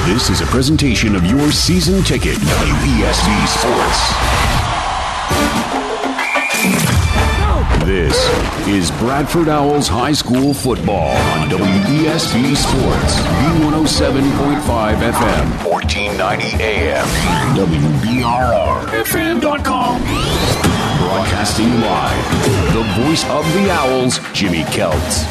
This is a presentation of your season ticket, WESB Sports. This is Bradford Owls High School football on WESB Sports, B107.5 FM, 1490 AM, WBRR-FM.com. Broadcasting live, the voice of the Owls, Jimmy Keltz.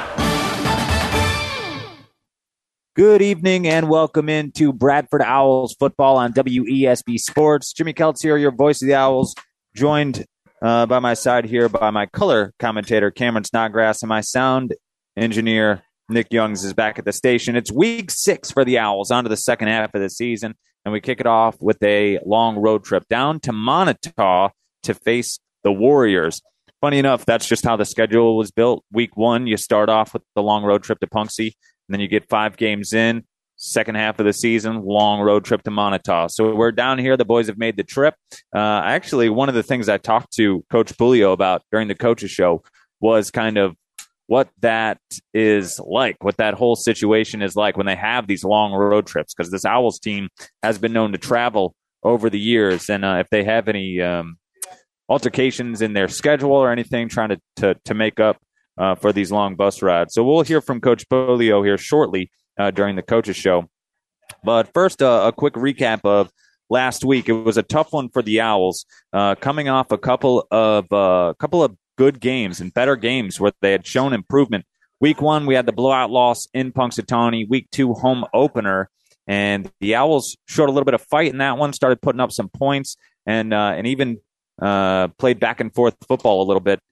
Good evening and welcome into Bradford Owls football on WESB Sports. Jimmy Keltz here, your voice of the Owls, joined by my side here by my color commentator, Cameron Snodgrass, and my sound engineer, Nick Youngs, is back at the station. It's week 6 for the Owls, on to the second half of the season, and we kick it off with a long road trip down to Montauk to face the Warriors. Funny enough, that's just how the schedule was built. Week 1, you start off with the long road trip to Punxsutawney, and then you get 5 games in. Second half of the season, long road trip to Montauk. So we're down here. The boys have made the trip. Actually, one of the things I talked to Coach Bulio about during the coaches show was kind of what that is like, what that whole situation is like when they have these long road trips, because this Owls team has been known to travel over the years. And if they have any altercations in their schedule or anything, trying to make up for these long bus rides. So we'll hear from Coach Bulio here shortly during the coaches show. But first, a quick recap of last week. It was a tough one for the Owls, coming off a couple of good games and better games where they had shown improvement. Week 1, we had the blowout loss in Punxsutawney. Week 2, home opener, and the Owls showed a little bit of fight in that one, started putting up some points, and even played back and forth football a little bit,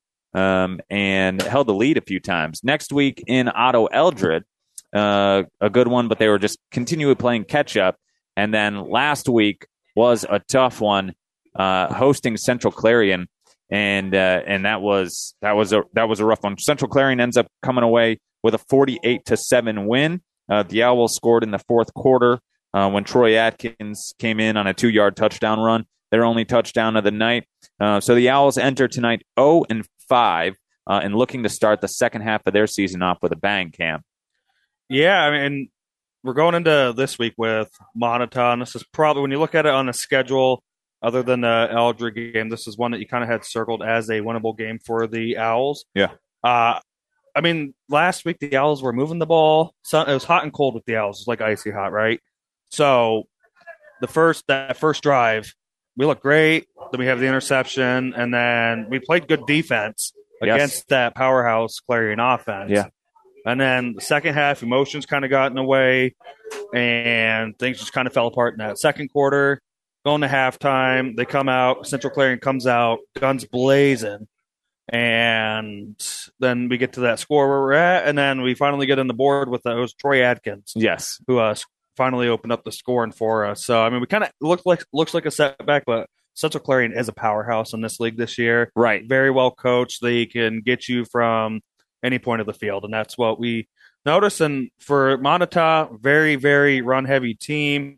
and held the lead a few times. Next week in Otto Eldred, a good one, but they were just continually playing catch up. And then last week was a tough one, hosting Central Clarion, and that was a rough one. Central Clarion ends up coming away with a 48-7 win. The Owls scored in the fourth quarter when Troy Atkins came in on a 2-yard touchdown run, their only touchdown of the night. So the Owls enter tonight 0-5 and looking to start the second half of their season off with a bang, Cam. Yeah, I mean, we're going into this week with Montauk. This is probably, when you look at it on the schedule, other than the Eldred game, this is one that you kind of had circled as a winnable game for the Owls. Yeah. I mean, last week the Owls were moving the ball. So it was hot and cold with the Owls. It was like icy hot, right? So that first drive, we looked great. Then we have the interception, and then we played good defense against that powerhouse Clarion offense. Yeah. And then the second half, emotions kind of got in the way, and things just kind of fell apart in that second quarter. Going to halftime, they come out, Central Clarion comes out, guns blazing, and then we get to that score where we're at, and then we finally get on the board with it was Troy Atkins. Yes. Who finally opened up the scoring for us. So, I mean, we kind of looks like a setback, but Central Clarion is a powerhouse in this league this year. Right. Very well coached. They can get you from any point of the field, and that's what we notice. And for Montauk, very, very run-heavy team.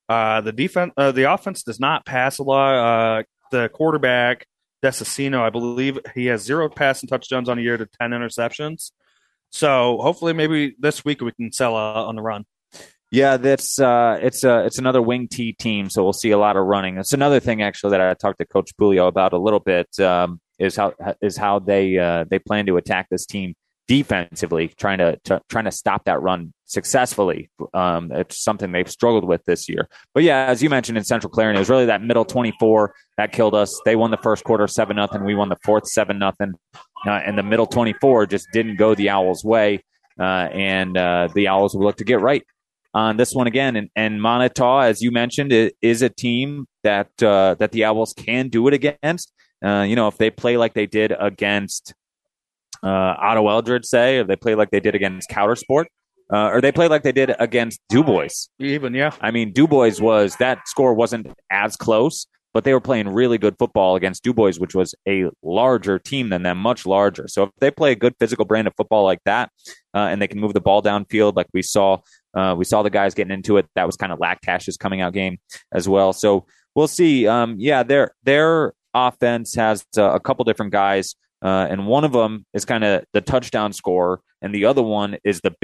The offense does not pass a lot. The quarterback, Desicino, I believe he has 0 passing touchdowns on a year to 10 interceptions. So hopefully maybe this week we can sell on the run. Yeah, it's another wing T team, so we'll see a lot of running. It's another thing actually that I talked to Coach Bulio about a little bit. Is how they plan to attack this team defensively, trying to stop that run successfully. It's something they've struggled with this year. But yeah, as you mentioned in Central Clarion, it was really that middle 24 that killed us. They won the first quarter 7-0. We won the fourth 7-0. And the middle 24 just didn't go the Owls' way. And the Owls will look to get right on this one again. And Montauk, as you mentioned, it is a team that the Owls can do it against. If they play like they did against Otto Eldred, say, or they play like they did against Coudersport, or they play like they did against DuBois. Even, yeah. I mean, DuBois that score wasn't as close, but they were playing really good football against DuBois, which was a larger team than them, much larger. So if they play a good physical brand of football like that, and they can move the ball downfield like we saw the guys getting into it, that was kind of Lactash's coming out game as well. So we'll see. Their offense has a couple different guys, and one of them is kind of the touchdown scorer, and the other one is the big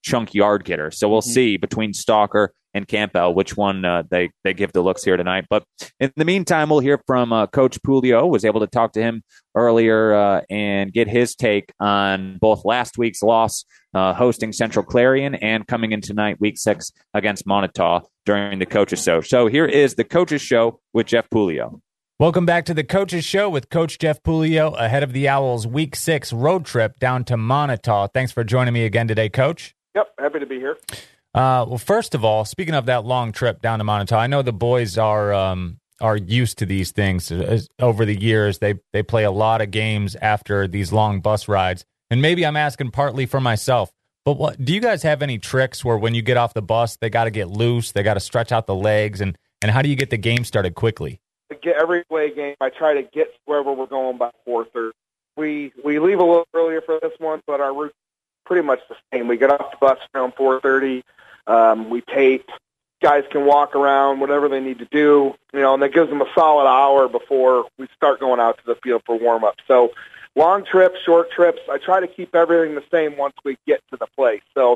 chunk yard getter. So we'll see between Stalker and Campbell which one they give the looks here tonight. But in the meantime, we'll hear from Coach Pulio. Was able to talk to him earlier and get his take on both last week's loss hosting Central Clarion and coming in tonight, week 6 against Montauk during the Coaches Show. So here is the Coaches Show with Jeff Pulio. Welcome back to the Coaches Show with Coach Jeff Pulio ahead of the Owls' Week 6 road trip down to Montauk. Thanks for joining me again today, Coach. Yep, happy to be here. Well, first of all, speaking of that long trip down to Montauk, I know the boys are used to these things. Over the years, they play a lot of games after these long bus rides. And maybe I'm asking partly for myself, but do you guys have any tricks where when you get off the bus, they got to get loose, they got to stretch out the legs, and how do you get the game started quickly? Every away game, I try to get wherever we're going by 4:30. We leave a little earlier for this one, but our route's pretty much the same. We get off the bus around 4:30. We tape. Guys can walk around, whatever they need to do, and that gives them a solid hour before we start going out to the field for warm-up. So long trips, short trips, I try to keep everything the same once we get to the place. So,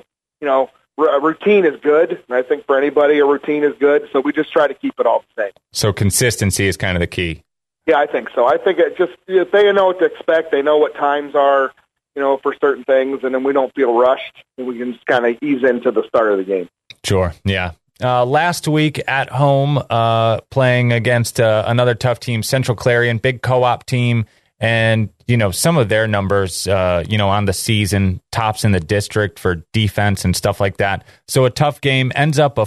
a routine is good, and I think for anybody a routine is good, so we just try to keep it all the same. So consistency is kind of the key. Yeah, I think so. I think it just, if they know what to expect, they know what times are, for certain things, and then we don't feel rushed, and we can just kind of ease into the start of the game. Sure, yeah. Last week at home, playing against another tough team, Central Clarion, big co-op team, and, some of their numbers, on the season, tops in the district for defense and stuff like that. So a tough game, ends up a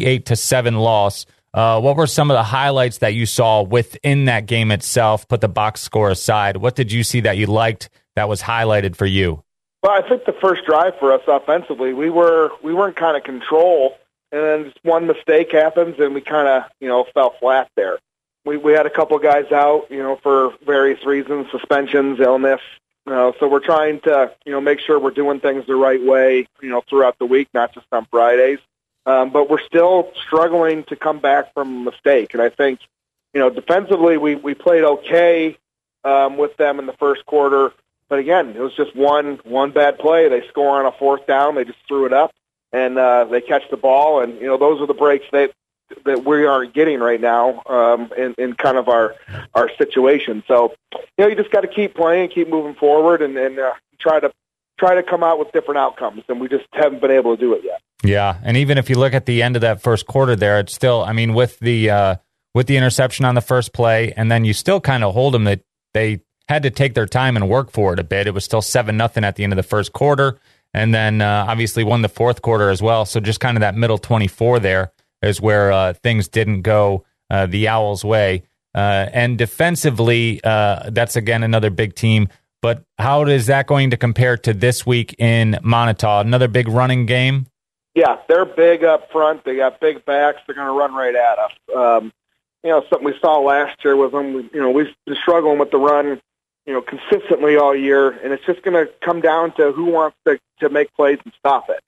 48-7 loss. What were some of the highlights that you saw within that game itself? Put the box score aside. What did you see that you liked that was highlighted for you? Well, I think the first drive for us offensively, we weren't kind of control, and then just one mistake happens, and we kind of, fell flat there. We had a couple guys out, for various reasons, suspensions, illness. So we're trying to, make sure we're doing things the right way, throughout the week, not just on Fridays. But we're still struggling to come back from a mistake. And I think, defensively we played okay with them in the first quarter. But again, it was just one bad play. They score on a 4th down. They just threw it up, and they catch the ball. And, those are the breaks that we aren't getting right now in kind of our situation. So, you just got to keep playing, keep moving forward, and try to come out with different outcomes. And we just haven't been able to do it yet. Yeah, and even if you look at the end of that first quarter there, it's still, with the interception on the first play, and then you still kind of hold them that they had to take their time and work for it a bit. It was still 7-0 at the end of the first quarter, and then obviously won the fourth quarter as well. So just kind of that middle 24 there is where things didn't go the Owls' way. And defensively, that's, again, another big team. But how is that going to compare to this week in Montauk? Another big running game? Yeah, they're big up front. They got big backs. They're going to run right at us. Something we saw last year with them, we've been struggling with the run, consistently all year, and it's just going to come down to who wants to make plays and stop it.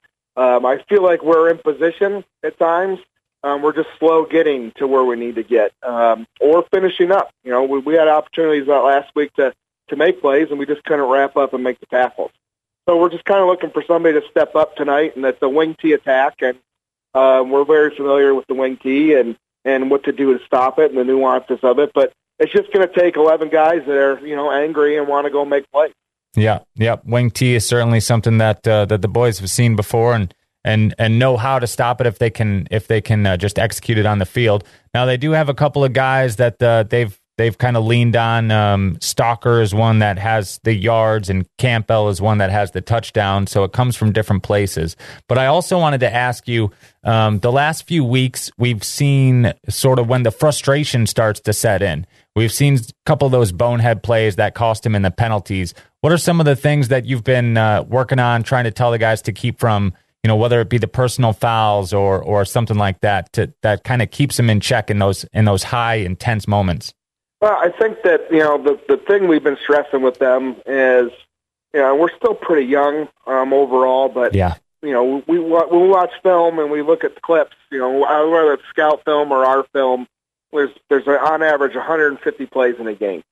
I feel like we're in position at times. We're just slow getting to where we need to get, or finishing up. We had opportunities last week to make plays, and we just couldn't wrap up and make the tackles. So we're just kind of looking for somebody to step up tonight, and it's a wing tee attack, and we're very familiar with the wing tee and what to do to stop it and the nuances of it. But it's just going to take 11 guys that are, angry and want to go make plays. Yeah. Wing tee is certainly something that the boys have seen before and know how to stop it if they can just execute it on the field. Now they do have a couple of guys that they've kind of leaned on. Stalker is one that has the yards, and Campbell is one that has the touchdown. So it comes from different places. But I also wanted to ask you, the last few weeks we've seen sort of when the frustration starts to set in. We've seen a couple of those bonehead plays that cost him in the penalties. What are some of the things that you've been working on, trying to tell the guys to keep from, whether it be the personal fouls or something like that, that kind of keeps them in check in those high, intense moments? Well, I think that, the thing we've been stressing with them is, we're still pretty young overall, but, yeah. We watch film and we look at the clips, whether it's scout film or our film, there's on average 150 plays in a game.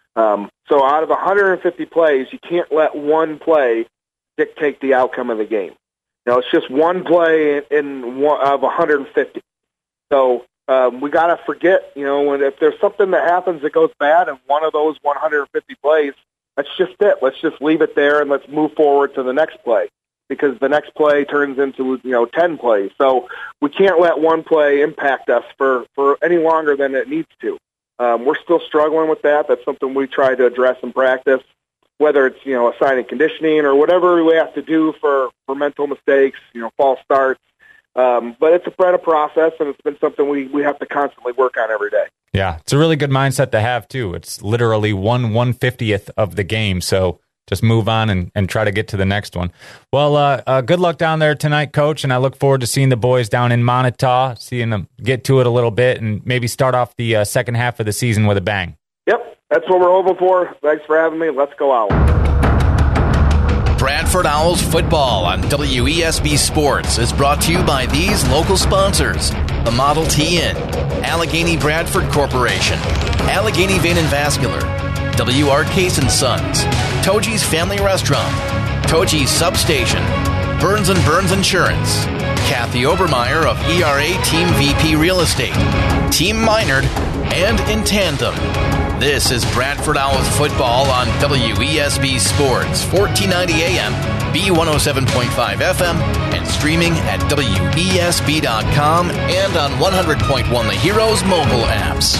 So out of 150 plays, you can't let one play dictate the outcome of the game. It's just one play in one of 150. So we got to forget, if there's something that happens that goes bad in one of those 150 plays, that's just it. Let's just leave it there and let's move forward to the next play, because the next play turns into 10 plays. So we can't let one play impact us for any longer than it needs to. We're still struggling with that. That's something we try to address in practice, whether it's assigning conditioning or whatever we have to do for mental mistakes, false starts. But it's been a process, and it's been something we have to constantly work on every day. Yeah, it's a really good mindset to have, too. It's literally 1/150th of the game, so just move on and try to get to the next one. Well, good luck down there tonight, Coach, and I look forward to seeing the boys down in Montauk, seeing them get to it a little bit, and maybe start off the second half of the season with a bang. Yep, that's what we're hoping for. Thanks for having me. Let's go Owls. Bradford Owls football on WESB Sports is brought to you by these local sponsors: the Model T Inn, Allegheny Bradford Corporation, Allegheny Vein and Vascular, W.R. Case & Sons, Toji's Family Restaurant, Toji's Substation, Burns & Burns Insurance, Kathy Obermeyer of ERA Team VP Real Estate, Team Minard, and In Tandem. This is Bradford Owls football on WESB Sports, 1490 AM, B107.5 FM, and streaming at WESB.com and on 100.1 The Heroes mobile apps.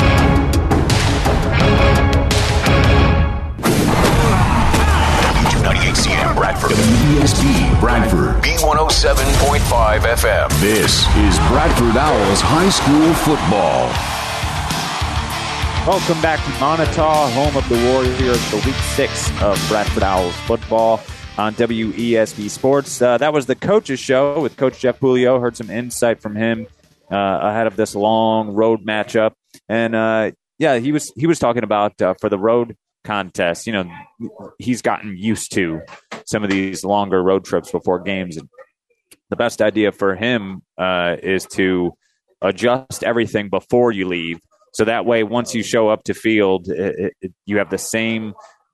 WWCM Bradford. WESB Bradford. B107.5 FM. This is Bradford Owls High School Football. Welcome back to Montauk, home of the Warriors, for Week 6 of Bradford Owls football on WESB Sports. That was the Coach's Show with Coach Jeff Pulio. Heard some insight from him ahead of this long road matchup. And, he was talking about for the road contest, he's gotten used to some of these longer road trips before games. And the best idea for him is to adjust everything before you leave. So that way, once you show up to field, you have the same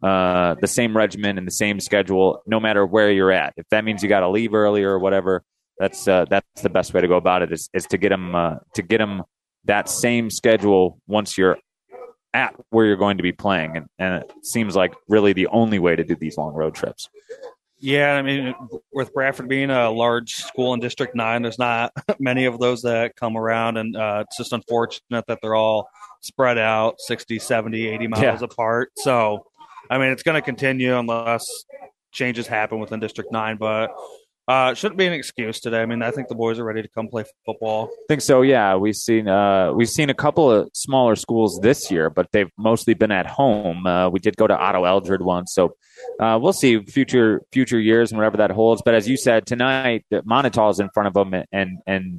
regimen and the same schedule, no matter where you're at. If that means you got to leave early or whatever, that's the best way to go about it. Is to get them that same schedule once you're at where you're going to be playing, and it seems like really the only way to do these long road trips. Yeah, I mean, with Bradford being a large school in District 9, there's not many of those that come around, and it's just unfortunate that they're all spread out 60, 70, 80 miles apart. So, I mean, it's going to continue unless changes happen within District 9, but it shouldn't be an excuse today. I mean, I think the boys are ready to come play football. I think so, yeah. We've seen a couple of smaller schools this year, but they've mostly been at home. We did go to Otto Eldred once, so we'll see future years and whatever that holds. But as you said, tonight, Montauk is in front of them, and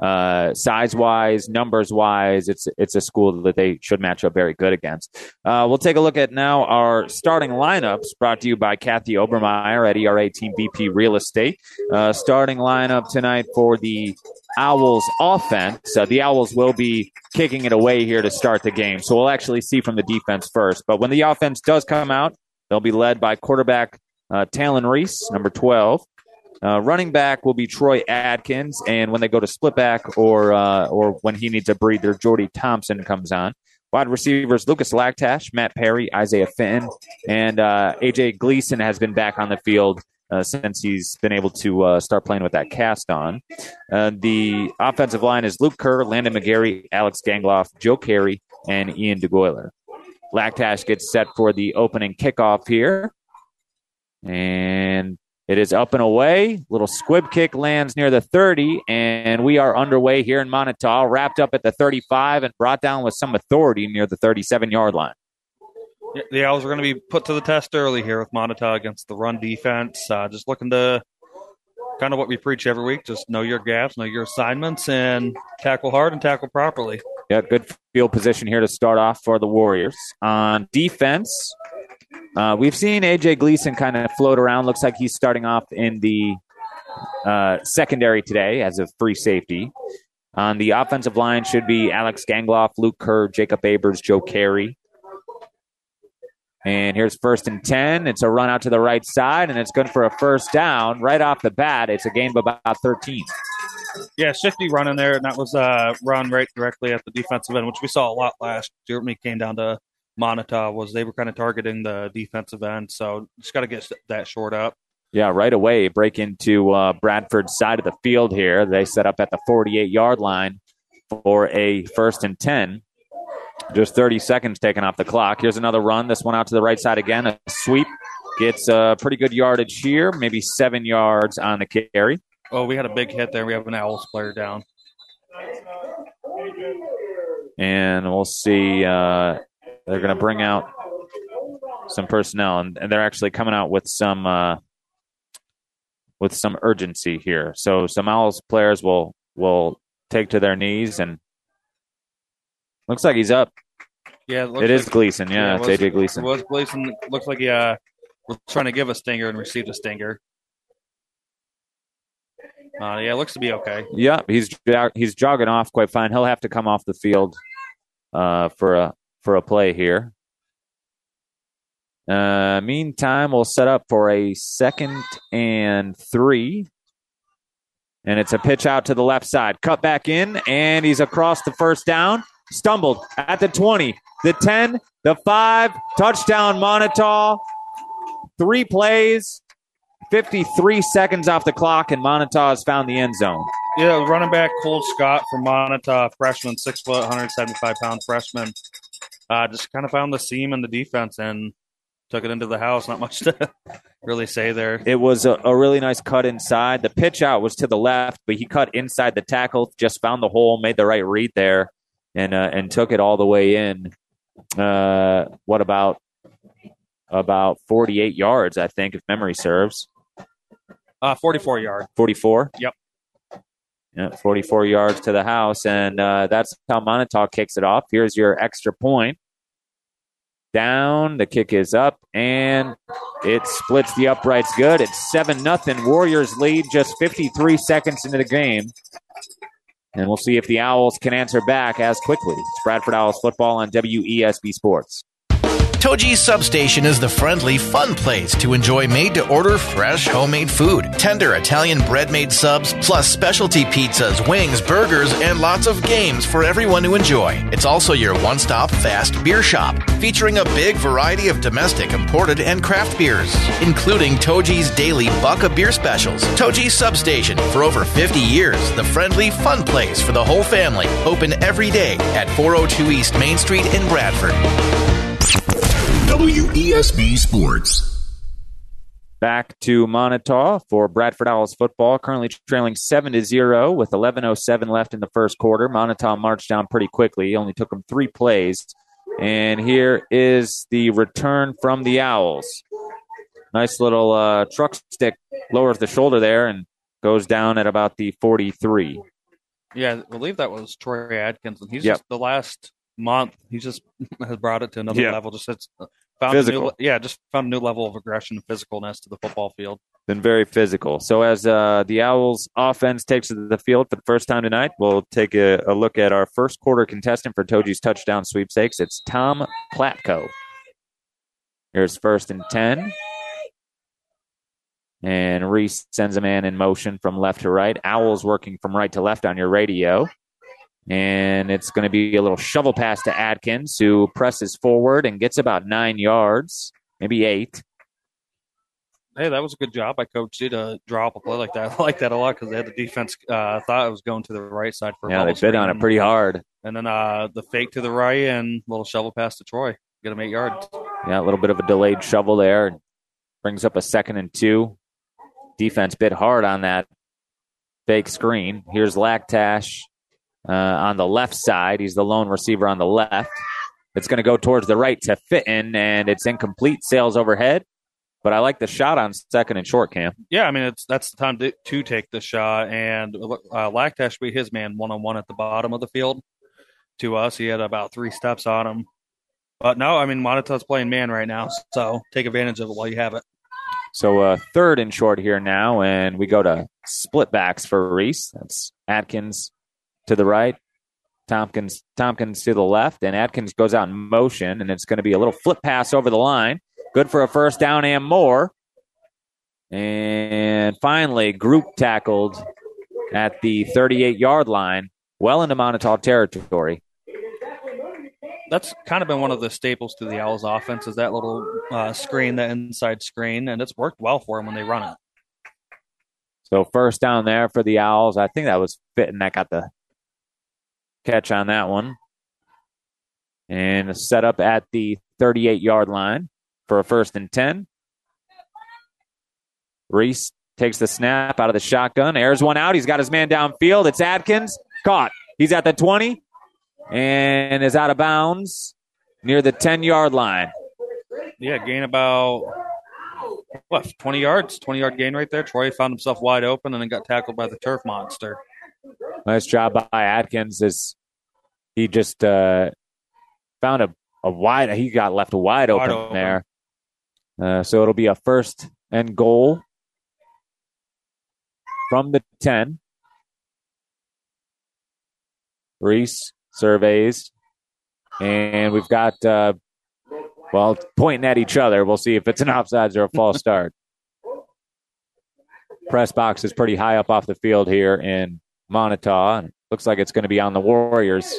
size-wise, numbers-wise, it's a school that they should match up very good against. We'll take a look at now our starting lineups, brought to you by Kathy Obermeyer at ERA Team VP Real Estate. Starting lineup tonight for the Owls offense. The Owls will be kicking it away here to start the game, so we'll actually see from the defense first. But when the offense does come out, they'll be led by quarterback Talon Reese, number 12. Running back will be Troy Adkins, and when they go to split back or when he needs a breather, Jordy Thompson comes on. Wide receivers, Lucas Lactash, Matt Perry, Isaiah Fenton, and A.J. Gleason has been back on the field since he's been able to start playing with that cast on. The offensive line is Luke Kerr, Landon McGarry, Alex Gangloff, Joe Carey, and Ian DeGoyler. Lactash gets set for the opening kickoff here, and it is up and away. Little squib kick lands near the 30, and we are underway here in Montauk, wrapped up at the 35 and brought down with some authority near the 37-yard line. The Owls are going to be put to the test early here with Montauk against the run defense. Just looking to kind of what we preach every week, just know your gaps, know your assignments, and tackle hard and tackle properly. Yeah, good field position here to start off for the Warriors. On defense, we've seen A.J. Gleason kind of float around. Looks like he's starting off in the secondary today as a free safety. On the offensive line should be Alex Gangloff, Luke Kerr, Jacob Abers, Joe Carey. And here's 1st and 10. It's a run out to the right side, and it's good for a first down. Right off the bat, it's a gain of about 13. Yeah, shifty run in there, and that was a run right directly at the defensive end, which we saw a lot last year when we came down to Montauk, was they were kind of targeting the defensive end, so just got to get that short up. Yeah, right away, break into Bradford's side of the field here. They set up at the 48-yard line for a 1st and 10. Just 30 seconds taken off the clock. Here's another run. This one out to the right side again. A sweep. Gets pretty good yardage here, maybe 7 yards on the carry. Oh, we had a big hit there. We have an Owls player down. And we'll see. They're going to bring out some personnel, and they're actually coming out with some urgency here. So some Owls players will take to their knees, and looks like he's up. Yeah, it is Gleason. Yeah, it's A.J. Gleason. It was Gleason. Looks like he was trying to give a stinger and received a stinger. Yeah, it looks to be okay. Yeah, he's jogging off quite fine. He'll have to come off the field for a play here. Meantime, we'll set up for a 2nd and 3. And it's a pitch out to the left side. Cut back in, and he's across the first down. Stumbled at the 20, the 10, the 5. Touchdown, Montauk. 3 plays, 53 seconds off the clock, and Montauk has found the end zone. Yeah, running back Cole Scott from Montauk, freshman, 6 foot, 175-pound freshman. Just kind of found the seam in the defense and took it into the house. Not much to really say there. It was a really nice cut inside. The pitch out was to the left, but he cut inside the tackle, just found the hole, made the right read there, and took it all the way in. What about 48 yards, I think, if memory serves. 44 yards. 44? Yep. Yeah, 44 yards to the house, and that's how Montauk kicks it off. Here's your extra point. Down, the kick is up, and it splits the uprights good. It's 7-0. Warriors lead just 53 seconds into the game. And we'll see if the Owls can answer back as quickly. It's Bradford Owls football on WESB Sports. Toji's Substation is the friendly, fun place to enjoy made-to-order fresh, homemade food, tender Italian bread-made subs, plus specialty pizzas, wings, burgers, and lots of games for everyone to enjoy. It's also your one-stop fast beer shop, featuring a big variety of domestic, imported, and craft beers, including Toji's daily buck of beer specials. Toji's Substation, for over 50 years, the friendly, fun place for the whole family, open every day at 402 East Main Street in Bradford. WESB Sports. Back to Montauk for Bradford Owls football, currently trailing 7-0 with 11:07 left in the first quarter. Montauk marched down pretty quickly. It only took them 3 plays. And here is the return from the Owls. Nice little truck stick, lowers the shoulder there and goes down at about the 43. Yeah, I believe that was Troy Adkins. And he's just the last month, he just has brought it to another level. Just found physical. Just found a new level of aggression and physicalness to the football field. Been very physical. So as the Owls offense takes to the field for the first time tonight, we'll take a look at our first quarter contestant for Toji's touchdown sweepstakes. It's Tom Platko. Here's 1st and 10. And Reese sends a man in motion from left to right. Owls working from right to left on your radio. And it's going to be a little shovel pass to Adkins, who presses forward and gets about 9 yards, maybe 8. Hey, that was a good job by Coach Z to draw up a play like that. I like that a lot because they had the defense thought it was going to the right side for a they bid on it pretty hard. And then the fake to the right and a little shovel pass to Troy. Get him 8 yards. Yeah, a little bit of a delayed shovel there. Brings up a 2nd and 2. Defense bid hard on that fake screen. Here's Lactash. On the left side. He's the lone receiver on the left. It's going to go towards the right to Fitton, and it's incomplete. Sails overhead. But I like the shot on 2nd and short, Cam. Yeah, I mean, that's the time to take the shot. And Lactash beat his man one-on-one at the bottom of the field. To us, he had about 3 steps on him. But no, I mean, Montauk's playing man right now, so take advantage of it while you have it. So 3rd and short here now, and we go to split backs for Reese. That's Adkins to the right, Tompkins to the left, and Atkins goes out in motion, and it's going to be a little flip pass over the line. Good for a first down and more. And finally, group tackled at the 38-yard line, well into Montauk territory. That's kind of been one of the staples to the Owls offense is that little screen, that inside screen, and it's worked well for them when they run it. So first down there for the Owls. I think that was Fitton that got the catch on that one. And a setup at the 38-yard line for a 1st and 10. Reese takes the snap out of the shotgun, airs one out. He's got his man downfield. It's Atkins. Caught. He's at the 20 and is out of bounds near the 10-yard line. Yeah, gain about, 20 yards? 20-yard gain right there. Troy found himself wide open and then got tackled by the turf monster. Nice job by Atkins. He just found a wide, he got left wide open there. So it'll be a 1st and goal from the 10. Reese surveys. And we've got, pointing at each other. We'll see if it's an offsides or a false start. Press box is pretty high up off the field here in Montauk. Looks like it's going to be on the Warriors.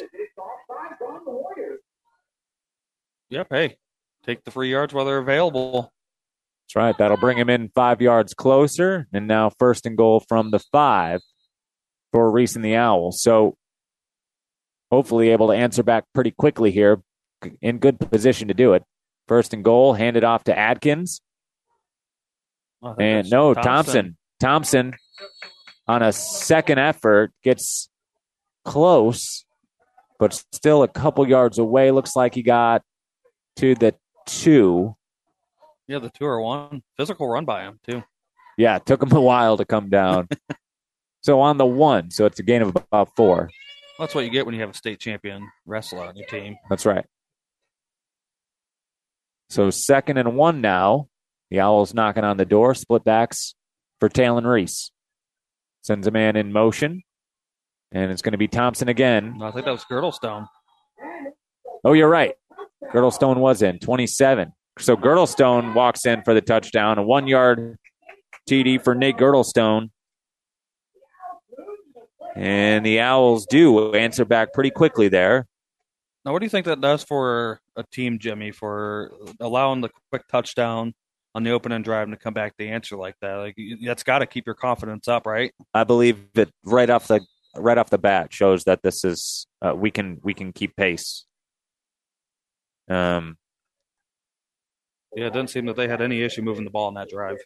Yep, hey, take the 3 yards while they're available. That's right. That'll bring him in 5 yards closer. And now 1st and goal from the 5 for Reese and the Owls. So hopefully able to answer back pretty quickly here. In good position to do it. 1st and goal, handed off to Atkins. And no, Thompson. Thompson on a second effort gets close, but still a couple yards away. Looks like he got to the 2. Yeah, the 2 or 1. Physical run by him, too. Yeah, it took him a while to come down. So on the 1, so it's a gain of about 4. That's what you get when you have a state champion wrestler on your team. That's right. So 2nd and 1 now. The Owls knocking on the door. Split backs for Talon Reese. Sends a man in motion. And it's going to be Thompson again. I think that was Girdlestone. Oh, you're right. Girdlestone was in. 27. So Girdlestone walks in for the touchdown. A 1-yard TD for Nate Girdlestone. And the Owls do answer back pretty quickly there. Now, what do you think that does for a team, Jimmy, for allowing the quick touchdown on the opening drive and to come back to answer like that? Like, that's got to keep your confidence up, right? I believe that right off the bat shows that this is we can keep pace. Yeah, it doesn't seem that they had any issue moving the ball in that drive.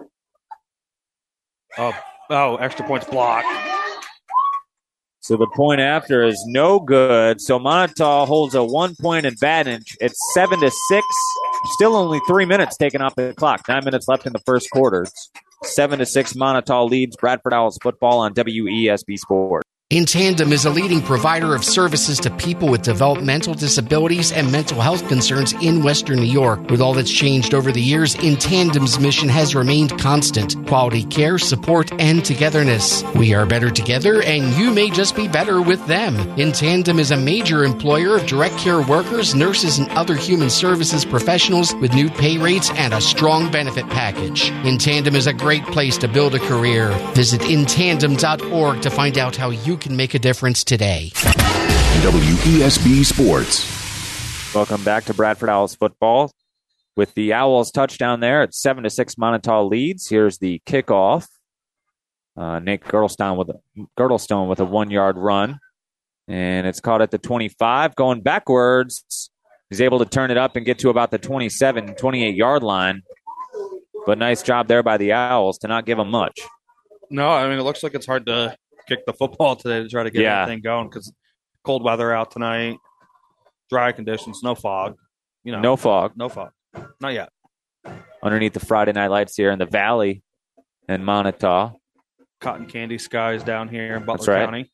Oh, extra points blocked. So the point after is no good. So Montauk holds a 1-point advantage. It's 7-6. Still only 3 minutes taken off the clock. 9 minutes left in the first quarter. 7-6 Montauk leads Bradford Owls football on WESB Sports. In Tandem is a leading provider of services to people with developmental disabilities and mental health concerns in Western New York. With all that's changed over the years, In Tandem's mission has remained constant: quality care, support, and togetherness. We are better together, and you may just be better with them. In Tandem is a major employer of direct care workers, nurses, and other human services professionals with new pay rates and a strong benefit package. In Tandem is a great place to build a career. Visit intandem.org to find out how you can make a difference today. WESB Sports. Welcome back to Bradford Owls football. With the Owls touchdown there, it's 7-6 Montauk leads. Here's the kickoff. Nate Girdlestone with a 1-yard run. And it's caught at the 25. Going backwards, he's able to turn it up and get to about the 27, 28-yard line. But nice job there by the Owls to not give them much. No, I mean, it looks like it's hard to kick the football today to try to get everything going because cold weather out tonight, dry conditions, no fog. No fog. Not yet. Underneath the Friday night lights here in the valley in Montauk. Cotton candy skies down here in Butler County.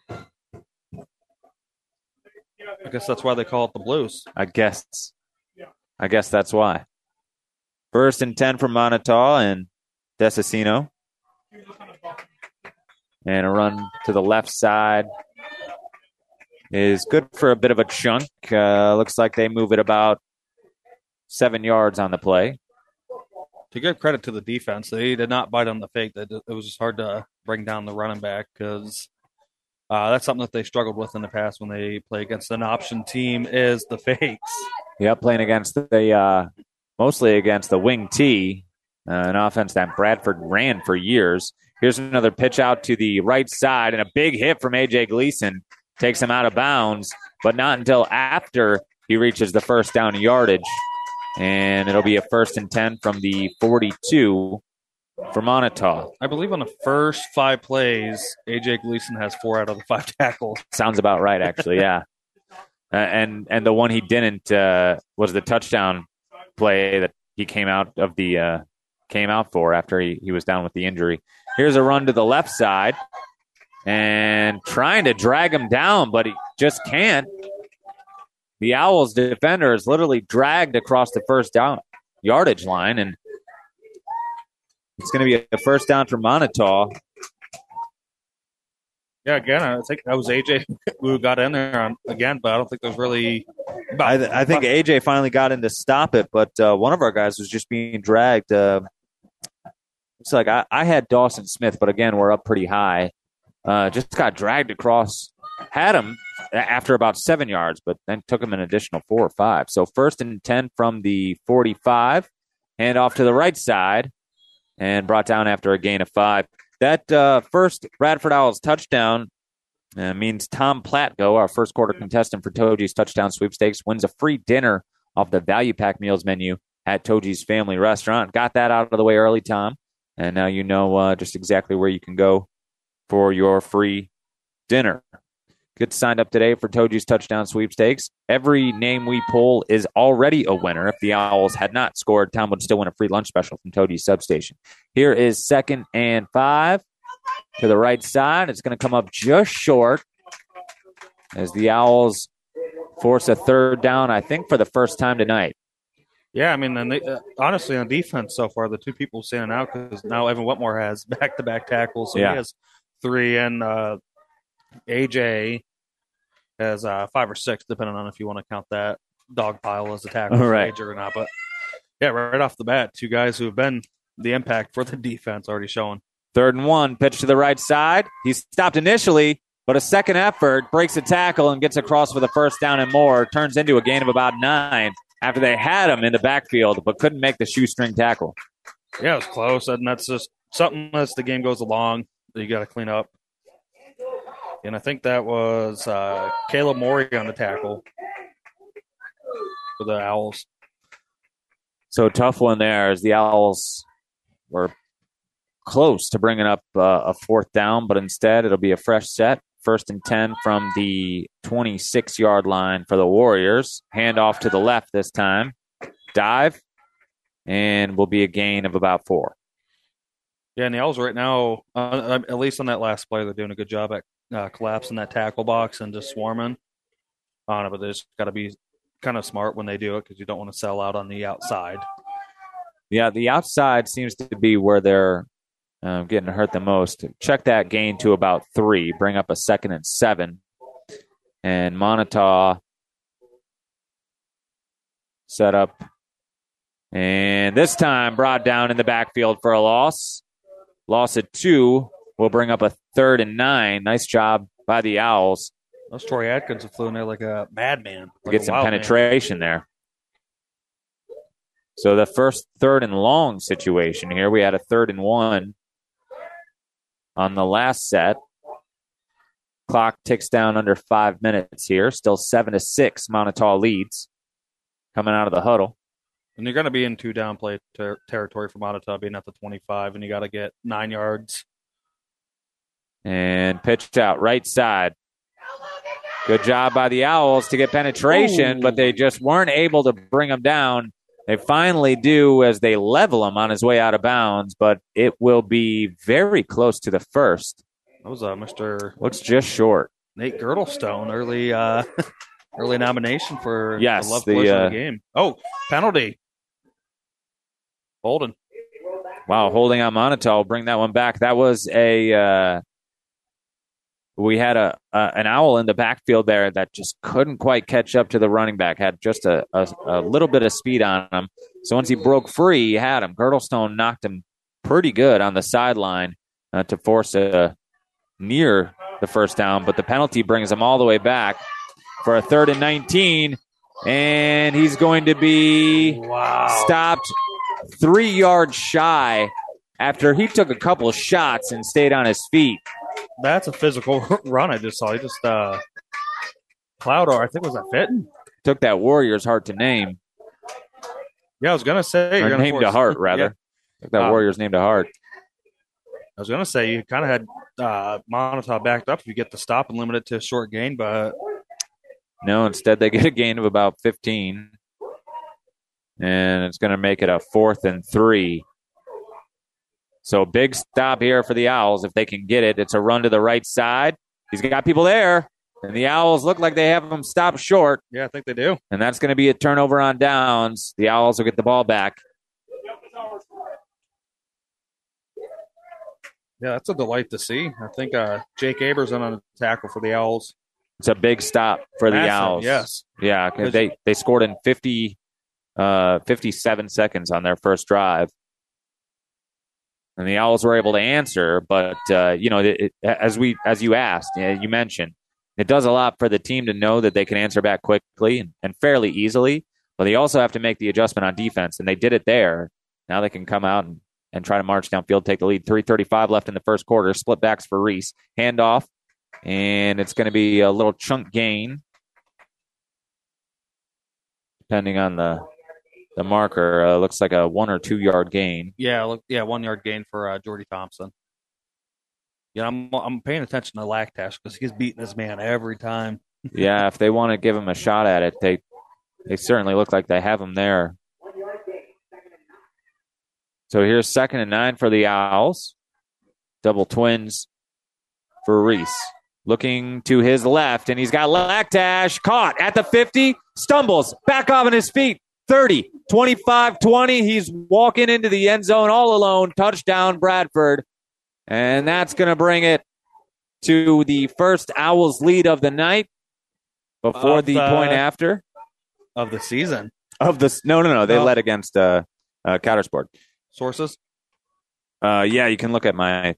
I guess that's why they call it the Blues. I guess that's why. 1st and 10 for Montauk and Desicino. And a run to the left side is good for a bit of a chunk. Looks like they move it about 7 yards on the play. To give credit to the defense, they did not bite on the fake. It was just hard to bring down the running back because that's something that they struggled with in the past when they play against an option team is the fakes. Yeah, playing against the mostly against the wing T, an offense that Bradford ran for years. Here's another pitch out to the right side, and a big hit from A.J. Gleason takes him out of bounds, but not until after he reaches the first down yardage. And it'll be a 1st and 10 from the 42 for Montauk. I believe on the first 5 plays, A.J. Gleason has 4 out of the 5 tackles. Sounds about right, actually, yeah. And the one he didn't was the touchdown play that he came out for after he was down with the injury. Here's a run to the left side and trying to drag him down, but he just can't. The Owls defender is literally dragged across the first down yardage line, and it's going to be a first down for Montauk. Yeah, again, I think that was AJ who got in there again, but I don't think there's really. I think AJ finally got in to stop it, but one of our guys was just being dragged. It's like I had Dawson Smith, but again, we're up pretty high. Just got dragged across. Had him after about 7 yards, but then took him an additional 4 or 5. So 1st and 10 from the 45. Hand off to the right side and brought down after a gain of 5. That first Bradford Owls touchdown means Tom Platgo, our first quarter contestant for Toji's touchdown sweepstakes, wins a free dinner off the Value Pack Meals menu at Toji's Family Restaurant. Got that out of the way early, Tom. And now you know just exactly where you can go for your free dinner. Get signed up today for Toji's touchdown sweepstakes. Every name we pull is already a winner. If the Owls had not scored, Tom would still win a free lunch special from Toji's substation. Here is 2nd and 5 to the right side. It's going to come up just short as the Owls force a 3rd down, I think, for the first time tonight. Yeah, I mean, and honestly, on defense so far, the 2 people standing out because now Evan Whitmore has back-to-back tackles, so he has 3, and AJ has 5 or 6, depending on if you want to count that dog pile as a tackle for AJ or not. But yeah, right off the bat, 2 guys who have been the impact for the defense already showing. 3rd and 1, pitch to the right side. He stopped initially, but a second effort breaks a tackle and gets across for the first down and more. Turns into a gain of about 9 after they had him in the backfield, but couldn't make the shoestring tackle. Yeah, it was close, and that's just something as the game goes along that you got to clean up. And I think that was Caleb Morey on the tackle for the Owls. So tough one there as the Owls were close to bringing up a 4th down, but instead it'll be a fresh set. 1st and 10 from the 26-yard line for the Warriors. Hand off to the left this time. Dive, and will be a gain of about 4. Yeah, and the Owls right now, at least on that last play, they're doing a good job at collapsing that tackle box and just swarming on it, but they just got to be kind of smart when they do it because you don't want to sell out on the outside. Yeah, the outside seems to be where they're getting hurt the most. Check that gain to about 3, bring up a 2nd and 7. And Montauk set up. And this time brought down in the backfield for a loss. Loss at 2 will bring up a 3rd and 9. Nice job by the Owls. Those Troy Atkins have flew in there like a madman. Like get some penetration there. So the first 3rd and long situation here, we had a 3rd and 1 on the last set. Clock ticks down under 5 minutes here. Still 7-6. Montauk leads coming out of the huddle. And you're going to be in 2 down play territory for Montauk being at the 25, and you got to get 9 yards. And pitched out right side. Good job by the Owls to get penetration, but they just weren't able to bring him down. They finally do as they level him on his way out of bounds, but it will be very close to the first. That was Mr. Looks just short. Nate Girdlestone, early nomination for the love collision of the game. Oh, penalty. Holding. Wow, holding on Montauk. Bring that one back. That was a we had an Owl in the backfield there that just couldn't quite catch up to the running back, had just a little bit of speed on him. So once he broke free, he had him. Girdlestone knocked him pretty good on the sideline to force a near the first down, but the penalty brings him all the way back for a 3rd and 19, and he's going to be stopped 3 yards shy after he took a couple shots and stayed on his feet. That's a physical run I just saw. He just plowed over. I think was that Fitton? Took that Warriors hard to name. Yeah, I was going to say. Or named to heart, rather. Yeah. Took that Warriors named to heart. I was going to say you kind of had Montauk backed up if you get the stop and limit it to a short gain, but no, instead they get a gain of about 15. And it's going to make it a 4th and 3. So big stop here for the Owls if they can get it. It's a run to the right side. He's got people there, and the Owls look like they have him stopped short. Yeah, I think they do. And that's going to be a turnover on downs. The Owls will get the ball back. Yeah, that's a delight to see. I think Jake Abers on a tackle for the Owls. It's a big stop for the Massive, Owls. yes. Yeah, because they scored in 57 seconds on their first drive. And the Owls were able to answer, but as you asked, you mentioned, it does a lot for the team to know that they can answer back quickly and fairly easily, but they also have to make the adjustment on defense, and they did it there. Now they can come out and try to march downfield, take the lead. 3:35 left in the first quarter. Split backs for Reese. Handoff, and it's going to be a little chunk gain, depending on the marker. Looks like a 1 or 2 yard gain. Yeah, 1 yard gain for Jordy Thompson. Yeah, I'm paying attention to Lactash because he's beating his man every time. Yeah, if they want to give him a shot at it, they certainly look like they have him there. So here's 2nd and 9 for the Owls. Double twins for Reese. Looking to his left, and he's got Lactash caught at the 50, stumbles, back off on his feet. 30, 25, 20. He's walking into the end zone all alone. Touchdown, Bradford. And that's going to bring it to the first Owls lead of the night before the point after. Of the season. No. They led against Countersport. Sources? Yeah, you can look at my,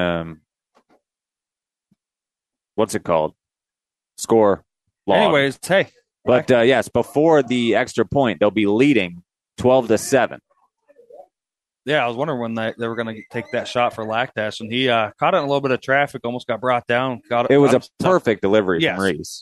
what's it called? Score log. Anyways, hey. But, yes, before the extra point, they'll be leading 12-7. Yeah, I was wondering when they were going to take that shot for Lactash, and he caught it in a little bit of traffic, almost got brought down. It was a perfect delivery from Reese.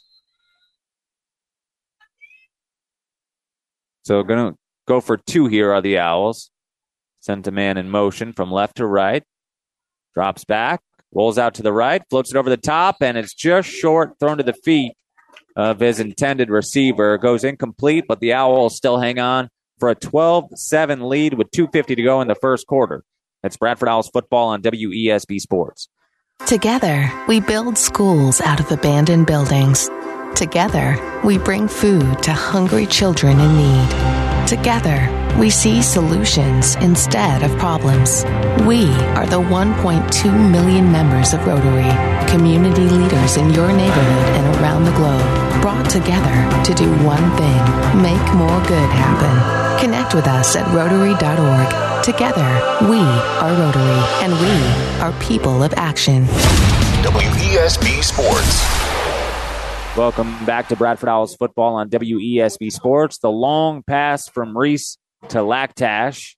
So going to go for 2 here are the Owls. Sent a man in motion from left to right. Drops back, rolls out to the right, floats it over the top, and it's just short, thrown to the feet of his intended receiver. Goes incomplete, but the Owls still hang on for a 12-7 lead with 2:50 to go in the first quarter. That's Bradford Owls football on WESB Sports. Together, we build schools out of abandoned buildings. Together, we bring food to hungry children in need. Together, we see solutions instead of problems. We are the 1.2 million members of Rotary, community leaders in your neighborhood and around the globe, brought together to do one thing: make more good happen. Connect with us at Rotary.org. Together, we are Rotary, and we are people of action. WESB Sports. Welcome back to Bradford Owls football on WESB Sports. The long pass from Reese to Lactash.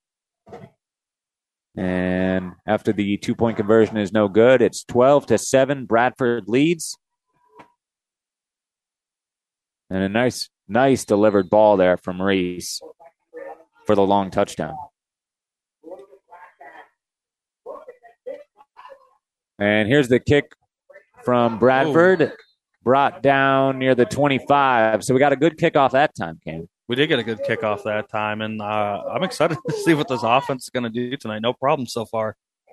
And after the 2-point conversion is no good, it's 12-7. Bradford leads. And a nice delivered ball there from Reese for the long touchdown. And here's the kick from Bradford. Ooh. Brought down near the 25. So we got a good kickoff that time, Cam. We did get a good kickoff that time, and I'm excited to see what this offense is going to do tonight. No problem so far.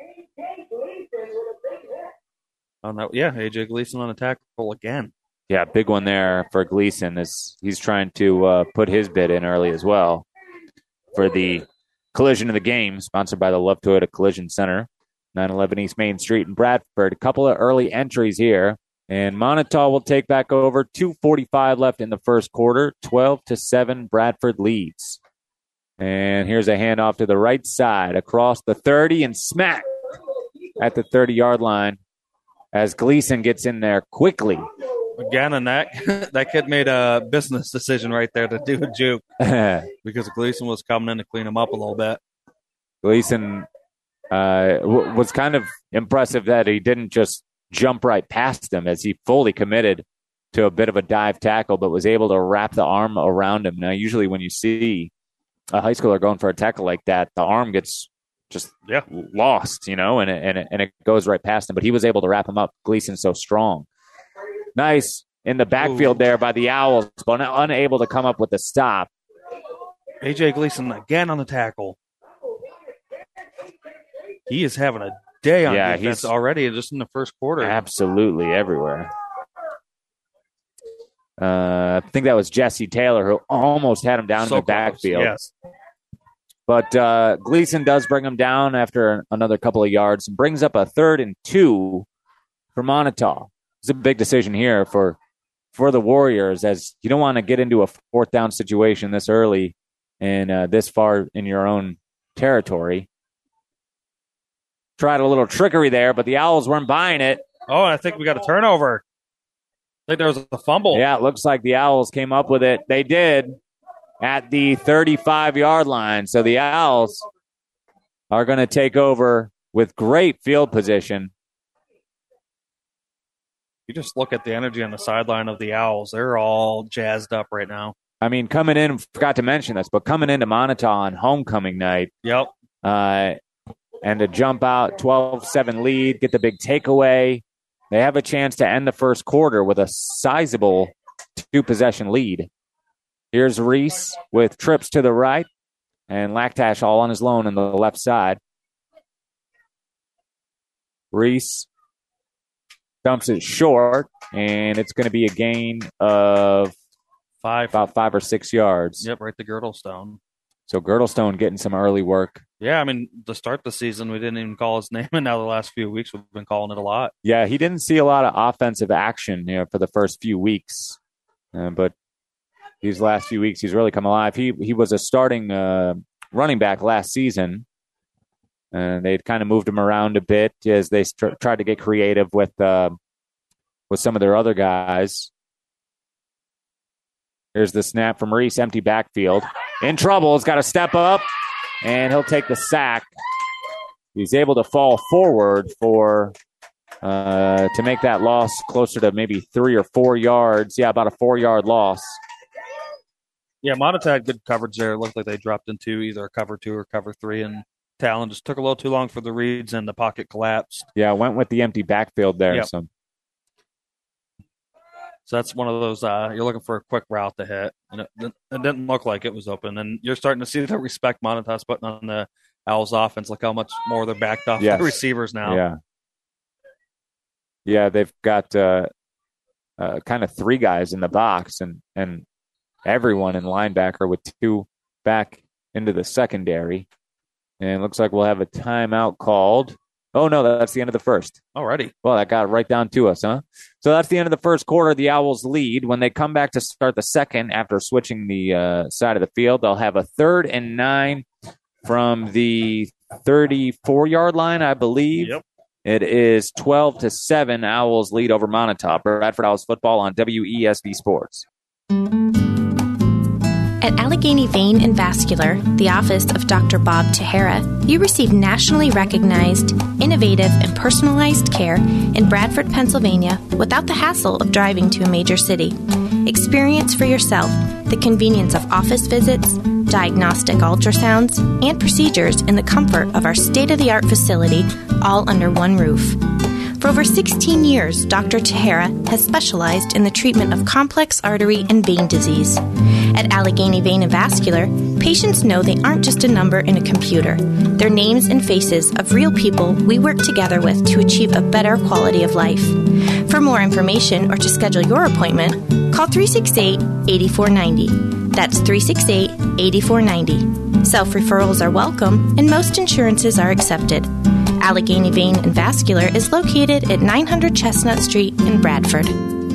AJ Gleason on a tackle again. Yeah, big one there for Gleason. He's trying to put his bid in early as well for the collision of the game, sponsored by the Love Toyota Collision Center, 911 East Main Street in Bradford. A couple of early entries here. And Montauk will take back over. 2:45 left in the first quarter. 12-7, Bradford leads. And here's a handoff to the right side across the 30 and smack at the 30-yard line as Gleason gets in there quickly. Again, and that kid made a business decision right there to do a juke because Gleason was coming in to clean him up a little bit. Gleason was kind of impressive that he didn't just jump right past him as he fully committed to a bit of a dive tackle, but was able to wrap the arm around him. Now, usually when you see a high schooler going for a tackle like that, the arm gets just lost, and it goes right past him. But he was able to wrap him up. Gleason's so strong. Nice in the backfield there by the Owls, but unable to come up with the stop. A.J. Gleason again on the tackle. He is having a day on defense already just in the first quarter. Absolutely everywhere. I think that was Jesse Taylor who almost had him down in the backfield. Yes. But Gleason does bring him down after another couple of yards and brings up a 3rd and 2 for Montauk. It's a big decision here for the Warriors, as you don't want to get into a 4th down situation this early and this far in your own territory. Tried a little trickery there, but the Owls weren't buying it. Oh, I think we got a turnover. I think there was a fumble. Yeah, it looks like the Owls came up with it. They did at the 35-yard line. So the Owls are going to take over with great field position. You just look at the energy on the sideline of the Owls. They're all jazzed up right now. I mean, coming in, forgot to mention this, but coming into Montauk on homecoming night. Yep. And to jump out 12-7 lead, get the big takeaway. They have a chance to end the first quarter with a sizable 2-possession lead. Here's Reese with trips to the right and Lactash all on his own on the left side. Reese dumps it short, and it's going to be a gain of about 5 or 6 yards. Yep, right to Girdlestone. So Girdlestone getting some early work. Yeah, I mean, to start the season, we didn't even call his name, and now the last few weeks we've been calling it a lot. Yeah, he didn't see a lot of offensive action for the first few weeks. But these last few weeks, he's really come alive. He was a starting running back last season. They'd kind of moved him around a bit as they tried to get creative with some of their other guys. Here's the snap from Reese, empty backfield. In trouble, he's got to step up, and he'll take the sack. He's able to fall forward to make that loss closer to maybe 3 or 4 yards. Yeah, about a 4-yard loss. Yeah, Montauk had good coverage there. It looked like they dropped into either cover 2 or cover 3, and Talon just took a little too long for the reads, and the pocket collapsed. Yeah, went with the empty backfield there. Yep. So that's one of those, you're looking for a quick route to hit, and it didn't look like it was open. And you're starting to see the respect Montauk's putting on the Owls offense. Look how much more they're backed off the receivers now. Yeah. Yeah, they've got kind of 3 guys in the box and everyone in linebacker with 2 back into the secondary. And it looks like we'll have a timeout called. Oh, no, that's the end of the first. Already. Well, that got right down to us, huh? So that's the end of the first quarter. The Owls lead. When they come back to start the second after switching the side of the field, they'll have a 3rd and 9 from the 34-yard line, I believe. Yep. It is 12-7. Owls lead over Montauk. Bradford Owls football on WESB Sports. At Allegheny Vein and Vascular, the office of Dr. Bob Tahara, you receive nationally recognized, innovative, and personalized care in Bradford, Pennsylvania, without the hassle of driving to a major city. Experience for yourself the convenience of office visits, diagnostic ultrasounds, and procedures in the comfort of our state-of-the-art facility, all under one roof. For over 16 years, Dr. Tahara has specialized in the treatment of complex artery and vein disease. At Allegheny Vein and Vascular, patients know they aren't just a number in a computer. They're names and faces of real people we work together with to achieve a better quality of life. For more information or to schedule your appointment, call 368-8490. That's 368-8490. Self-referrals are welcome, and most insurances are accepted. Allegheny Vein and Vascular is located at 900 Chestnut Street in Bradford.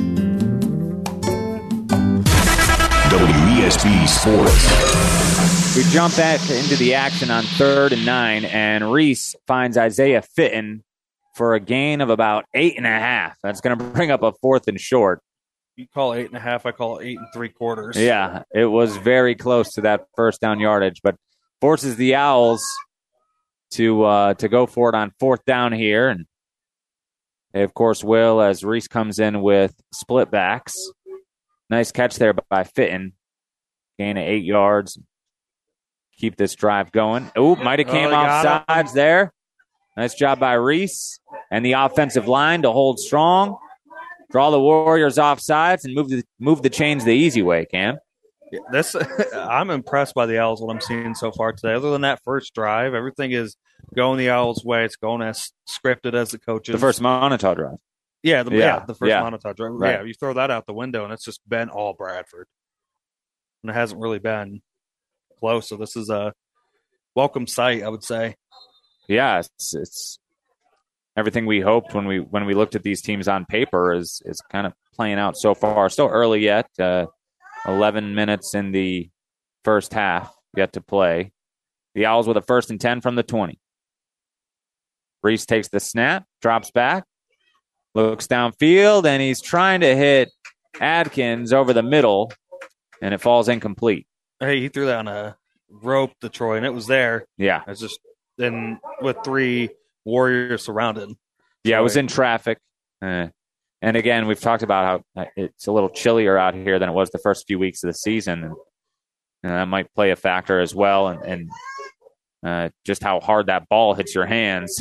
WESB Sports. We jump back into the action on 3rd and 9, and Reese finds Isaiah Fitton for a gain of about 8.5. That's going to bring up a 4th and short. You call it 8.5, I call it 8 3/4. Yeah, it was very close to that first down yardage, but forces the Owls to go for it on 4th down here. And they, of course, will, as Reese comes in with split backs. Nice catch there by Fitton. Gain of 8 yards. Keep this drive going. Oh, might have came off sides there. Nice job by Reese and the offensive line to hold strong. Draw the Warriors off sides and move the chains the easy way, Cam. Yeah, I'm impressed by the Owls, what I'm seeing so far today. Other than that first drive, everything is going the Owls' way. It's going as scripted as the coaches. The first Montauk drive. Yeah, the first Montauk drive. Right. Yeah, you throw that out the window, and it's just been all Bradford. And it hasn't really been close, so this is a welcome sight, I would say. Yeah, it's everything we hoped when we looked at these teams on paper is kind of playing out so far. Still early yet. 11 minutes in the first half yet to play. The Owls with a 1st and 10 from the 20. Reese takes the snap, drops back, looks downfield, and he's trying to hit Adkins over the middle, and it falls incomplete. Hey, he threw that on a rope to Troy, and it was there. Yeah. It's just then with 3 Warriors surrounded. Yeah, it was in traffic. And again, we've talked about how it's a little chillier out here than it was the first few weeks of the season. And that might play a factor as well. And just how hard that ball hits your hands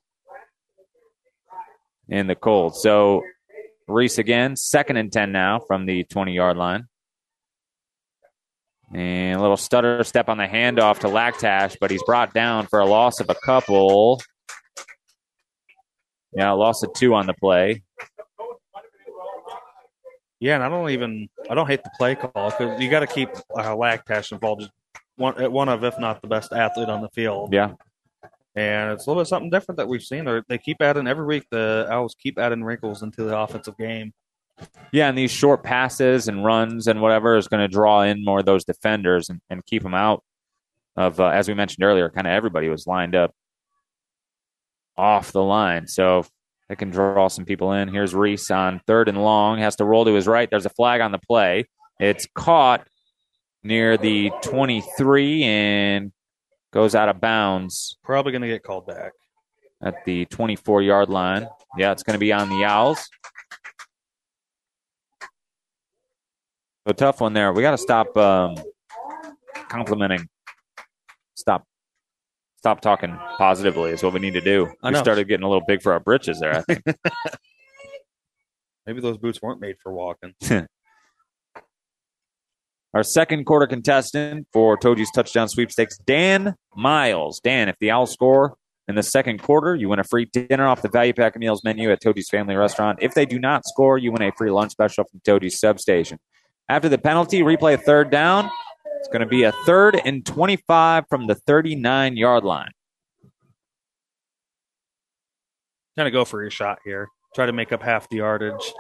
in the cold. So Reese again, 2nd and 10 now from the 20-yard line. And a little stutter step on the handoff to Lactash, but he's brought down for a loss of a couple. Yeah, loss of 2 on the play. Yeah, and I don't hate the play call because you got to keep Lactash involved. One of, if not the best athlete on the field. Yeah. And it's a little bit something different that we've seen. They keep adding every week. The Owls keep adding wrinkles into the offensive game. Yeah, and these short passes and runs and whatever is going to draw in more of those defenders and keep them out of, as we mentioned earlier, kind of everybody was lined up off the line. So they can draw some people in. Here's Reese on 3rd and long. Has to roll to his right. There's a flag on the play. It's caught near the 23 and goes out of bounds. Probably going to get called back. At the 24-yard line. Yeah, it's going to be on the Owls. A tough one there. We got to stop complimenting. Stop talking positively is what we need to do. We started getting a little big for our britches there, I think. Maybe those boots weren't made for walking. Our second quarter contestant for Toji's Touchdown Sweepstakes, Dan Miles. Dan, if the Owls score in the second quarter, you win a free dinner off the Value Pack of Meals menu at Toji's Family Restaurant. If they do not score, you win a free lunch special from Toji's Substation. After the penalty, replay 3rd down. It's going to be a 3rd and 25 from the 39-yard line. Kind of go for your shot here. Try to make up half the yardage.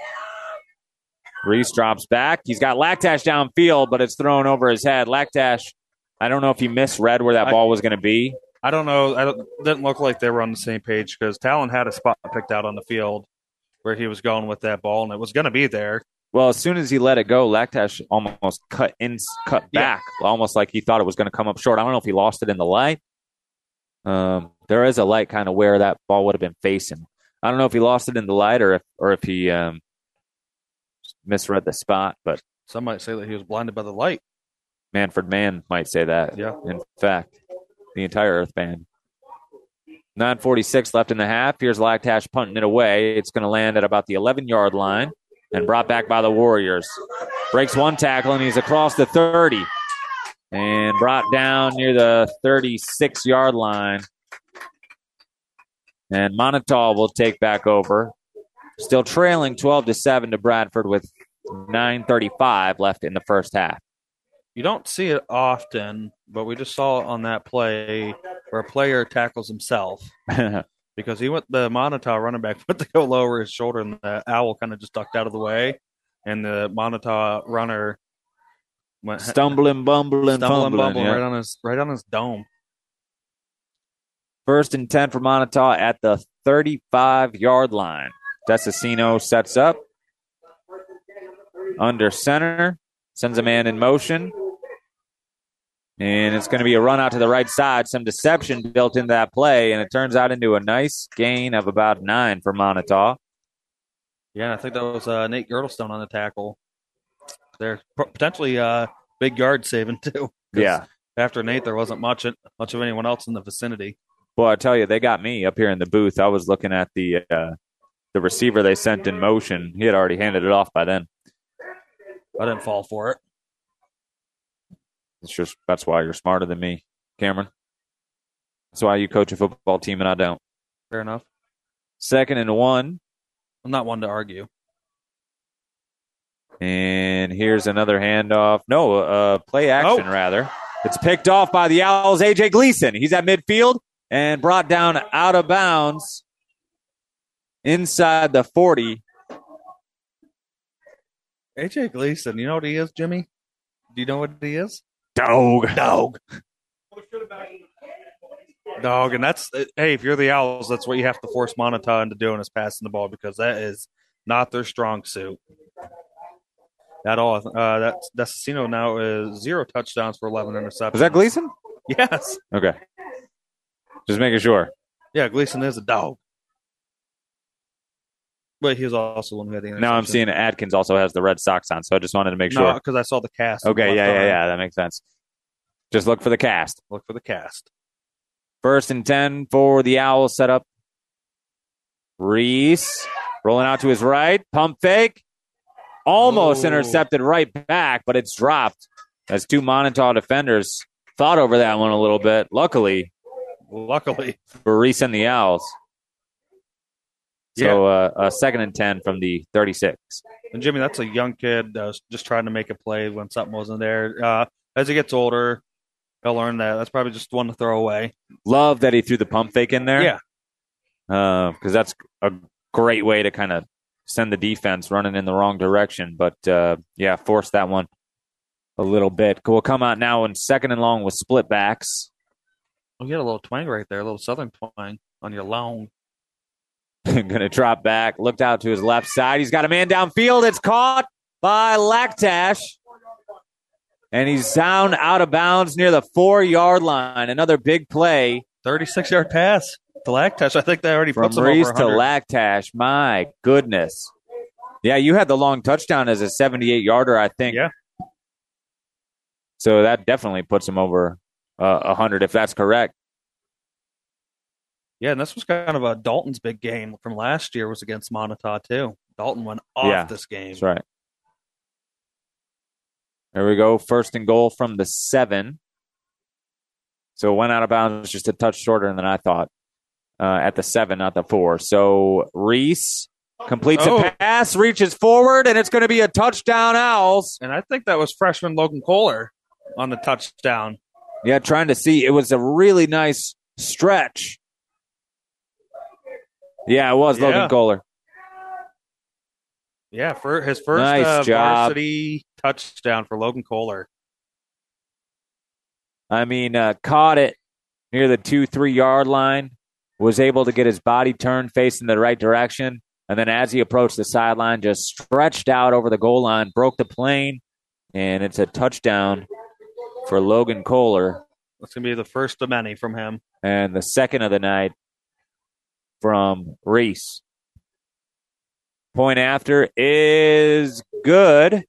Reese drops back. He's got Lactash downfield, but it's thrown over his head. Lactash, I don't know if he misread where that ball was going to be. I don't know. It didn't look like they were on the same page because Talon had a spot picked out on the field where he was going with that ball, and it was going to be there. Well, as soon as he let it go, Lactash almost cut back, almost like he thought it was going to come up short. I don't know if he lost it in the light. There is a light kind of where that ball would have been facing. I don't know if he lost it in the light or if he misread the spot. But some might say that he was blinded by the light. Manfred Mann might say that. Yeah. In fact, the entire Earth Band. 9:46 left in the half. Here's Lactash punting it away. It's going to land at about the 11-yard line. And brought back by the Warriors. Breaks one tackle, and he's across the 30. And brought down near the 36-yard line. And Montauk will take back over. Still trailing 12-7 to Bradford with 9:35 left in the first half. You don't see it often, but we just saw it on that play where a player tackles himself because the Montauk running back went to go lower his shoulder, and the Owl kind of just ducked out of the way, and the Montauk runner went stumbling, bumbling, yeah. right on his dome. 1st and 10 for Montauk at the 35-yard line. Desicino sets up under center, sends a man in motion. And it's going to be a run out to the right side. Some deception built into that play, and it turns out into a nice gain of about 9 for Montauk. Yeah, I think that was Nate Girdlestone on the tackle. They're potentially big yard saving, too. Yeah. After Nate, there wasn't much of anyone else in the vicinity. Well, I tell you, they got me up here in the booth. I was looking at the receiver they sent in motion. He had already handed it off by then. I didn't fall for it. That's why you're smarter than me, Cameron. That's why you coach a football team and I don't. Fair enough. 2nd and 1. I'm not one to argue. And here's another handoff. No, play action, rather. It's picked off by the Owls, A.J. Gleason. He's at midfield and brought down out of bounds inside the 40. A.J. Gleason, you know what he is, Jimmy? Do you know what he is? Dog. And that's, hey, if you're the Owls, that's what you have to force Montauk into doing is passing the ball because that is not their strong suit at all. That Desicino now is 0 touchdowns for 11 interceptions. Was that Gleason? Yes. Okay. Just making sure. Yeah, Gleason is a dog. But he was also one who had the interception. Now I'm seeing Adkins also has the red socks on, so I just wanted to make sure. No, because I saw the cast. Okay, yeah. That makes sense. Just look for the cast. Look for the cast. 1st and 10 for the Owls set up. Reese rolling out to his right. Pump fake. Almost intercepted right back, but it's dropped as 2 Montauk defenders fought over that one a little bit. Luckily for Reese and the Owls. So a 2nd and 10 from the 36. And Jimmy, that's a young kid just trying to make a play when something wasn't there. As he gets older, he'll learn that. That's probably just one to throw away. Love that he threw the pump fake in there. Yeah. Because that's a great way to kind of send the defense running in the wrong direction. But, force that one a little bit. We'll come out now in 2nd and long with split backs. Oh, you got a little twang right there, a little southern twang on your long. Going to drop back, looked out to his left side. He's got a man downfield. It's caught by Laktash. And he's down out of bounds near the 4-yard line. Another big play. 36-yard pass to Laktash. I think they already from puts him Reese over to 100. Laktash. My goodness. Yeah, you had the long touchdown as a 78-yarder, I think. Yeah. So that definitely puts him over 100, if that's correct. Yeah, and this was kind of a Dalton's big game from last year was against Montauk, too. Dalton went off this game. That's right. There we go. 1st and goal from the 7. So it went out of bounds just a touch shorter than I thought at the 7, not the 4. So Reese completes a pass, reaches forward, and it's going to be a touchdown, Owls. And I think that was freshman Logan Kohler on the touchdown. Yeah, trying to see. It was a really nice stretch. Yeah, it was Logan Kohler. Yeah, for his first nice varsity touchdown for Logan Kohler. I mean, caught it near the 2-3 yard line, was able to get his body turned facing the right direction, and then as he approached the sideline, just stretched out over the goal line, broke the plane, and it's a touchdown for Logan Kohler. That's going to be the first of many from him. And the second of the night from Reese. Point after is good.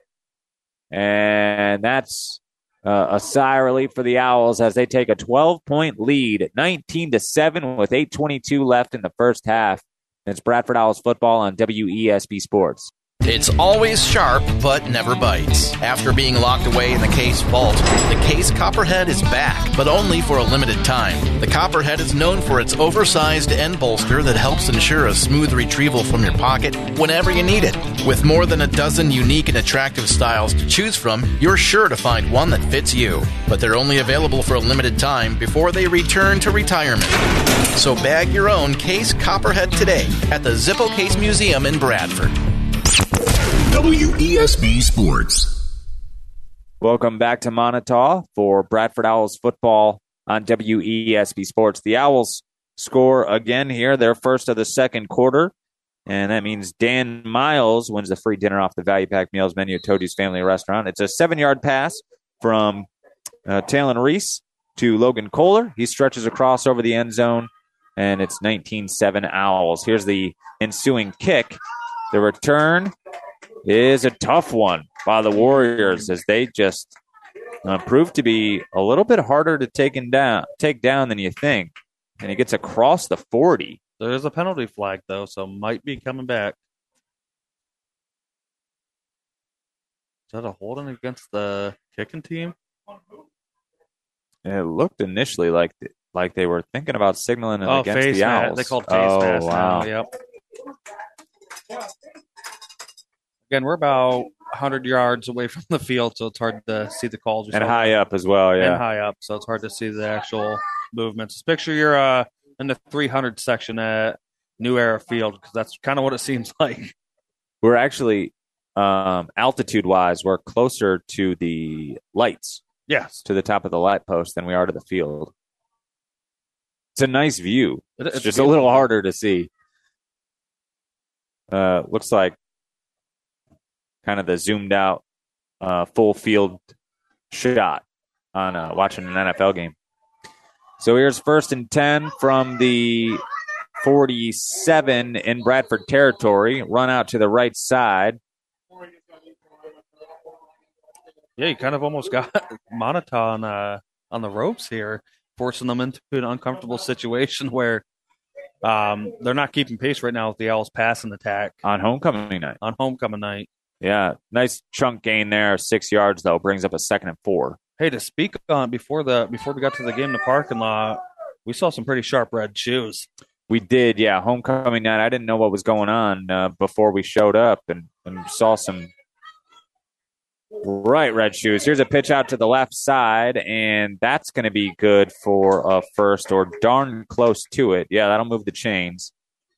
And that's a sigh of relief for the Owls as they take a 12-point lead at 19-7 with 8:22 left in the first half. It's Bradford Owls football on WESB Sports. It's always sharp, but never bites. After being locked away in the Case vault, the Case Copperhead is back, but only for a limited time. The Copperhead is known for its oversized end bolster that helps ensure a smooth retrieval from your pocket whenever you need it. With more than a dozen unique and attractive styles to choose from, you're sure to find one that fits you. But they're only available for a limited time before they return to retirement. So bag your own Case Copperhead today at the Zippo Case Museum in Bradford. WESB Sports. Welcome back to Montauk for Bradford Owls football on WESB Sports. The Owls score again here, their first of the second quarter, and that means Dan Miles wins the free dinner off the Value Pack Meals menu at Toadie's Family Restaurant. It's a 7-yard pass from Talon Reese to Logan Kohler. He stretches across over the end zone, and it's 19-7 Owls. Here's the ensuing kick. The return is a tough one by the Warriors as they just proved to be a little bit harder to take down than you think. And he gets across the 40. There's a penalty flag, though, so might be coming back. Is that a holding against the kicking team? It looked initially like they were thinking about signaling it against the Owls. They called face mask wow. now. Yep. Again, we're about 100 yards away from the field, so it's hard to see the calls. And high up as well, yeah. And high up, so it's hard to see the actual movements. Picture you're in the 300 section at New Era Field, because that's kind of what it seems like. We're actually, altitude-wise, we're closer to the lights. Yes. To the top of the light post than we are to the field. It's a nice view. It's just beautiful. A little harder to see. Looks like kind of the zoomed out full field shot on watching an NFL game. So here's 1st and 10 from the 47 in Bradford territory. Run out to the right side. Yeah, you kind of almost got Montauk on the ropes here, forcing them into an uncomfortable situation where they're not keeping pace right now with the Owls' passing attack. On homecoming night. Yeah, nice chunk gain there. 6 yards, though, brings up a 2nd and 4. Hey, to speak on before we got to the game in the parking lot, we saw some pretty sharp red shoes. We did, yeah. Homecoming night. I didn't know what was going on before we showed up and saw some bright red shoes. Here's a pitch out to the left side, and that's going to be good for a first or darn close to it. Yeah, that'll move the chains.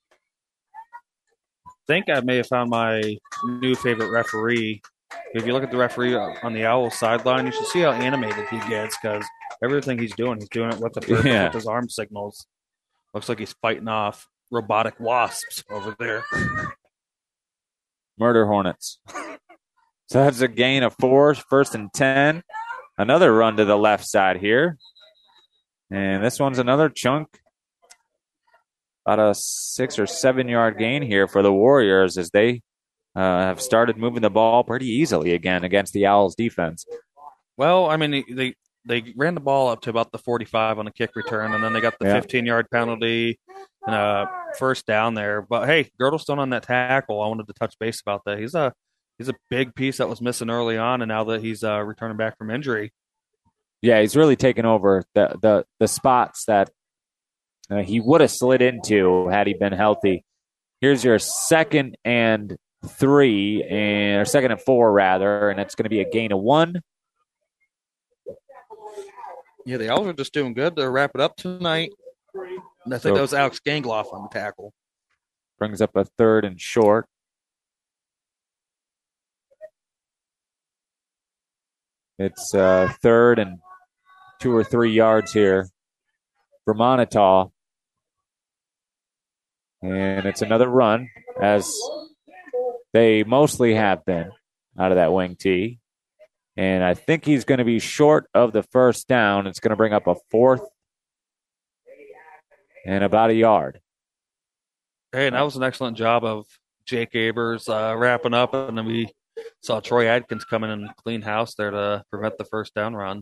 I think I may have found my new favorite referee. If you look at the referee on the Owl sideline, you should see how animated he gets, because everything he's doing it with with his arm signals. Looks like he's fighting off robotic wasps over there. Murder hornets. So that's a gain of 4, 1st and 10. Another run to the left side here. And this one's another chunk. About a 6 or 7 yard gain here for the Warriors as they have started moving the ball pretty easily again against the Owls defense. Well, I mean, they ran the ball up to about the 45 on the kick return, and then they got the 15-yard penalty and a first down there. But, hey, Girdlestone on that tackle, I wanted to touch base about that. He's a big piece that was missing early on, and now that he's returning back from injury. Yeah, he's really taken over the spots that he would have slid into had he been healthy. Here's your 2nd and 3, or 2nd and 4, rather, and it's going to be a gain of 1. Yeah, the Owls are just doing good to wrap it up tonight. And I think that was Alex Gangloff on the tackle. Brings up a 3rd and short. It's 3rd and 2 or 3 yards here for Montauk. And it's another run, as they mostly have been out of that wing tee. And I think he's going to be short of the first down. It's going to bring up a 4th and about a yard. Hey, and that was an excellent job of Jake Abers wrapping up. And then we saw Troy Adkins come in and clean house there to prevent the first down run.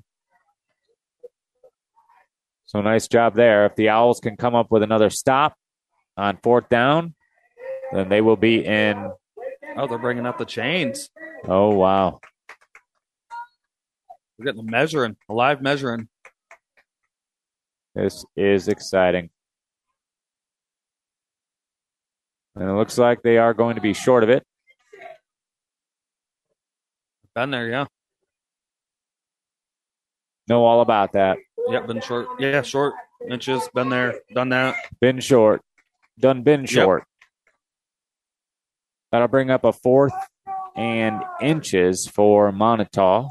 So nice job there. If the Owls can come up with another stop on 4th down, then they will be in Oh, they're bringing up the chains. Oh, wow. We're getting a live measuring. This is exciting. And it looks like they are going to be short of it. Been there, yeah. Know all about that. Yep, been short. Yeah, short inches. Been there, done that. Been short. Been short. Yep. That'll bring up a 4th and inches for Montauk.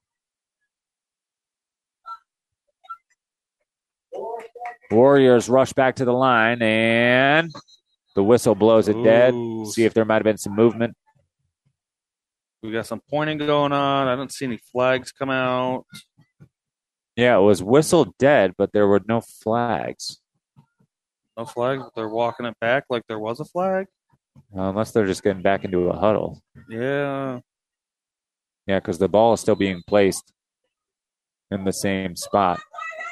Warriors rush back to the line, and the whistle blows it dead. See if there might have been some movement. We got some pointing going on. I don't see any flags come out. Yeah, it was whistled dead, but there were no flags. No flags, but they're walking it back like there was a flag? Unless they're just getting back into a huddle. Yeah. Yeah, because the ball is still being placed in the same spot.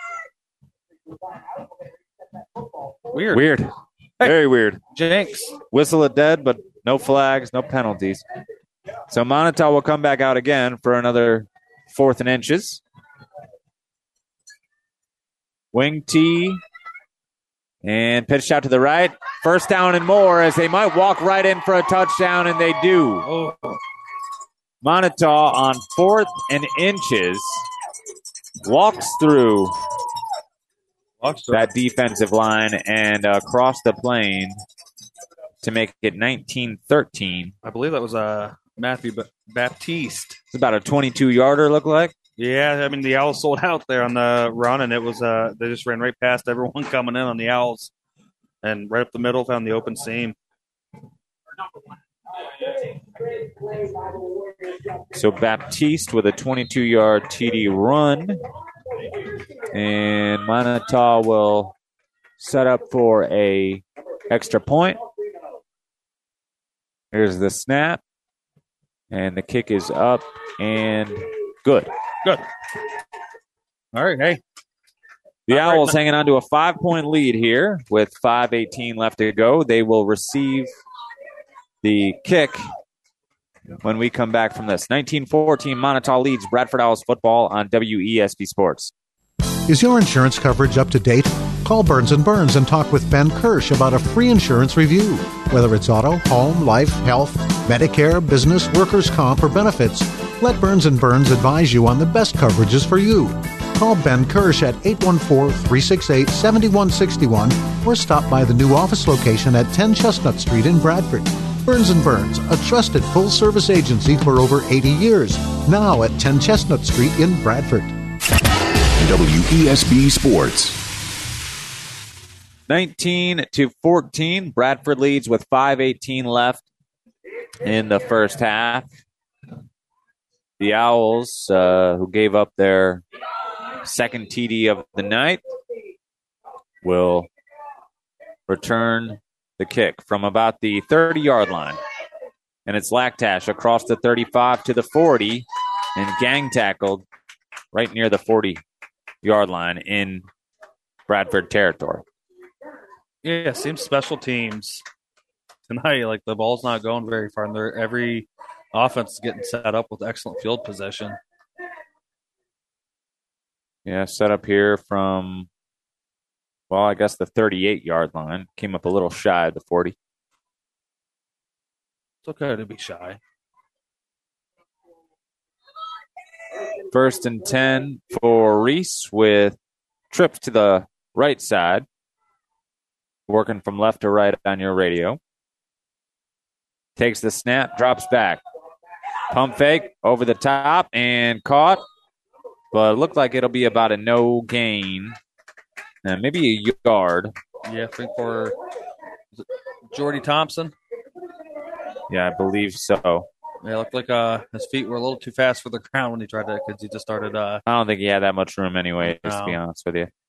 Weird. Hey, very weird. Jinx. Whistle it dead, but no flags, no penalties. So Montauk will come back out again for another 4th and inches. Wing tee. And pitched out to the right. First down and more as they might walk right in for a touchdown, and they do. Oh. Montauk on 4th and inches walks through that defensive line and across the plane to make it 19-13. I believe that was Matthew Baptiste. It's about a 22-yarder, look like. Yeah, I mean, the Owls sold out there on the run, and it was they just ran right past everyone coming in on the Owls and right up the middle found the open seam. So Baptiste with a 22-yard TD run. And Montauk will set up for a extra point. Here's the snap. And the kick is up and good. Good. All right, hey. The Owls hanging on to a 5-point lead here with 5:18 left to go. They will receive the kick when we come back from this. 19-14, Montauk leads Bradford Owls football on WESB Sports. Is your insurance coverage up to date? Call Burns & Burns and talk with Ben Kirsch about a free insurance review. Whether it's auto, home, life, health, Medicare, business, workers' comp, or benefits, let Burns & Burns advise you on the best coverages for you. Call Ben Kirsch at 814-368-7161 or stop by the new office location at 10 Chestnut Street in Bradford. Burns & Burns, a trusted full-service agency for over 80 years. Now at 10 Chestnut Street in Bradford. WESB Sports. 19-14, Bradford leads with 5:18 left in the first half. The Owls, who gave up their second TD of the night, will return the kick from about the 30-yard line. And it's Lactash across the 35 to the 40 and gang tackled right near the 40-yard line in Bradford territory. Yeah, seems special teams tonight, like the ball's not going very far, and every offense is getting set up with excellent field position. Yeah, set up here from, well, I guess the 38-yard line. Came up a little shy of the 40. It's okay to be shy. 1st and 10 for Reese with trips to the right side. Working from left to right on your radio. Takes the snap, drops back. Pump fake over the top and caught. But it looked like it'll be about a no gain. Maybe a yard. Yeah, I think for Jordy Thompson. Yeah, I believe so. Yeah, it looked like his feet were a little too fast for the ground when he tried to, because he just started. I don't think he had that much room anyway, just to be honest with you.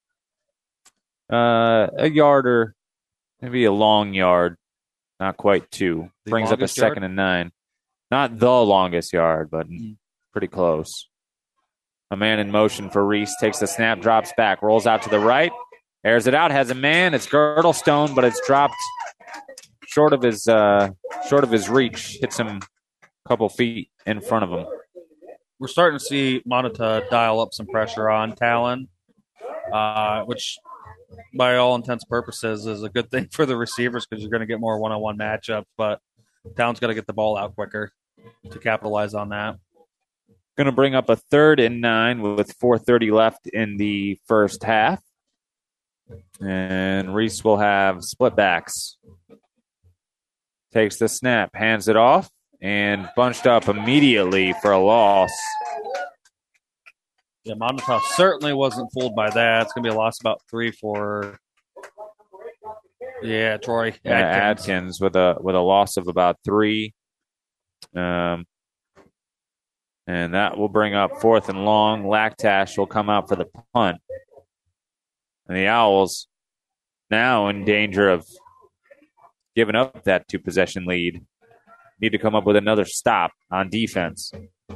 A yard or maybe a long yard. Not quite 2. Brings up a 2nd and 9. Not the longest yard, but pretty close. A man in motion for Reese. Takes the snap, drops back, rolls out to the right. Airs it out, has a man. It's Girdlestone, but it's dropped short of his short of his reach, hits him a couple feet in front of him. We're starting to see Moneta dial up some pressure on Talon, which by all intents and purposes is a good thing for the receivers because you're going to get more one-on-one matchups, but Talon's got to get the ball out quicker to capitalize on that. Going to bring up a 3rd and 9 with 4:30 left in the first half. And Reese will have split backs. Takes the snap, hands it off, and bunched up immediately for a loss. Yeah, Moneta certainly wasn't fooled by that. It's going to be a loss about 3 for Troy Adkins with a loss of about 3. And that will bring up 4th and long. Lactash will come out for the punt. And the Owls now in danger of giving up that 2-possession lead. Need to come up with another stop on defense.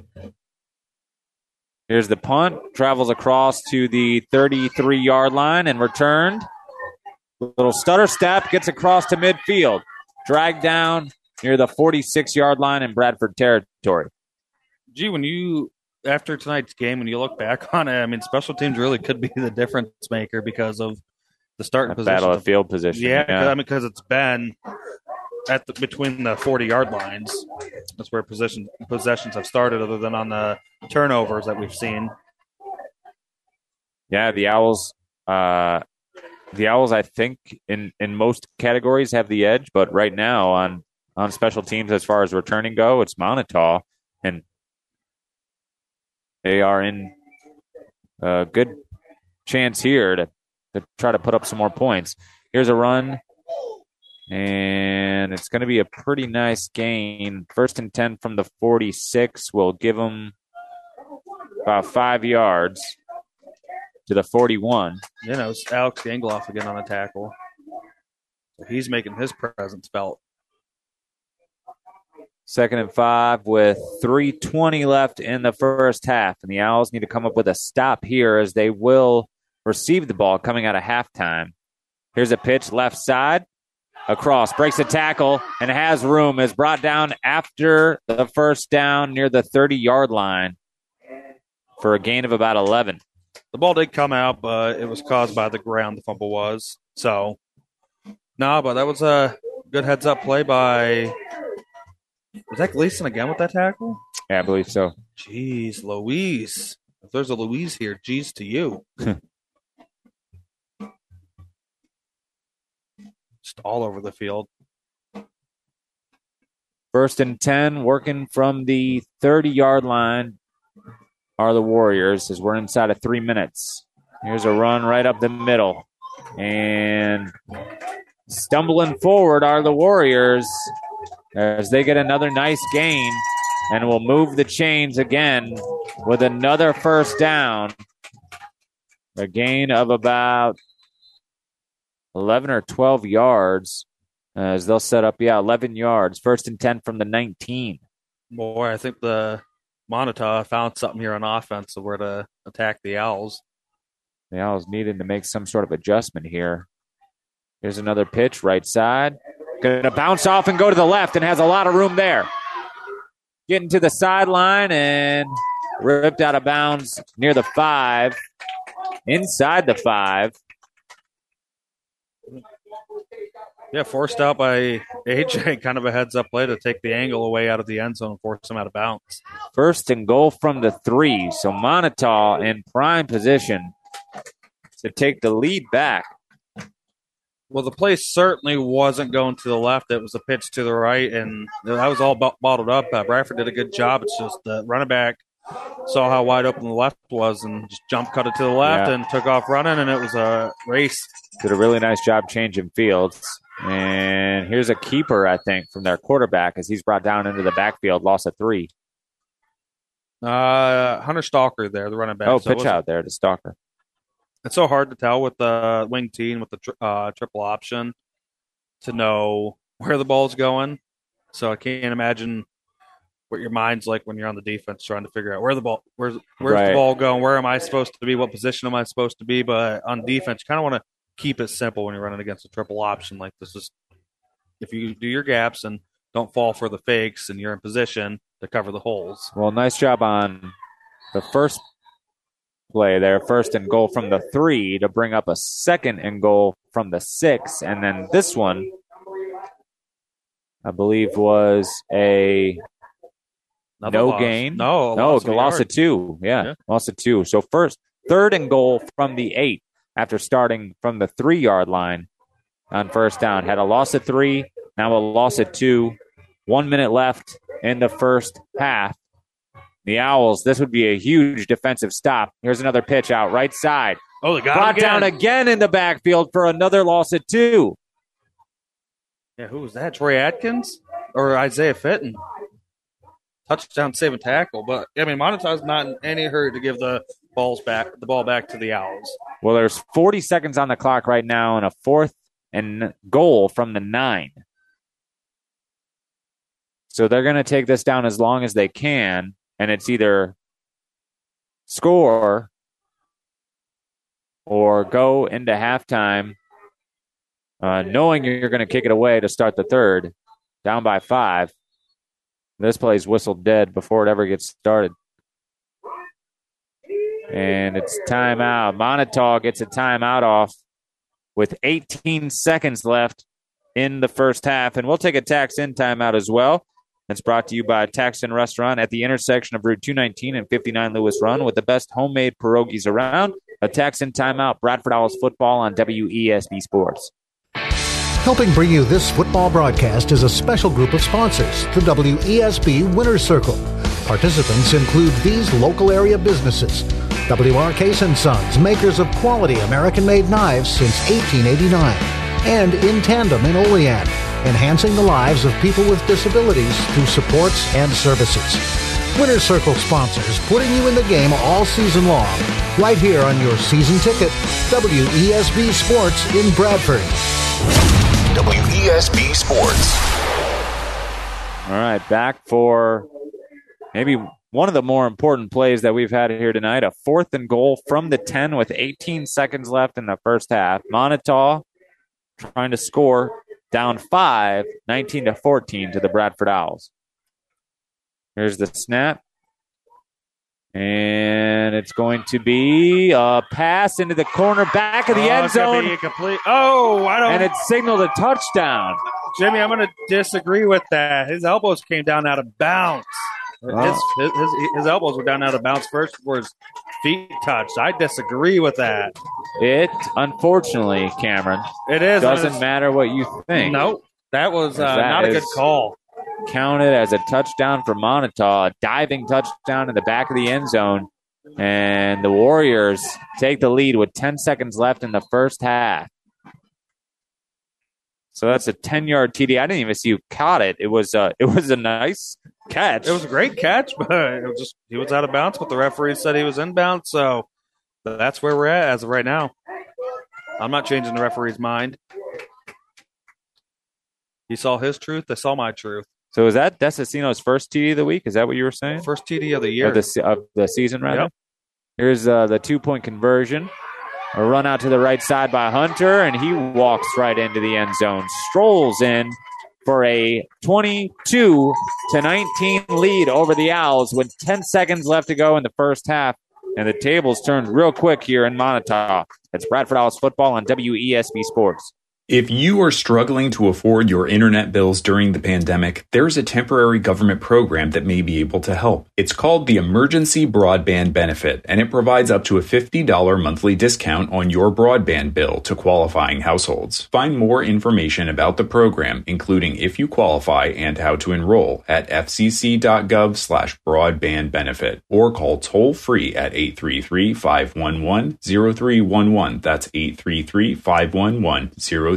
Here's the punt. Travels across to the 33-yard line and returned. Little stutter step. Gets across to midfield. Dragged down near the 46-yard line in Bradford territory. Gee, after tonight's game, when you look back on it, I mean, special teams really could be the difference maker because of the starting position. Battle of field position. Yeah. Because it's been between the 40-yard lines. That's where possessions have started, other than on the turnovers that we've seen. Yeah, the Owls, I think, in most categories have the edge, but right now on special teams, as far as returning go, it's Moneta, and they are in a good chance here to try to put up some more points. Here's a run, and it's going to be a pretty nice gain. 1st and 10 from the 46 will give them about 5 yards to the 41. It's Alex Gangloff again on a tackle. So he's making his presence felt. 2nd and 5 with 3:20 left in the first half. And the Owls need to come up with a stop here as they will receive the ball coming out of halftime. Here's a pitch left side. Across. Breaks a tackle and has room. Is brought down after the first down near the 30-yard line for a gain of about 11. The ball did come out, but it was caused by the ground the fumble was. So, but that was a good heads-up play by... Was that Gleason again with that tackle? Yeah, I believe so. Jeez, Louise. If there's a Louise here, geez to you. Just all over the field. 1st and 10, working from the 30-yard line are the Warriors as we're inside of 3 minutes. Here's a run right up the middle. And stumbling forward are the Warriors as they get another nice gain and will move the chains again with another first down. A gain of about 11 or 12 yards as they'll set up, 11 yards. 1st and 10 from the 19. Boy, I think the Moneta found something here on offense of where to attack the Owls. The Owls needed to make some sort of adjustment here. Here's another pitch, right side. Going to bounce off and go to the left and has a lot of room there. Getting to the sideline and ripped out of bounds near the 5. Inside the 5. Yeah, forced out by AJ. Kind of a heads-up play to take the angle away out of the end zone and force him out of bounds. 1st and goal from the 3. So Moneta in prime position to take the lead back. Well, the play certainly wasn't going to the left. It was a pitch to the right, and that was all bottled up. Bradford did a good job. It's just the running back saw how wide open the left was and just jump cut it to the left and took off running, and it was a race. Did a really nice job changing fields. And here's a keeper, I think, from their quarterback as he's brought down into the backfield, loss of 3. Hunter Stalker there, the running back. Oh, pitch out there to Stalker. It's so hard to tell with the wing T and with the triple option to know where the ball's going. So I can't imagine what your mind's like when you're on the defense trying to figure out where's the ball going, where am I supposed to be, what position am I supposed to be. But on defense, you kind of want to keep it simple when you're running against a triple option like this. Is if you do your gaps and don't fall for the fakes, and you're in position to cover the holes. Well, nice job on the first play there, 1st and goal from the 3 to bring up a 2nd and goal from the 6. And then this one, I believe, was a no gain. No, loss of 2. Yeah, loss of 2. So 3rd and goal from the 8 after starting from the 3-yard line on 1st down. Had a loss of 3, now a loss of 2. 1 minute left in the first half. The Owls, this would be a huge defensive stop. Here's another pitch out right side. Oh, they got brought down again in the backfield for another loss of 2. Yeah, who was that? Troy Atkins or Isaiah Fitton? Touchdown, save and tackle. But I mean, Montauk's not in any hurry to give the ball back to the Owls. Well, there's 40 seconds on the clock right now, and a 4th and goal from the 9. So they're going to take this down as long as they can, and it's either score or go into halftime knowing you're going to kick it away to start the 3rd, down by 5. This play's whistled dead before it ever gets started. And it's timeout. Montauk gets a timeout off with 18 seconds left in the first half. And we'll take a Taxton timeout as well. It's brought to you by Taxton Restaurant at the intersection of Route 219 and 59 Lewis Run with the best homemade pierogies around. A Taxton timeout. Bradford Owls football on WESB Sports. Helping bring you this football broadcast is a special group of sponsors, the WESB Winner's Circle. Participants include these local area businesses. W.R. Case & Sons, makers of quality American-made knives since 1889. And In Tandem in Olean, enhancing the lives of people with disabilities through supports and services. Winner's Circle sponsors, putting you in the game all season long. Right here on your season ticket, WESB Sports in Bradford. WESB Sports. All right, back for maybe one of the more important plays that we've had here tonight. A 4th and goal from the 10 with 18 seconds left in the first half. Montauk trying to score, down 5, 19-14 to the Bradford Owls. Here's the snap. And it's going to be a pass into the corner, back of the end zone. And it's signaled a touchdown. Jimmy, I'm going to disagree with that. His elbows came down out of bounds. His elbows were down out of bounds first before his feet touched. I disagree with that. It, unfortunately, Cameron, doesn't matter what you think. No, that was not a good call. Counted as a touchdown for Montauk, a diving touchdown in the back of the end zone. And the Warriors take the lead with 10 seconds left in the first half. So that's a 10-yard TD. I didn't even see who caught it. It was a nice catch. It was a great catch, but he was out of bounds, but the referee said he was inbound, so that's where we're at as of right now. I'm not changing the referee's mind. He saw his truth. I saw my truth. So is that Desicino's first TD of the week? Is that what you were saying? First TD of the year. Of the season, rather? Yep. Here's the 2-point conversion. A run out to the right side by Hunter, and he walks right into the end zone. Strolls in for a 22-19 lead over the Owls with 10 seconds left to go in the first half. And the tables turned real quick here in Montauk. It's Bradford Owls football on WESB Sports. If you are struggling to afford your internet bills during the pandemic, there's a temporary government program that may be able to help. It's called the Emergency Broadband Benefit, and it provides up to a $50 monthly discount on your broadband bill to qualifying households. Find more information about the program, including if you qualify and how to enroll, at fcc.gov/broadbandbenefit, or call toll-free at 833-511-0311. That's 833-511-0311.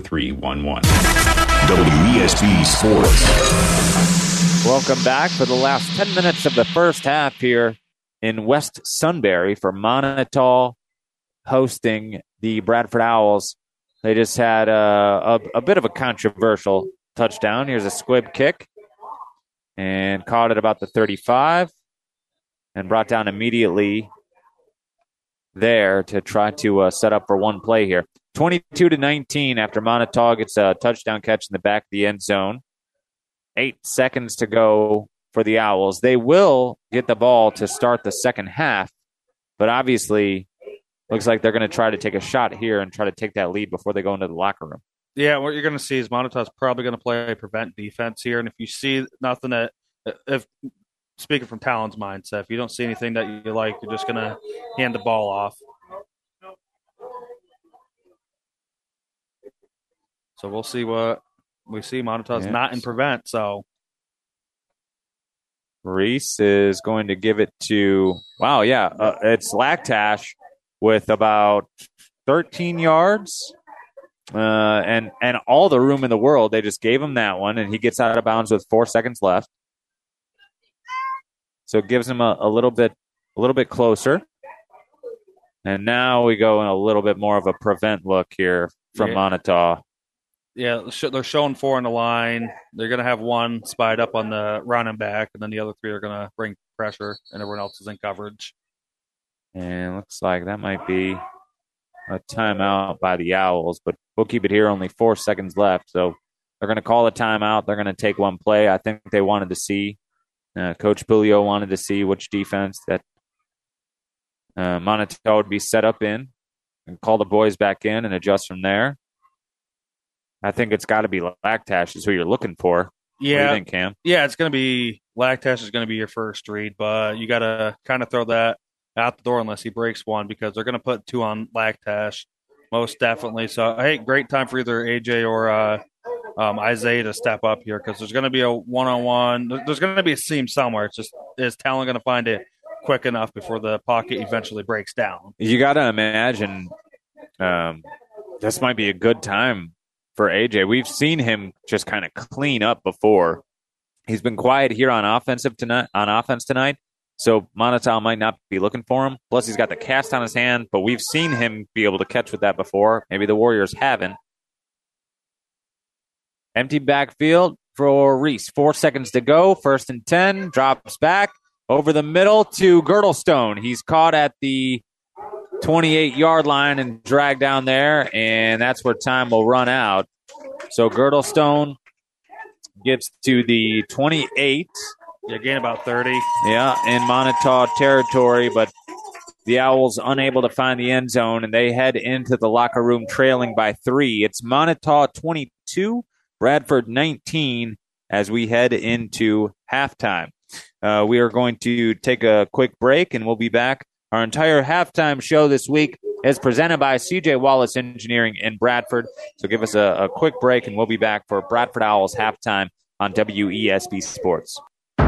WESB Sports. Welcome back for the last 10 minutes of the first half here in West Sunbury for Montauk hosting the Bradford Owls. They just had a bit of a controversial touchdown. Here's a squib kick and caught it about the 35 and brought down immediately there to try to set up for one play here. 22-19 after Montauk gets a touchdown catch in the back of the end zone. 8 seconds to go for the Owls. They will get the ball to start the second half, but obviously looks like they're going to try to take a shot here and try to take that lead before they go into the locker room. Yeah, what you're going to see is Montauk's probably going to play prevent defense here, and if you see nothing that, if speaking from Talon's mindset, if you don't see anything that you like, you're just going to hand the ball off. So we'll see what we see. Montauk's not in prevent, so. Reese is going to give it to, it's Lactash with about 13 yards and all the room in the world. They just gave him that one, and he gets out of bounds with 4 seconds left. So it gives him a little bit closer. And now we go in a little bit more of a prevent look here from Montauk. Yeah, they're showing 4 in the line. They're going to have one spied up on the running back, and then the other 3 are going to bring pressure, and everyone else is in coverage. And looks like that might be a timeout by the Owls, but we'll keep it here. Only 4 seconds left, so they're going to call a timeout. They're going to take one play. I think they wanted to see, Coach Bulio wanted to see which defense that Montauk would be set up in and call the boys back in and adjust from there. I think it's got to be Lactash is who you're looking for. Yeah. What do you think, Cam? Yeah, it's going to be Lactash is going to be your first read, but you got to kind of throw that out the door unless he breaks one, because they're going to put 2 on Lactash, most definitely. So, hey, great time for either AJ or Isaiah to step up here, because there's going to be a one-on-one. There's going to be a seam somewhere. It's just, is Talon going to find it quick enough before the pocket eventually breaks down? You got to imagine this might be a good time for AJ. We've seen him just kind of clean up before. He's been quiet here on offense tonight, so Montauk might not be looking for him. Plus, he's got the cast on his hand, but we've seen him be able to catch with that before. Maybe the Warriors haven't. Empty backfield for Reese. 4 seconds to go. 1st and 10. Drops back over the middle to Girdlestone. He's caught at the 28-yard line and dragged down there, and that's where time will run out. So Girdlestone gets to the 28. Yeah, gain about 30. Yeah, in Montauk territory, but the Owls unable to find the end zone, and they head into the locker room trailing by 3. It's Montauk 22, Bradford 19 as we head into halftime. We are going to take a quick break, and we'll be back. Our entire halftime show this week is presented by C.J. Wallace Engineering in Bradford. So give us a quick break, and we'll be back for Bradford Owls halftime on WESB Sports.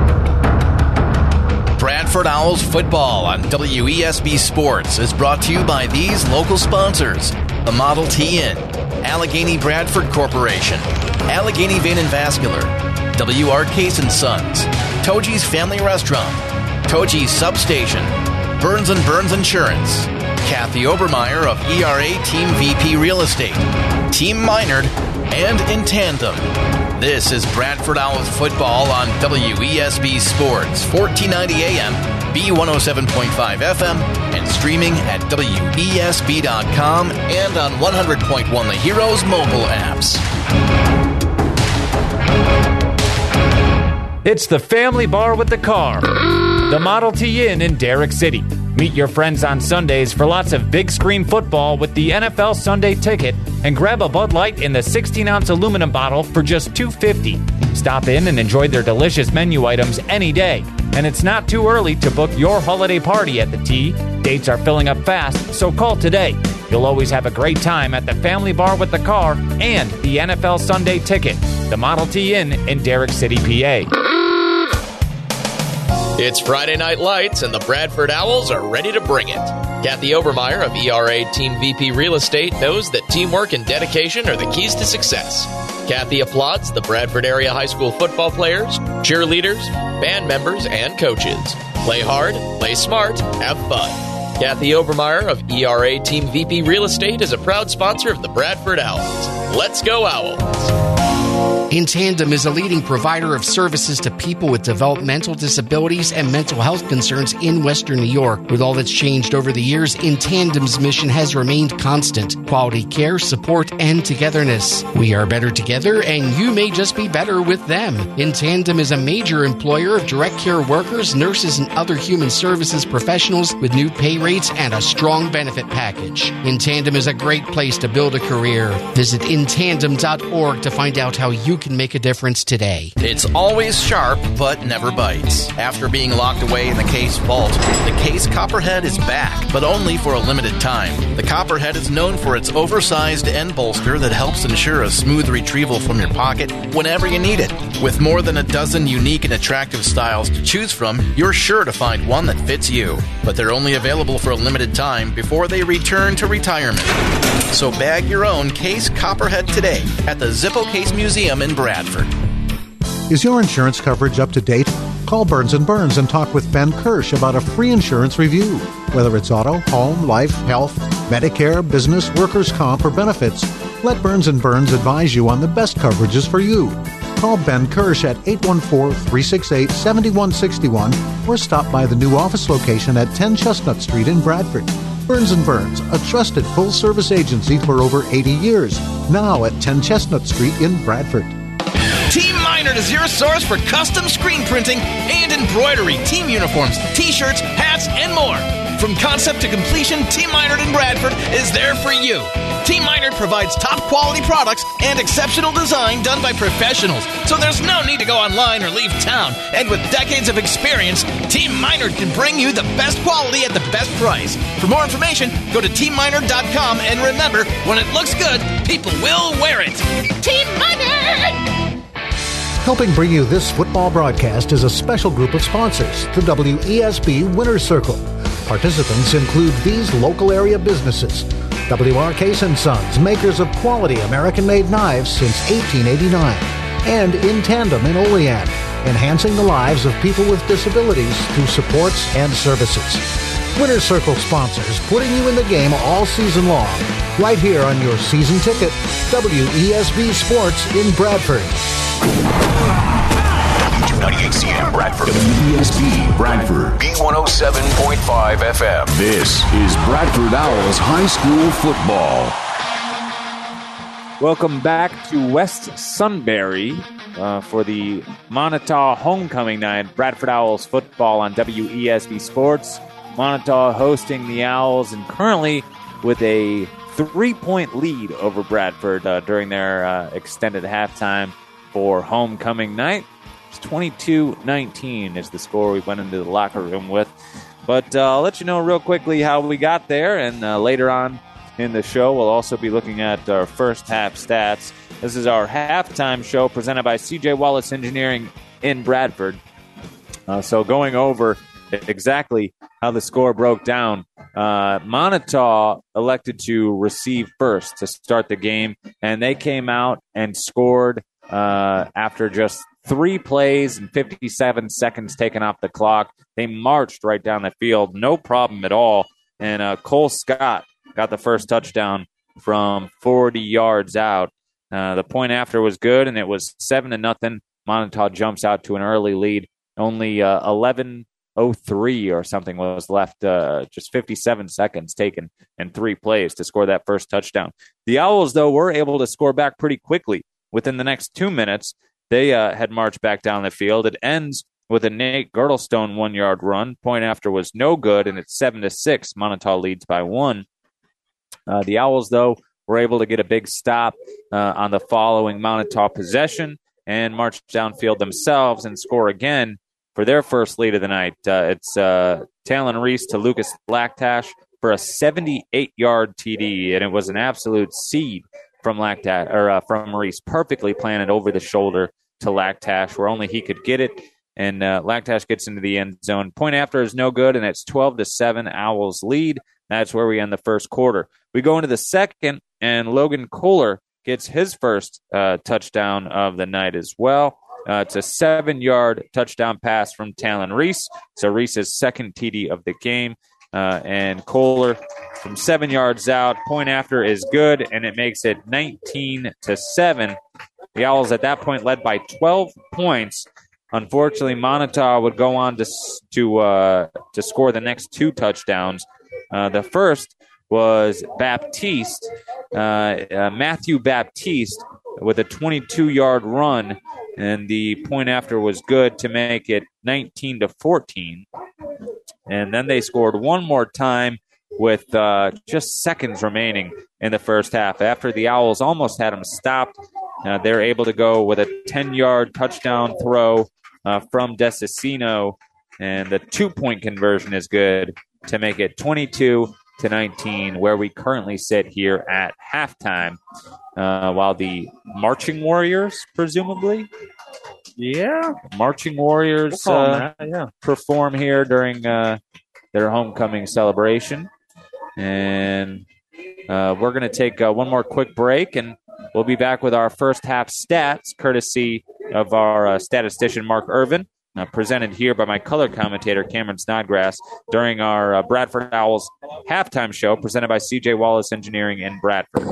Bradford Owls football on WESB Sports is brought to you by these local sponsors: the Model T Inn, Allegheny Bradford Corporation, Allegheny Vein and Vascular, W.R. Case & Sons, Toji's Family Restaurant, Toji's Substation, Burns & Burns Insurance, Kathy Obermeyer of ERA Team VP Real Estate, Team Minard, and In Tandem. This is Bradford Owls football on WESB Sports, 1490 AM, B107.5 FM, and streaming at WESB.com and on 100.1 The Heroes mobile apps. It's the Family Bar with the Car, the Model T Inn in Derrick City. Meet your friends on Sundays for lots of big screen football with the NFL Sunday Ticket, and grab a Bud Light in the 16-ounce aluminum bottle for just $2.50. Stop in and enjoy their delicious menu items any day. And it's not too early to book your holiday party at the T. Dates are filling up fast, so call today. You'll always have a great time at the Family Bar with the Car and the NFL Sunday Ticket, the Model T Inn in Derrick City, PA. It's Friday Night Lights, and the Bradford Owls are ready to bring it. Kathy Obermeyer of ERA Team VP Real Estate knows that teamwork and dedication are the keys to success. Kathy applauds the Bradford area high school football players, cheerleaders, band members, and coaches. Play hard, play smart, have fun. Kathy Obermeyer of ERA Team VP Real Estate is a proud sponsor of the Bradford Owls. Let's go Owls! In Tandem is a leading provider of services to people with developmental disabilities and mental health concerns in Western New York. With all that's changed over the years, In Tandem's mission has remained constant: quality care, support, and togetherness. We are better together, and you may just be better with them. In Tandem is a major employer of direct care workers, nurses, and other human services professionals with new pay rates and a strong benefit package. In Tandem is a great place to build a career. Visit intandem.org to find out how you can make a difference today. It's always sharp, but never bites. After being locked away in the Case vault, the Case Copperhead is back, but only for a limited time. The Copperhead is known for its oversized end bolster that helps ensure a smooth retrieval from your pocket whenever you need it. With more than a dozen unique and attractive styles to choose from, you're sure to find one that fits you. But they're only available for a limited time before they return to retirement. So bag your own Case Copperhead today at the Zippo Case Museum in Bradford. Is your insurance coverage up to date? Call Burns & Burns and talk with Ben Kirsch about a free insurance review. Whether it's auto, home, life, health, Medicare, business, workers' comp, or benefits, let Burns & Burns advise you on the best coverages for you. Call Ben Kirsch at 814-368-7161 or stop by the new office location at 10 Chestnut Street in Bradford. Burns & Burns, a trusted full-service agency for over 80 years. Now at 10 Chestnut Street in Bradford. Team Minard is your source for custom screen printing and embroidery, team uniforms, t-shirts, hats, and more. From concept to completion, Team Minard in Bradford is there for you. Team Minard provides top-quality products and exceptional design done by professionals, so there's no need to go online or leave town. And with decades of experience, Team Minard can bring you the best quality at the best price. For more information, go to teamminard.com, and remember, when it looks good, people will wear it. Team Minard! Helping bring you this football broadcast is a special group of sponsors, the WESB Winner's Circle. Participants include these local area businesses: W.R. Case & Sons, makers of quality American-made knives since 1889, and In Tandem in Olean, enhancing the lives of people with disabilities through supports and services. Winner's Circle sponsors, putting you in the game all season long, right here on your season ticket, WESB Sports in Bradford. 98CM Bradford. WESB Bradford. B107.5 FM. This is Bradford Owls High School Football. Welcome back to West Sunbury for the Montauk Homecoming Night. Bradford Owls football on WESB Sports. Montauk hosting the Owls and currently with a 3-point lead over Bradford during their extended halftime for homecoming night. It's 22-19 is the score we went into the locker room with. But I'll let you know real quickly how we got there, and later on in the show we'll also be looking at our first half stats. This is our halftime show presented by C.J. Wallace Engineering in Bradford. So going over exactly how the score broke down, Montauk elected to receive first to start the game, and they came out and scored after just 3 plays and 57 seconds taken off the clock. They marched right down the field, no problem at all. And Cole Scott got the first touchdown from 40 yards out. The point after was good, and it was 7-0. Montauk jumps out to an early lead. Only 11:03 or something was left. Just 57 seconds taken and 3 plays to score that first touchdown. The Owls, though, were able to score back pretty quickly. Within the next 2 minutes, they had marched back down the field. It ends with a Nate Girdlestone 1-yard run. Point after was no good, and it's 7-6. Montauk leads by 1. The Owls, though, were able to get a big stop on the following Montauk possession and march downfield themselves and score again for their first lead of the night. It's Talon Reese to Lucas Lactash for a 78-yard TD, and it was an absolute seed from from Reese, perfectly planted over the shoulder to Lactash, where only he could get it, and Lactash gets into the end zone. Point after is no good, and it's 12-7 Owls lead. That's where we end the first quarter. We go into the second, and Logan Kohler gets his first touchdown of the night as well. It's a 7-yard touchdown pass from Talon Reese, so Reese's second TD of the game. And Kohler from 7 yards out. Point after is good, and it makes it 19-7. The Owls at that point led by 12 points. Unfortunately, Montauk would go on to score the next 2 touchdowns. The first was Baptiste, Matthew Baptiste, with a 22-yard run, and the point after was good to make it 19-14. And then they scored one more time with just seconds remaining in the first half. After the Owls almost had them stopped, they're able to go with a 10-yard touchdown throw from Desicino, and the 2-point conversion is good to make it 22-19, where we currently sit here at halftime, while the Marching Warriors, presumably, Marching Warriors perform here during their homecoming celebration. And we're going to take one more quick break, and we'll be back with our first half stats, courtesy of our statistician, Mark Irvin, presented here by my color commentator, Cameron Snodgrass, during our Bradford Owls halftime show, presented by C.J. Wallace Engineering in Bradford.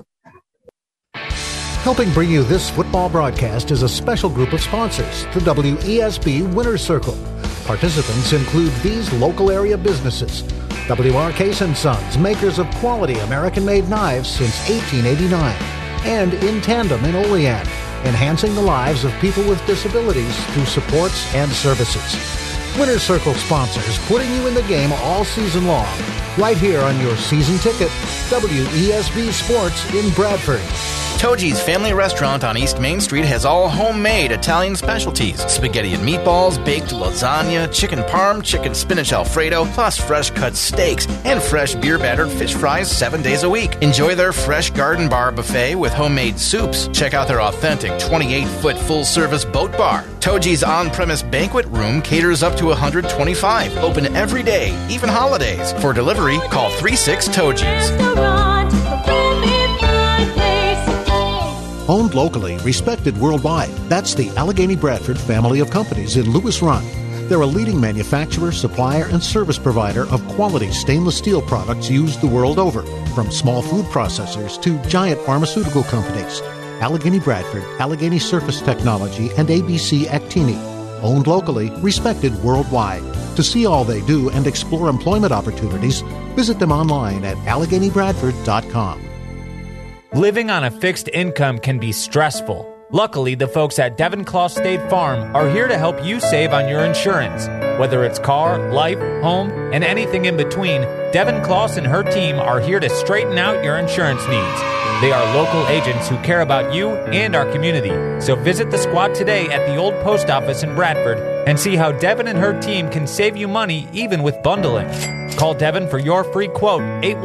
Helping bring you this football broadcast is a special group of sponsors, the WESB Winner's Circle. Participants include these local area businesses: W.R. Case & Sons, makers of quality American-made knives since 1889, and In Tandem in Olean, enhancing the lives of people with disabilities through supports and services. Winner's Circle sponsors, putting you in the game all season long, right here on your season ticket, WESB Sports in Bradford. Toji's Family Restaurant on East Main Street has all homemade Italian specialties: spaghetti and meatballs, baked lasagna, chicken parm, chicken spinach Alfredo, plus fresh cut steaks and fresh beer battered fish fries 7 days a week. Enjoy their fresh garden bar buffet with homemade soups. Check out their authentic 28-foot full-service boat bar. Toji's on-premise banquet room caters up to 125. Open every day, even holidays. For delivery, call 36-TOJI's. Owned locally, respected worldwide. That's the Allegheny Bradford family of companies in Lewis Run. They're a leading manufacturer, supplier, and service provider of quality stainless steel products used the world over, from small food processors to giant pharmaceutical companies. Allegheny Bradford, Allegheny Surface Technology, and ABC Actini. Owned locally, respected worldwide. To see all they do and explore employment opportunities, visit them online at AlleghenyBradford.com. Living on a fixed income can be stressful. Luckily, the folks at Devon Claw State Farm are here to help you save on your insurance. Whether it's car, life, home, and anything in between, Devon Claus and her team are here to straighten out your insurance needs. They are local agents who care about you and our community. So visit the squad today at the old post office in Bradford and see how Devon and her team can save you money even with bundling. Call Devon for your free quote,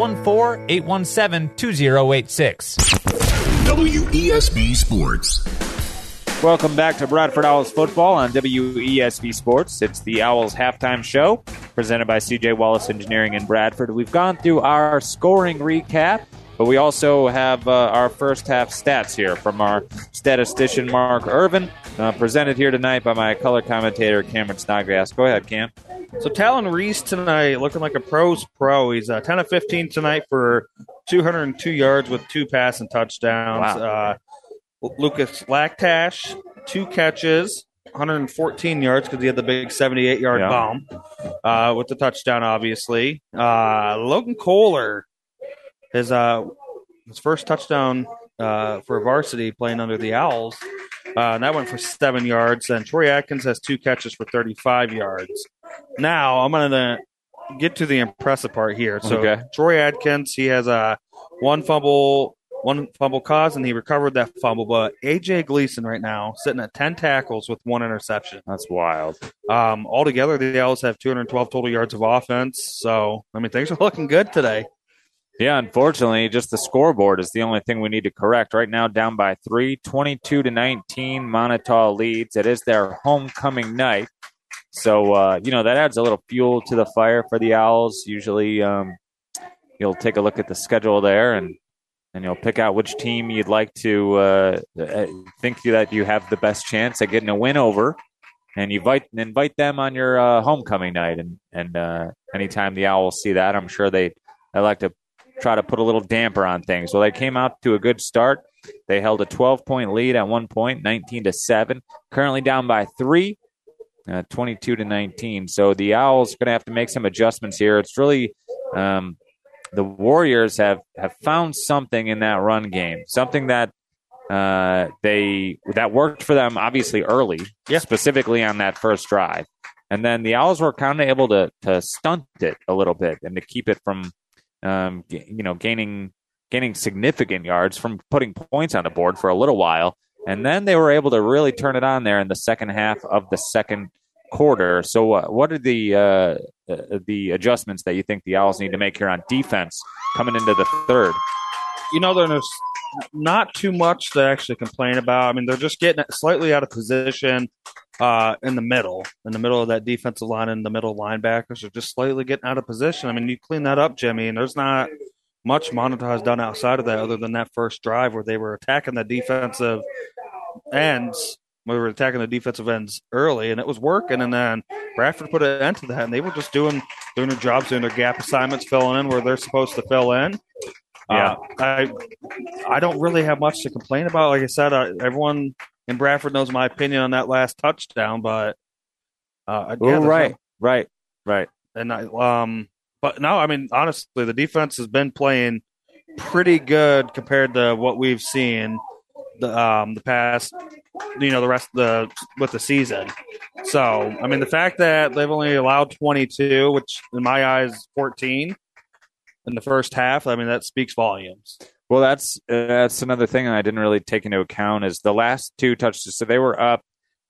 814-817-2086. WESB Sports. Welcome back to Bradford Owls football on WESB Sports. It's the Owls halftime show presented by C.J. Wallace Engineering in Bradford. We've gone through our scoring recap, but we also have our first half stats here from our statistician, Mark Irvin, presented here tonight by my color commentator, Cameron Snodgrass. Go ahead, Cam. So Talon Reese tonight looking like a pro's pro. He's 10 of 15 tonight for 202 yards with 2 passing touchdowns. Wow. Lucas Lactash, 2 catches, 114 yards because he had the big 78-yard bomb with the touchdown, obviously. Logan Kohler, his first touchdown for varsity playing under the Owls. And that went for 7 yards. And Troy Atkins has 2 catches for 35 yards. Now, I'm going to get to the impressive part here. So, Troy Atkins, he has one fumble caused, and he recovered that fumble. But A.J. Gleason right now sitting at 10 tackles with 1 interception. That's wild. Altogether, the Owls have 212 total yards of offense. So, I mean, things are looking good today. Yeah, unfortunately, just the scoreboard is the only thing we need to correct. Right now, down by 3, 22-19, Montauk leads. It is their homecoming night. So, that adds a little fuel to the fire for the Owls. Usually, you'll take a look at the schedule there, and you'll pick out which team you'd like to think that you have the best chance at getting a win over, and you invite them on your homecoming night. And anytime the Owls see that, I'm sure they like to try to put a little damper on things. Well, they came out to a good start They held a 12-point lead at one point, 19-7. Currently down by 3, 22-19. So the Owls are going to have to make some adjustments here. It's really the Warriors have found something in that run game, something that that worked for them obviously early, specifically on that first drive. And then the Owls were kind of able to stunt it a little bit and to keep it from gaining significant yards, from putting points on the board for a little while. And then they were able to really turn it on there in the second half of the second quarter. So what are the adjustments that you think the Owls need to make here on defense coming into the third? There's not too much to actually complain about. I mean, they're just getting slightly out of position in the middle of that defensive line, and the middle linebackers are just slightly getting out of position. I mean, you clean that up, Jimmy, and there's not much Montauk has done outside of that other than that first drive where they were attacking the defensive ends. We were attacking the defensive ends early, and it was working. And then Bradford put an end to that, and they were just doing their jobs, doing their gap assignments, filling in where they're supposed to fill in. Yeah, I don't really have much to complain about. Like I said, everyone in Bradford knows my opinion on that last touchdown, but right. And but no, I mean, honestly, the defense has been playing pretty good compared to what we've seen the past, the rest of the season. So, I mean, the fact that they've only allowed 22, which in my eyes 14 in the first half, I mean, that speaks volumes. Well, that's another thing I didn't really take into account is the last two touchdowns. So they were up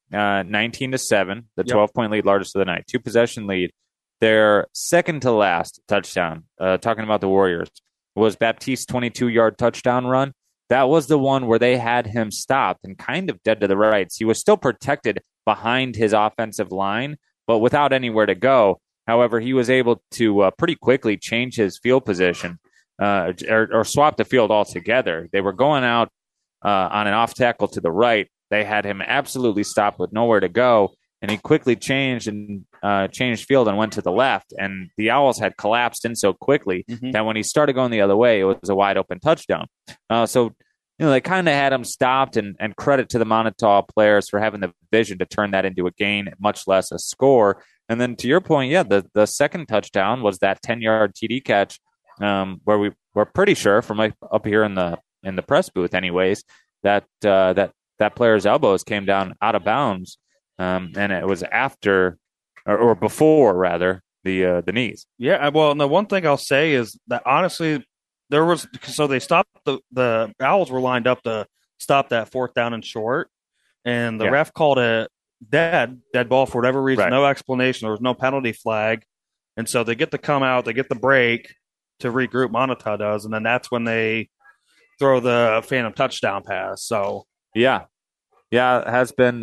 19-7, the 12-point lead, largest of the night, 2-possession lead. Their second to last touchdown, talking about the Warriors, was Baptiste's 22-yard touchdown run. That was the one where they had him stopped and kind of dead to the rights. He was still protected behind his offensive line, but without anywhere to go. However, he was able to pretty quickly change his field position or swap the field altogether. They were going out on an off tackle to the right. They had him absolutely stopped with nowhere to go, and he quickly changed field and went to the left. And the Owls had collapsed in so quickly that when he started going the other way, it was a wide open touchdown. So they kind of had him stopped, and credit to the Montauk players for having the vision to turn that into a gain, much less a score. And then to your point, the second touchdown was that 10-yard TD catch where we were pretty sure from up here in the press booth, anyways, that player's elbows came down out of bounds, and it was after or before rather the knees. Yeah, well, and the one thing I'll say is that honestly, they stopped the Owls were lined up to stop that fourth down and short, and the ref called it dead ball for whatever reason, no explanation. There was no penalty flag, and so they get to come out, they get the break to regroup. Montauk does, and then that's when they throw the phantom touchdown pass. So it has been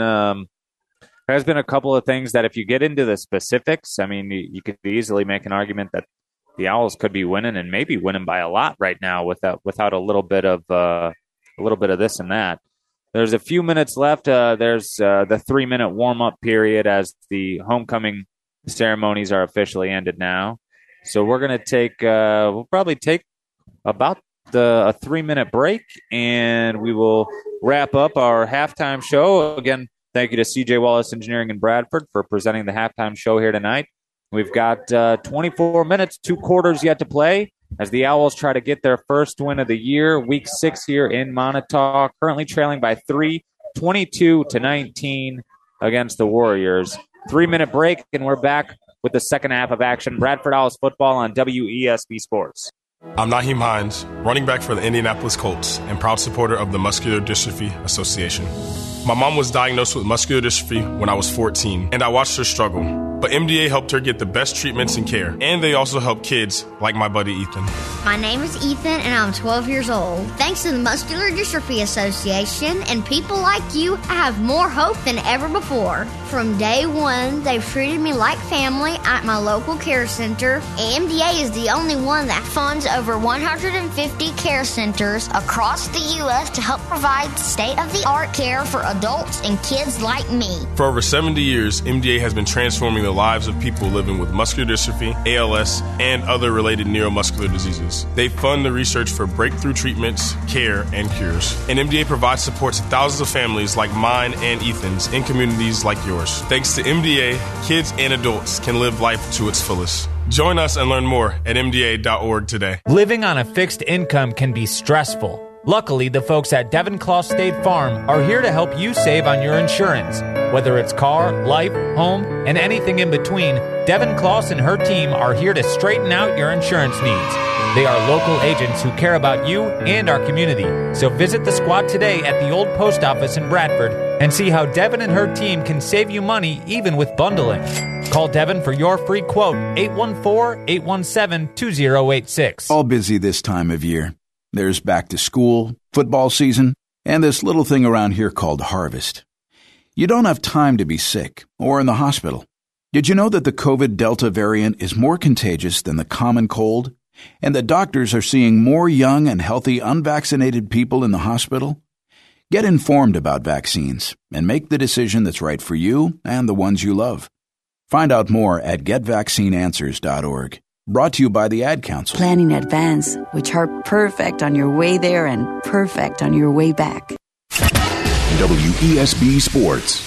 a couple of things that if you get into the specifics, I mean, you could easily make an argument that the Owls could be winning and maybe winning by a lot right now without a little bit of this and that. There's a few minutes left. There's the 3-minute warm-up period as the homecoming ceremonies are officially ended now. So we're going to take we'll probably take about a 3-minute break, and we will wrap up our halftime show. Again, thank you to CJ Wallace Engineering in Bradford for presenting the halftime show here tonight. We've got 24 minutes, 2 quarters yet to play as the Owls try to get their first win of the year, Week 6 here in Montauk, currently trailing by 3, 22-19 against the Warriors. 3-minute break, and we're back with the second half of action. Bradford Owls football on WESB Sports. I'm Naheem Hines, running back for the Indianapolis Colts and proud supporter of the Muscular Dystrophy Association. My mom was diagnosed with muscular dystrophy when I was 14, and I watched her struggle. But MDA helped her get the best treatments and care, and they also help kids like my buddy Ethan. My name is Ethan, and I'm 12 years old. Thanks to the Muscular Dystrophy Association and people like you, I have more hope than ever before. From day one, they've treated me like family at my local care center. MDA is the only one that funds over 150 care centers across the U.S. to help provide state-of-the-art care for adults adults and kids like me. For over 70 years, MDA has been transforming the lives of people living with muscular dystrophy, ALS, and other related neuromuscular diseases. They fund the research for breakthrough treatments, care, and cures. And MDA provides support to thousands of families like mine and Ethan's in communities like yours. Thanks to MDA, kids and adults can live life to its fullest. Join us and learn more at MDA.org today. Living on a fixed income can be stressful. Luckily, the folks at Devon Claw State Farm are here to help you save on your insurance. Whether it's car, life, home, and anything in between, Devon Claus and her team are here to straighten out your insurance needs. They are local agents who care about you and our community. So visit the squad today at the old post office in Bradford and see how Devon and her team can save you money even with bundling. Call Devon for your free quote, 814-817-2086. All busy this time of year. There's back to school, football season, and this little thing around here called harvest. You don't have time to be sick or in the hospital. Did you know that the COVID Delta variant is more contagious than the common cold? And that doctors are seeing more young and healthy unvaccinated people in the hospital? Get informed about vaccines and make the decision that's right for you and the ones you love. Find out more at getvaccineanswers.org. Brought to you by the Ad Council. Plan in advance, which are perfect on your way there and perfect on your way back. WESB Sports.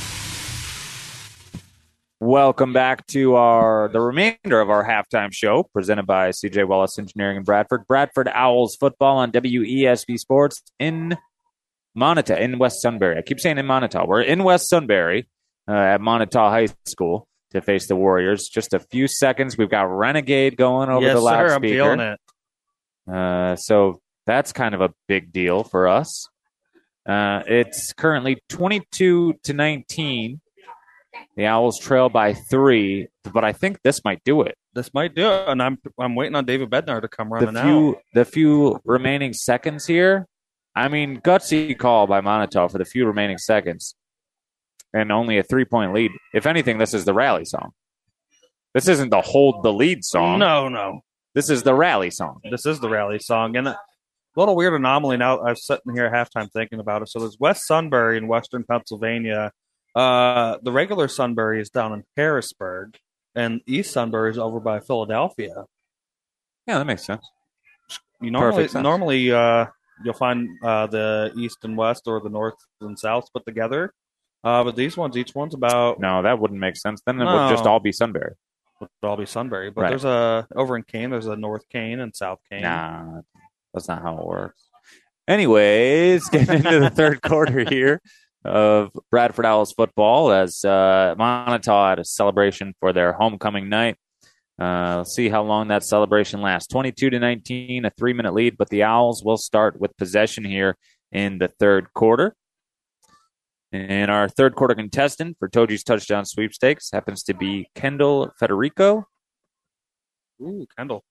Welcome back to the remainder of our halftime show, presented by CJ Wallace Engineering in Bradford. Bradford Owls football on WESB Sports in Moneta, in West Sunbury. I keep saying in Moneta. We're in West Sunbury at Moneta High School to face the Warriors. Just a few seconds. We've got Renegade going over the loudspeaker. I'm feeling it. So that's kind of a big deal for us. It's currently 22-19. The Owls trail by 3, but I think this might do it. This might do it, and I'm waiting on David Bednar to come running out. The few remaining seconds here, I mean, gutsy call by Monotol for the few remaining seconds, and only a 3-point lead. If anything, this is the rally song. This isn't the hold the lead song. No. This is the rally song. This is the rally song, and a little weird anomaly now. I was sitting here at halftime thinking about it. So there's West Sunbury in western Pennsylvania. The regular Sunbury is down in Harrisburg, and East Sunbury is over by Philadelphia. Yeah, that makes sense. Normally, you'll find the East and West or the North and South put together. But these ones, each one's about... No, that wouldn't make sense. Then it would just all be Sunbury. It would all be Sunbury. But Right. there's over in Kane, there's a North Kane and South Kane. Nah, that's not how it works. Anyways, getting into the third quarter here of Bradford Owls football as Montauk had a celebration for their homecoming night. Let's see how long that celebration lasts. 22-19, a 3-minute lead, but the Owls will start with possession here in the third quarter. And our third quarter contestant for Toji's touchdown sweepstakes happens to be Kendall Federico. Ooh, Kendall.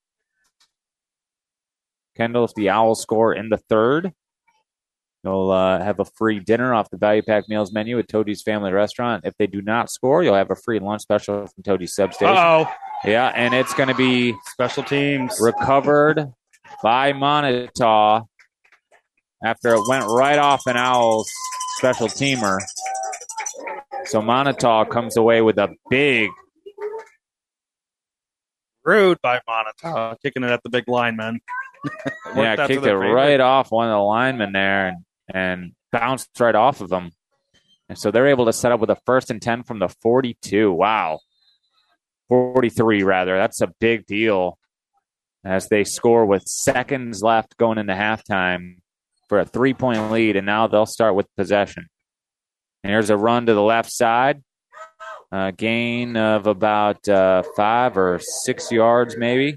Kendall, if the Owls score in the third, you'll have a free dinner off the Value Pack Meals menu at Toji's Family Restaurant. If they do not score, you'll have a free lunch special from Toji's Substation. Uh-oh. Yeah, and it's going to be special teams recovered by Montauk after it went right off an Owls special teamer. So Montauk comes away with a big... Rude by Montauk, kicking it at the big lineman. Yeah, kicked it right off one of the linemen there and bounced right off of them. And so they're able to set up with a 1st and 10 from the 42. Wow. 43, rather. That's a big deal as they score with seconds left going into halftime for a 3-point lead, and now they'll start with possession. And here's a run to the left side. Gain of about 5 or 6 yards maybe.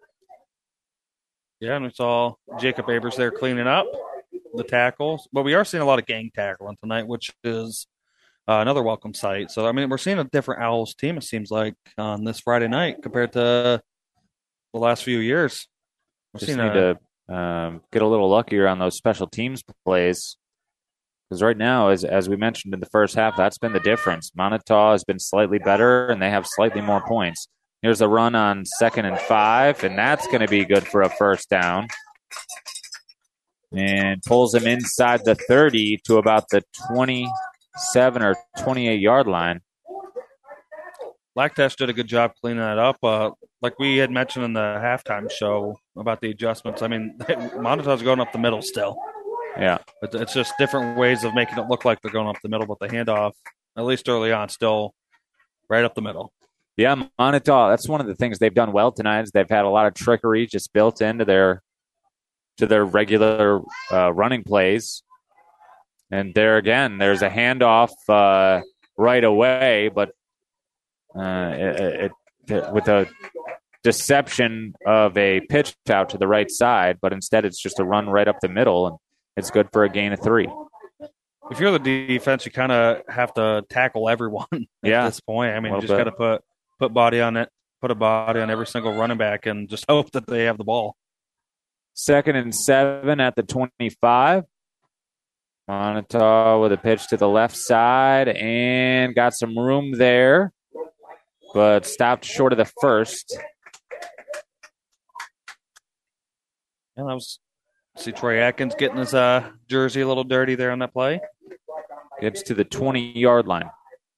Yeah, and we saw Jacob Abers there cleaning up the tackles. But we are seeing a lot of gang tackling tonight, which is another welcome sight. So, I mean, we're seeing a different Owls team, it seems like, on this Friday night compared to the last few years. Just need to get a little luckier on those special teams plays. Because right now, as we mentioned in the first half, that's been the difference. Montauk has been slightly better, and they have slightly more points. Here's a run on 2nd and 5, and that's going to be good for a first down. And pulls him inside the 30 to about the 20, 27 or 28-yard line. Lactash did a good job cleaning that up. Like we had mentioned in the halftime show about the adjustments. I mean, Monotaw's going up the middle still. Yeah. But it's just different ways of making it look like they're going up the middle, but the handoff, at least early on, still right up the middle. Yeah, Montauk, that's one of the things they've done well tonight is they've had a lot of trickery just built into their regular running plays. And there again, there's a handoff right away, but with a deception of a pitch out to the right side, but instead it's just a run right up the middle, and it's good for a gain of 3. If you're the defense, you kind of have to tackle everyone at this point. I mean, you just got to put body on it, put a body on every single running back, and just hope that they have the ball. 2nd and 7 at the 25. Montauk with a pitch to the left side and got some room there, but stopped short of the first. And I see Troy Atkins getting his jersey a little dirty there on that play. Gets to the 20-yard line.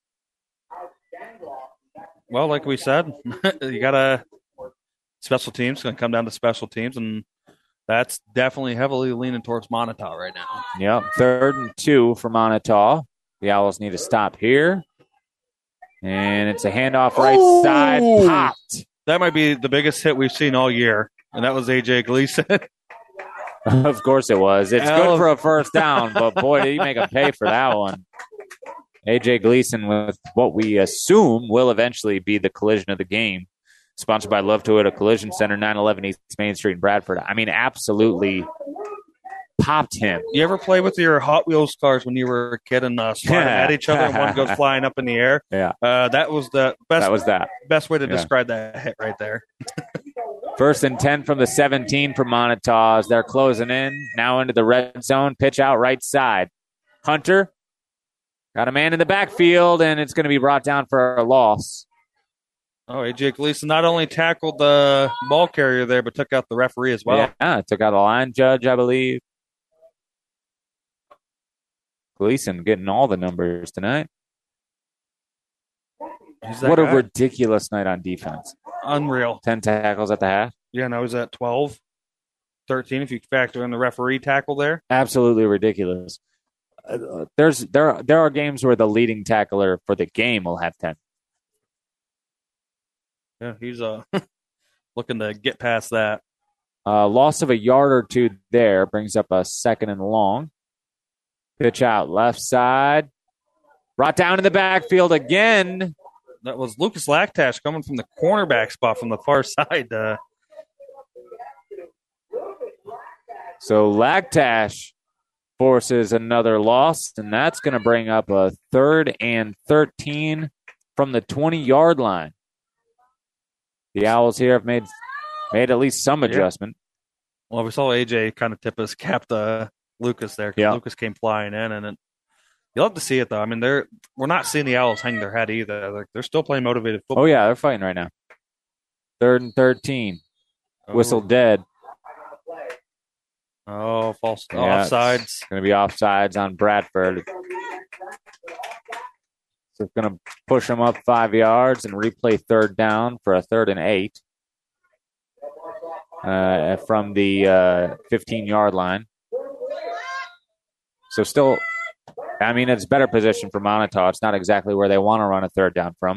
Well, like we said, you got to special teams. Going to come down to special teams, and that's definitely heavily leaning towards Montauk right now. Yep, 3rd and 2 for Montauk. The Owls need to stop here. And it's a handoff right side, popped. That might be the biggest hit we've seen all year, and that was A.J. Gleason. Of course it was. It's good for a first down, but boy, did you make him pay for that one. A.J. Gleason with what we assume will eventually be the collision of the game. Sponsored by Love Toyota Collision Center, 911 East Main Street in Bradford. I mean, absolutely popped him. You ever play with your Hot Wheels cars when you were a kid and sliding at each other and one goes flying up in the air? Yeah. That was the best way to Yeah. describe that hit right there. 1st and 10 from the 17 for Montauk as they're closing in. Now into the red zone. Pitch out right side. Hunter got a man in the backfield, and it's going to be brought down for a loss. Oh, A.J. Gleason not only tackled the ball carrier there, but took out the referee as well. Yeah, took out the line judge, I believe. Gleason getting all the numbers tonight. What a ridiculous night on defense. Unreal. 10 tackles at the half. Yeah, now he's at 12, 13 if you factor in the referee tackle there. Absolutely ridiculous. There are games where the leading tackler for the game will have 10. Yeah, he's looking to get past that. Loss of a yard or two there brings up a 2nd and long. Pitch out left side. Brought down in the backfield again. That was Lucas Lactash coming from the cornerback spot from the far side. So Lactash forces another loss, and that's going to bring up a 3rd and 13 from the 20-yard line. The Owls here have made at least some adjustment. Well, we saw AJ kind of tip his cap to Lucas there. Yeah. Lucas came flying in, and you'll have to see it though. I mean, we're not seeing the Owls hang their head either. They're still playing motivated football. Oh yeah, they're fighting right now. 3rd and 13. Whistle dead. Oh, false offsides. offsides. Going to be offsides on Bradford. So it's going to push them up 5 yards and replay 3rd down for a 3rd and 8 from the 15-yard line. So still, I mean, it's better position for Montauk. It's not exactly where they want to run a 3rd down from.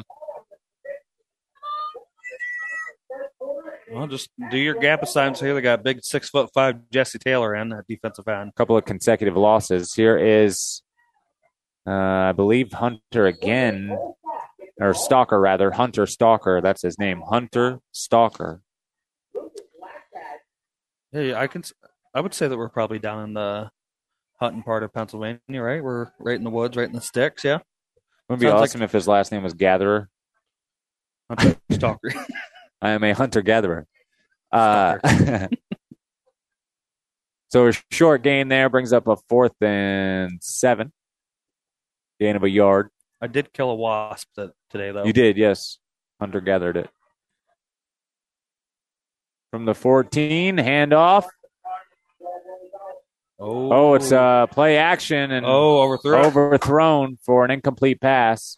Well, just do your gap assignments here. They got big 6'5" Jesse Taylor in at defensive end. A couple of consecutive losses. Here is, I believe, Hunter again, or Stalker rather. Hunter Stalker. That's his name. Hunter Stalker. Hey, I would say that we're probably down in the Hutton part of Pennsylvania, right? We're right in the woods, right in the sticks. Yeah. It would be awesome if his last name was Gatherer. Hunter Stalker. I am a hunter-gatherer. So a short gain there brings up a 4th and 7. Gain of a yard. I did kill a wasp today, though. You did, yes. Hunter gathered it. From the 14, handoff. Oh, it's play action and overthrown for an incomplete pass.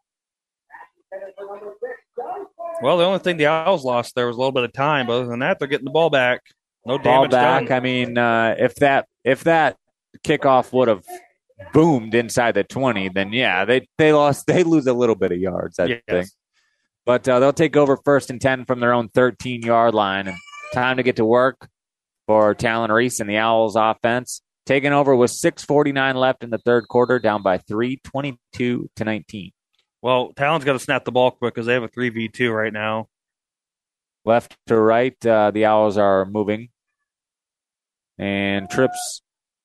Well, the only thing the Owls lost there was a little bit of time, but other than that, they're getting the ball back. No Ball damage back. done. I mean, if that kickoff would have boomed inside the 20, then yeah, they lose a little bit of yards, I think. But they'll take over 1st and 10 from their own 13-yard line. And time to get to work for Talon Reese and the Owls offense. Taking over with 6:49 left in the third quarter, down by 3, 22-19. Well, Talon's got to snap the ball quick because they have a 3v2 right now. Left to right, the Owls are moving. And trips.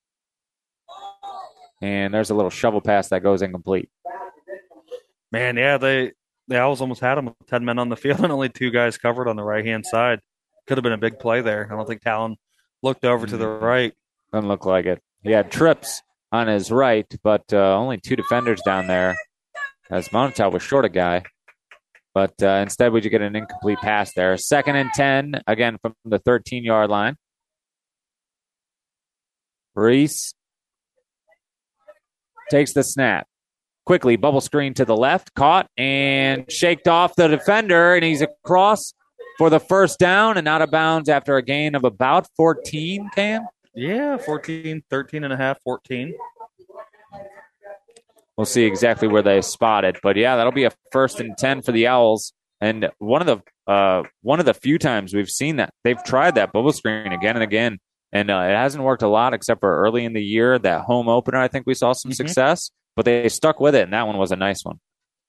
And there's a little shovel pass that goes incomplete. Man, yeah, the Owls almost had them with 10 men on the field and only 2 guys covered on the right-hand side. Could have been a big play there. I don't think Talon looked over to the right. Doesn't look like it. He had trips on his right, but only 2 defenders down there as Montel was short a guy. But instead, we just get an incomplete pass there. 2nd and 10, again, from the 13-yard line. Reese takes the snap. Quickly, bubble screen to the left, caught and shaked off the defender, and he's across for the first down and out of bounds after a gain of about 14, Cam? Yeah, 14, 13 and a half, 14. We'll see exactly where they spot it. But, yeah, that'll be a 1st and 10 for the Owls. And one of the few times we've seen that. They've tried that bubble screen again and again, and it hasn't worked a lot except for early in the year. That home opener, I think we saw some success. But they stuck with it, and that one was a nice one.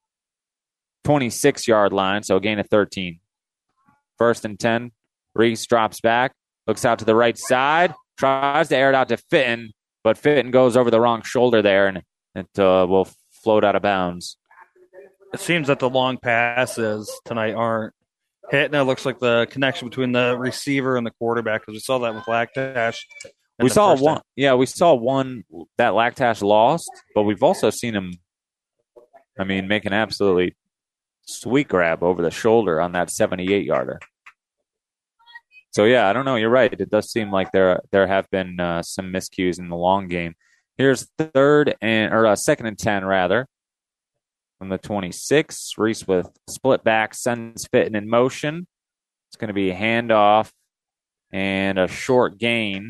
26-yard line, so a gain of 13. 1st and 10. Reese drops back, looks out to the right side, tries to air it out to Fitton, but Fitton goes over the wrong shoulder there, and it will float out of bounds. It seems that the long passes tonight aren't hitting. It looks like the connection between the receiver and the quarterback, because we saw that with Lactash. We saw one. Yeah, we saw one that Lactash lost, but we've also seen him, make an absolutely sweet grab over the shoulder on that 78-yarder. So, yeah, I don't know. You're right. It does seem like there have been some miscues in the long game. Here's 2nd and 10, rather, from the 26. Reese with split back, sends Fitton in motion. It's going to be a handoff and a short gain.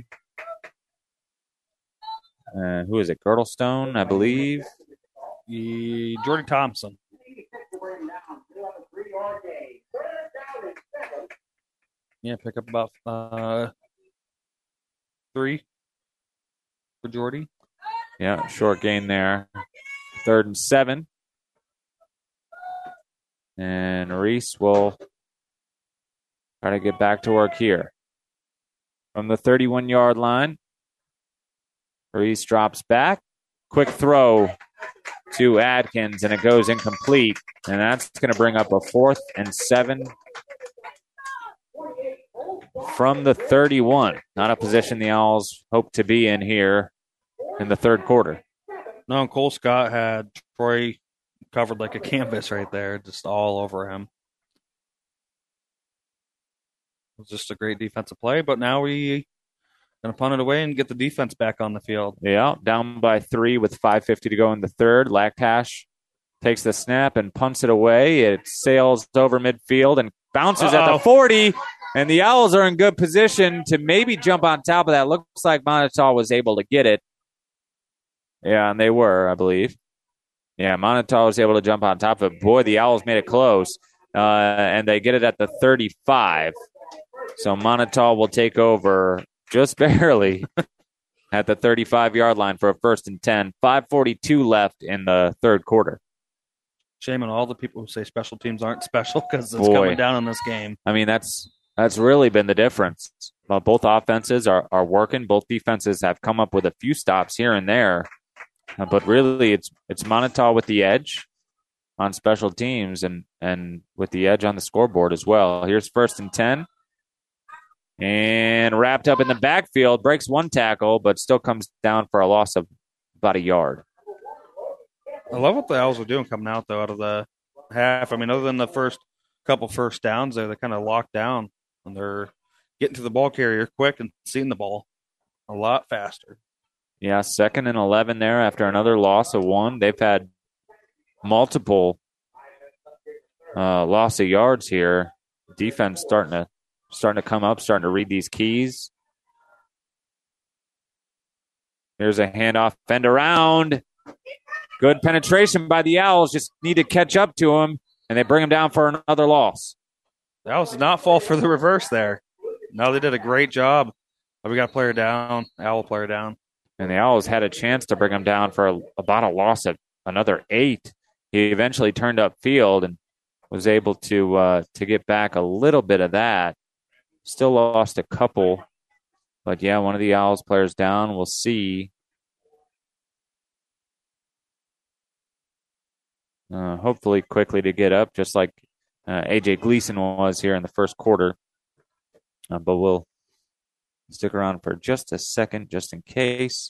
Who is it? Girdlestone, I believe. Jordy Thompson. Yeah, pick up about 3 for Jordy. Yeah, short gain there. 3rd and 7. And Reese will try to get back to work here. From the 31-yard line, Reese drops back. Quick throw to Adkins, and it goes incomplete. And that's going to bring up a 4th and 7 from the 31. Not a position the Owls hope to be in here in the third quarter. No, Cole Scott had Troy covered like a canvas right there, just all over him. It was just a great defensive play, but now we going to punt it away and get the defense back on the field. Yeah, down by 3 with 5:50 to go in the third. Lactash takes the snap and punts it away. It sails over midfield and bounces at the 40, and the Owls are in good position to maybe jump on top of that. Looks like Monital was able to get it. Yeah, and they were, I believe. Yeah, Monital was able to jump on top of it. Boy, the Owls made it close, and they get it at the 35. So Monital will take over just barely at the 35-yard line for a 1st and 10. 5:42 left in the third quarter. Shame on all the people who say special teams aren't special, because it's coming down in this game. I mean, that's really been the difference. Both offenses are working. Both defenses have come up with a few stops here and there. But really, it's Monital with the edge on special teams and with the edge on the scoreboard as well. Here's 1st and 10. And wrapped up in the backfield, breaks one tackle, but still comes down for a loss of about a yard. I love what the Owls are doing coming out, though, out of the half. I mean, other than the first couple first downs there, they're kind of locked down, and they're getting to the ball carrier quick and seeing the ball. a lot faster. Yeah, 2nd and 11 there after another loss of 1. They've had multiple loss of yards here. Defense starting to come up, starting to read these keys. Here's a handoff, fend around. Good penetration by the Owls. Just need to catch up to him, and they bring him down for another loss. That was not fall for the reverse there. No, they did a great job. We got a player down, Owl player down. And the Owls had a chance to bring him down for about a loss of another 8. He eventually turned up field and was able to get back a little bit of that. Still lost a couple. But, yeah, one of the Owls players down. We'll see. Hopefully quickly to get up, just like A.J. Gleason was here in the first quarter. But we'll stick around for just a second, just in case.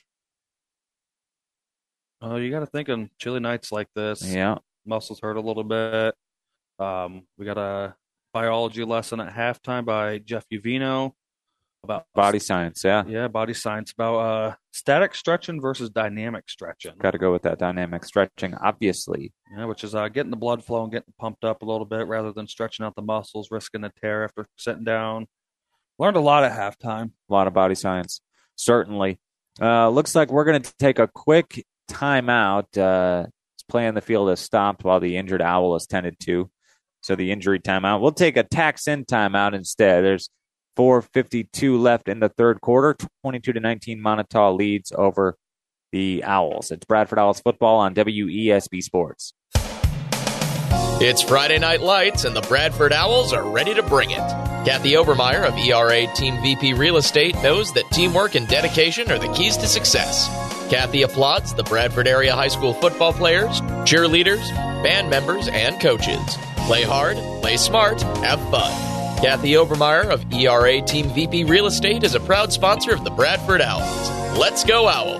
You got to think on chilly nights like this. Yeah. Muscles hurt a little bit. We got a biology lesson at halftime by Jeff Uvino about body science. Yeah, body science about static stretching versus dynamic stretching. Got to go with that dynamic stretching, obviously. Yeah, which is getting the blood flow and getting pumped up a little bit rather than stretching out the muscles, risking a tear after sitting down. Learned a lot at halftime. A lot of body science, certainly. Looks like we're going to take a quick timeout. Play on the field has stopped while the injured Owl is tended to. So the injury timeout. We'll take a tax-in timeout instead. There's 4:52 left in the third quarter. 22-19 Montauk leads over the Owls. It's Bradford Owls football on WESB Sports. It's Friday Night Lights, and the Bradford Owls are ready to bring it. Kathy Obermeyer of ERA Team VP Real Estate knows that teamwork and dedication are the keys to success. Kathy applauds the Bradford area high school football players, cheerleaders, band members, and coaches. Play hard, play smart, have fun. Kathy Obermeyer of ERA Team VP Real Estate is a proud sponsor of the Bradford Owls. Let's go Owls!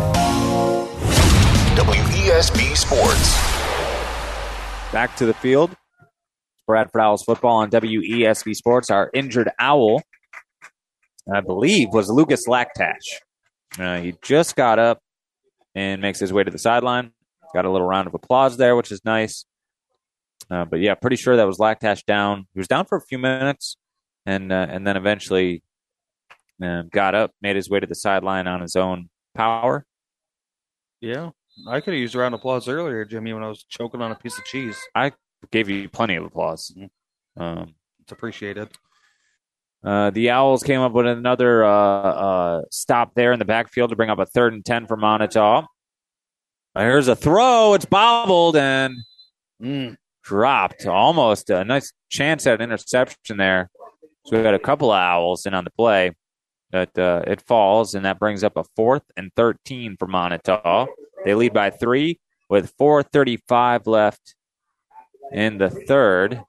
WESB Sports. Back to the field. Bradford Owls football on WESB Sports. Our injured Owl, I believe, was Lucas Laktash. He just got up and makes his way to the sideline. Got a little round of applause there, which is nice. But, yeah, pretty sure that was Laktash down. He was down for a few minutes and then eventually got up, made his way to the sideline on his own power. Yeah, I could have used a round of applause earlier, Jimmy, when I was choking on a piece of cheese. I gave you plenty of applause. It's appreciated. The Owls came up with another stop there in the backfield to bring up a 3rd and 10 for Montauk. Here's a throw. It's bobbled and dropped. Almost a nice chance at an interception there. So we got a couple of Owls in on the play. But it falls, and that brings up a 4th and 13 for Montauk. They lead by 3 with 4:35 left in the third.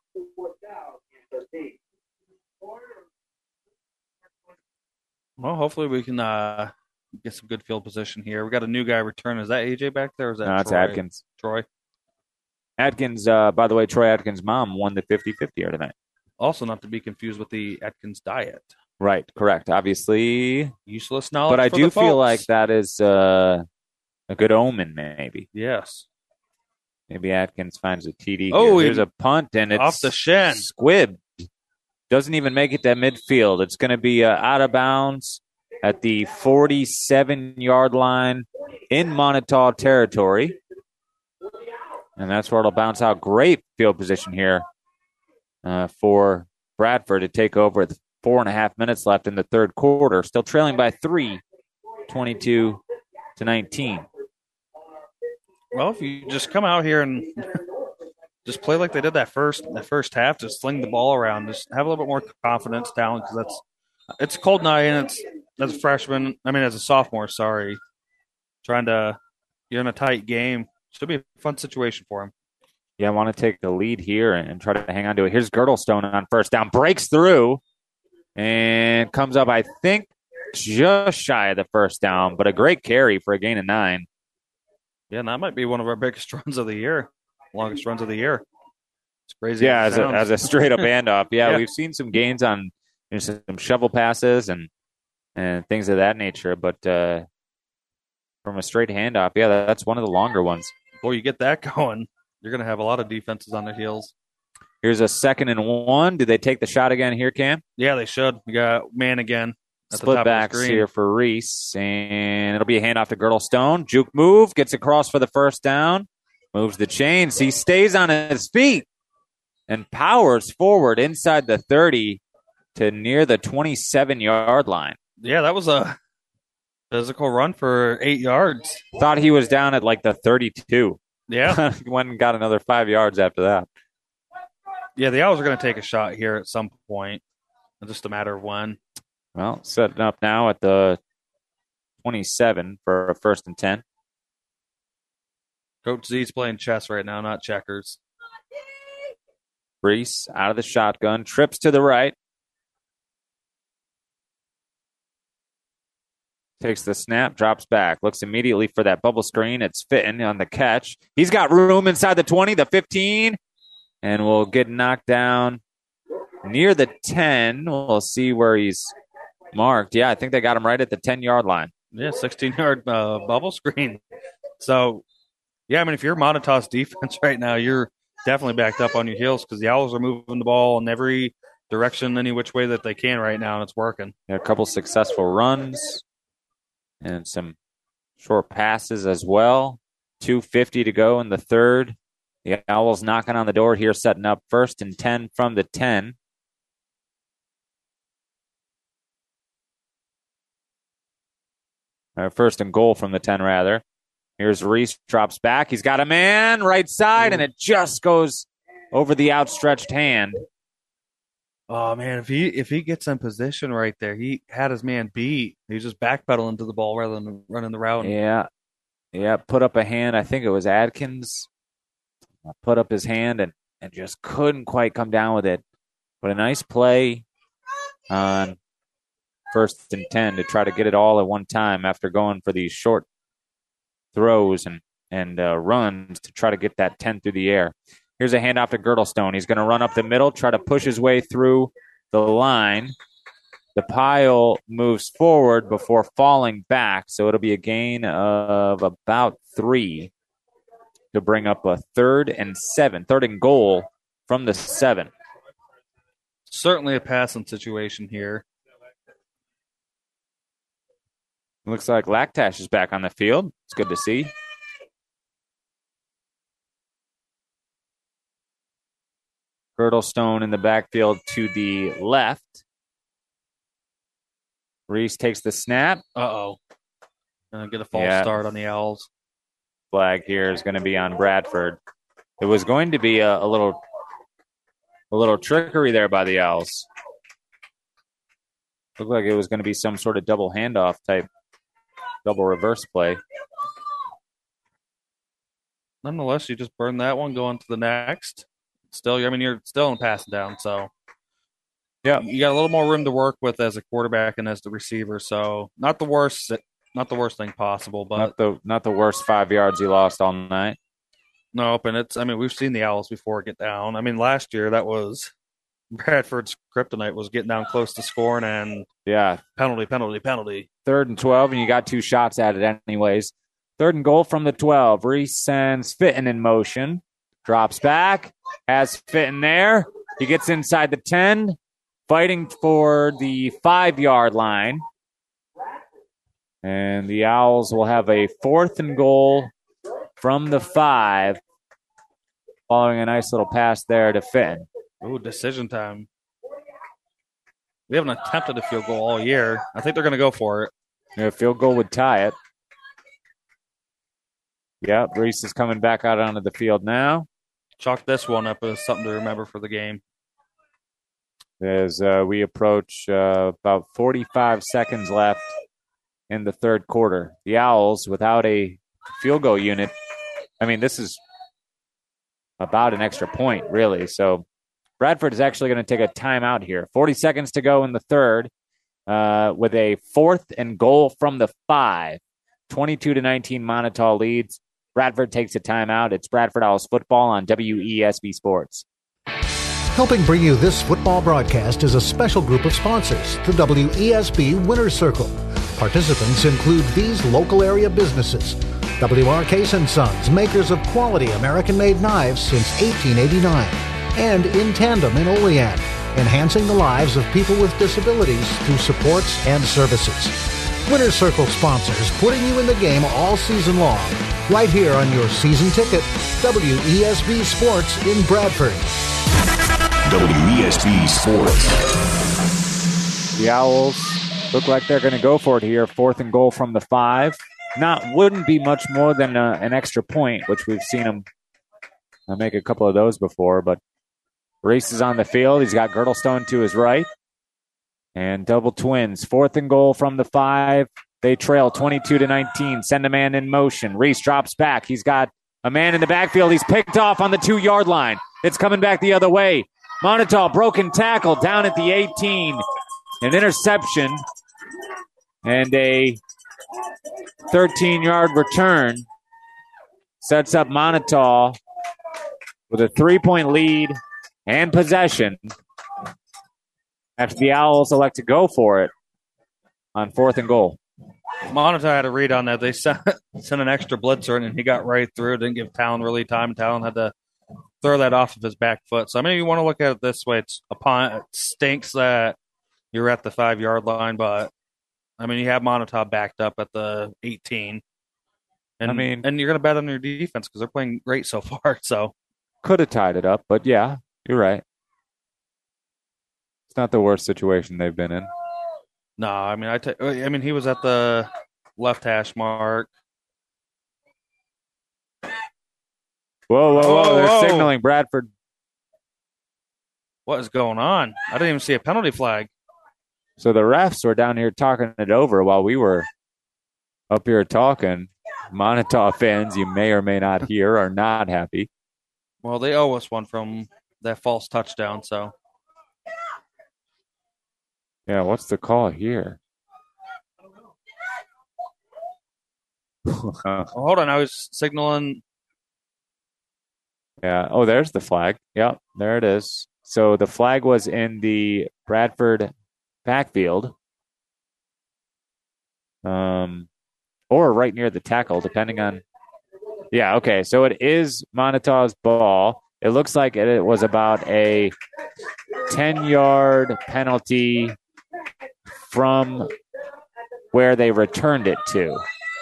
Well, hopefully we can get some good field position here. We got a new guy return. Is that AJ back there? Or is that no, it's Troy? Atkins. Troy. Atkins, by the way, Troy Atkins' mom won the 50-50 here tonight. Also not to be confused with the Atkins diet. Right, correct. Obviously. Useless knowledge. But I do feel like that is a good omen, maybe. Yes. Maybe Atkins finds a TD. Oh, there's a punt, and it's off the shin. Squibbed. Doesn't even make it to midfield. It's going to be out of bounds at the 47-yard line in Montauk territory. And that's where it'll bounce out. Great field position here for Bradford to take over with 4.5 minutes left in the third quarter. Still trailing by 3, 22-19. Well, if you just come out here and just play like they did that first half, just sling the ball around, just have a little bit more confidence, talent, because it's a cold night, and it's as a sophomore, you're in a tight game. Should be a fun situation for him. Yeah, I want to take the lead here and try to hang on to it. Here's Girdlestone on first down, breaks through and comes up, I think, just shy of the first down, but a great carry for a gain of 9. Yeah, and that might be one of our biggest runs of the year, longest runs of the year. It's crazy. Yeah, as a straight up handoff. Yeah, Yeah. We've seen some gains on some shovel passes and and things of that nature. But from a straight handoff, yeah, that's one of the longer ones. Boy, you get that going, you're going to have a lot of defenses on their heels. Here's a 2nd and 1. Do they take the shot again here, Cam? Yeah, they should. We got man again. Split backs here for Reese, and it'll be a handoff to Girdlestone. Juke move, gets across for the first down, moves the chains. He stays on his feet and powers forward inside the 30 to near the 27-yard line. Yeah, that was a physical run for 8 yards. Thought he was down at like the 32. Yeah. Went and got another 5 yards after that. Yeah, the Owls are going to take a shot here at some point. It's just a matter of when. Well, setting up now at the 27 for a 1st and 10. Coach Z's playing chess right now, not checkers. Reese out of the shotgun, trips to the right. Takes the snap, drops back, looks immediately for that bubble screen. It's Fitton on the catch. He's got room inside the 20, the 15, and will get knocked down near the 10. We'll see where he's marked. Yeah, I think they got him right at the 10-yard line. Yeah, 16-yard bubble screen. So, yeah, I mean, if you're Montauk's defense right now, you're definitely backed up on your heels because the Owls are moving the ball in every direction, any which way that they can right now, and it's working. Yeah, a couple successful runs and some short passes as well. 2:50 to go in the third. The Owls knocking on the door here, setting up 1st and 10 from the 10. First and goal from the 10, rather. Here's Reese, drops back. He's got a man right side, and it just goes over the outstretched hand. Oh, man, if he gets in position right there, he had his man beat. He's just backpedaling to the ball rather than running the route. Yeah, put up a hand. I think it was Adkins. Put up his hand and just couldn't quite come down with it. But a nice play on 1st and 10 to try to get it all at one time after going for these short throws and runs to try to get that 10 through the air. Here's a handoff to Girdlestone. He's going to run up the middle, try to push his way through the line. The pile moves forward before falling back, so it'll be a gain of about 3 to bring up a 3rd and 7, 3rd and goal from the 7. Certainly a passing situation here. Looks like Lactash is back on the field. It's good to see. Girdlestone in the backfield to the left. Reese takes the snap. Uh-oh. Get a false start on the Owls. Flag here is going to be on Bradford. It was going to be a little trickery there by the Owls. Looked like it was going to be some sort of double handoff type, double reverse play. Nonetheless, you just burn that one, go on to the next. Still, I mean, you're still in passing down, so yeah, you got a little more room to work with as a quarterback and as the receiver. So not the worst thing possible, but not the worst 5 yards you lost all night. Nope, and we've seen the Owls before get down. I mean, last year that was Bradford's kryptonite was getting down close to scoring and penalty. 3rd and 12, and you got 2 shots at it anyways. 3rd and goal from the 12. Reese sends Fitton in motion. Drops back, has Fitton there. He gets inside the 10, fighting for the 5-yard line. And the Owls will have a 4th and goal from the 5, following a nice little pass there to Fitton. Ooh, decision time. We haven't attempted a field goal all year. I think they're going to go for it. Yeah, a field goal would tie it. Yeah, Reese is coming back out onto the field now. Chalk this one up as something to remember for the game. As we approach about 45 seconds left in the third quarter. The Owls, without a field goal unit, I mean, this is about an extra point, really. So Bradford is actually going to take a timeout here. 40 seconds to go in the third with a 4th and goal from the 5. 22-19 Montauk leads. Bradford takes a timeout. It's Bradford Owls football on WESB Sports. Helping bring you this football broadcast is a special group of sponsors, the WESB Winner's Circle. Participants include these local area businesses. W.R. Case & Sons, makers of quality American-made knives since 1889. And In Tandem in Olean, enhancing the lives of people with disabilities through supports and services. Winner's Circle sponsors, putting you in the game all season long. Right here on your season ticket, WESB Sports in Bradford. WESB Sports. The Owls look like they're going to go for it here. 4th and goal from the 5. Wouldn't be much more than an extra point, which we've seen them make a couple of those before. But Reese is on the field. He's got Girdlestone to his right. And double twins. 4th and goal from the 5. They trail 22-19. Send a man in motion. Reese drops back. He's got a man in the backfield. He's picked off on the 2-yard line. It's coming back the other way. Monetaw, broken tackle down at the 18. An interception and a 13-yard return sets up Monetaw with a 3-point lead and possession after the Owls elect to go for it on 4th and goal. Monetaw had a read on that. They sent an extra blitzer, and he got right through. Didn't give Talon really time. Talon had to throw that off of his back foot. So, I mean, you want to look at it this way. It stinks that you're at the 5-yard line, but, I mean, you have Monetaw backed up at the 18. And, and you're going to bet on your defense because they're playing great so far. So could have tied it up, but, yeah, you're right. It's not the worst situation they've been in. No, I mean, he was at the left hash mark. Whoa. They're signaling Bradford. What is going on? I didn't even see a penalty flag. So the refs were down here talking it over while we were up here talking. Monetaw fans, you may or may not hear, are not happy. Well, they owe us one from that false touchdown, so. Yeah, what's the call here? Hold on, I was signaling. Yeah. Oh, there's the flag. Yep, there it is. So the flag was in the Bradford backfield, or right near the tackle, depending on. Yeah. Okay. So it is Monetaw's ball. It looks like it was about a 10-yard penalty from where they returned it to.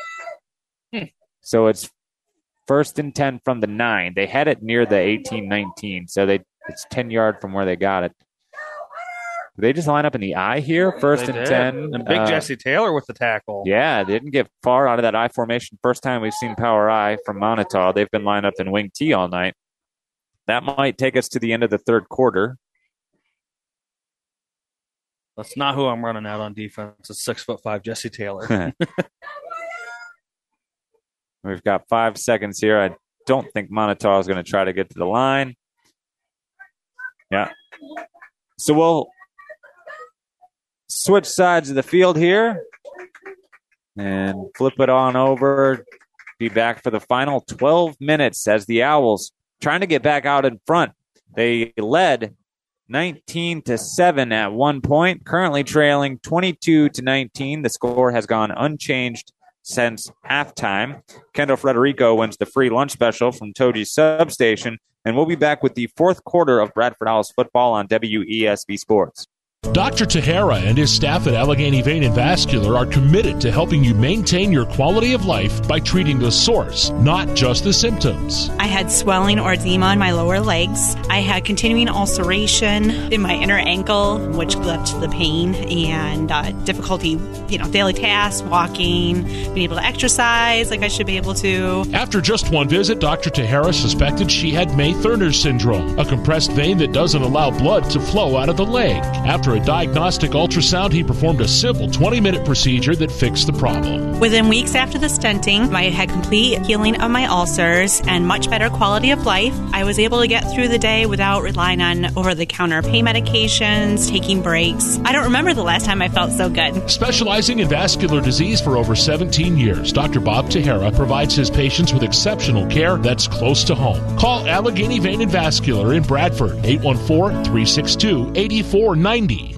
So it's 1st and 10 from the 9. They had it near the 18-19, so it's 10 yards from where they got it. Did they just line up in the I here? 1st and 10. And big Jesse Taylor with the tackle. Yeah, they didn't get far out of that I formation. First time we've seen power I from Monetaw. They've been lined up in wing T all night. That might take us to the end of the third quarter. That's not who I'm running out on defense. It's 6'5" Jesse Taylor. We've got 5 seconds here. I don't think Monetaw is going to try to get to the line. Yeah. So we'll switch sides of the field here and flip it on over. Be back for the final 12 minutes as the Owls trying to get back out in front. They led 19-7 at one point, currently trailing 22-19. The score has gone unchanged since halftime. Kendall Frederico wins the free lunch special from Toji's Substation, and we'll be back with the fourth quarter of Bradford Owls football on WESB Sports. Dr. Tahara and his staff at Allegheny Vein and Vascular are committed to helping you maintain your quality of life by treating the source, not just the symptoms. I had swelling or edema in my lower legs. I had continuing ulceration in my inner ankle, which led to the pain and difficulty, daily tasks, walking, being able to exercise like I should be able to. After just one visit, Dr. Tahara suspected she had May-Thurner's syndrome, a compressed vein that doesn't allow blood to flow out of the leg. After a diagnostic ultrasound, he performed a simple 20-minute procedure that fixed the problem. Within weeks after the stenting, I had complete healing of my ulcers and much better quality of life. I was able to get through the day without relying on over-the-counter pain medications, taking breaks. I don't remember the last time I felt so good. Specializing in vascular disease for over 17 years, Dr. Bob Tejera provides his patients with exceptional care that's close to home. Call Allegheny Vein and Vascular in Bradford, 814-362-8490.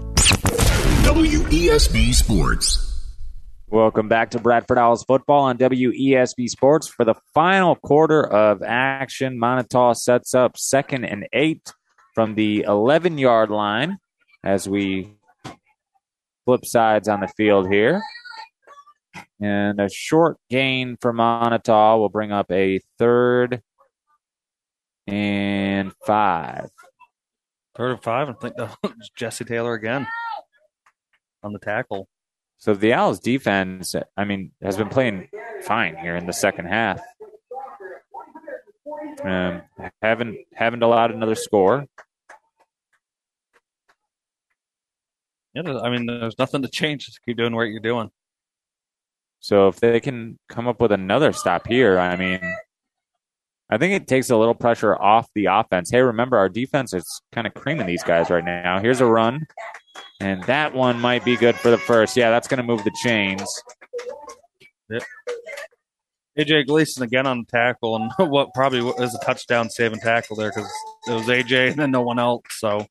WESB Sports. Welcome back to Bradford Owls football on WESB Sports. For the final quarter of action, Montauk sets up 2nd and 8 from the 11-yard line as we flip sides on the field here. And a short gain for Montauk will bring up a 3rd and 5. 3rd and 5, I think that was Jesse Taylor again on the tackle. So the Owls defense, has been playing fine here in the second half. Haven't allowed another score. Yeah, there's nothing to change. Just keep doing what you're doing. So if they can come up with another stop here, I think it takes a little pressure off the offense. Hey, remember, our defense is kind of creaming these guys right now. Here's a run. And that one might be good for the first. Yeah, that's going to move the chains. Yep. A.J. Gleason again on the tackle, and what probably is a touchdown saving tackle there because it was A.J. and then no one else. So,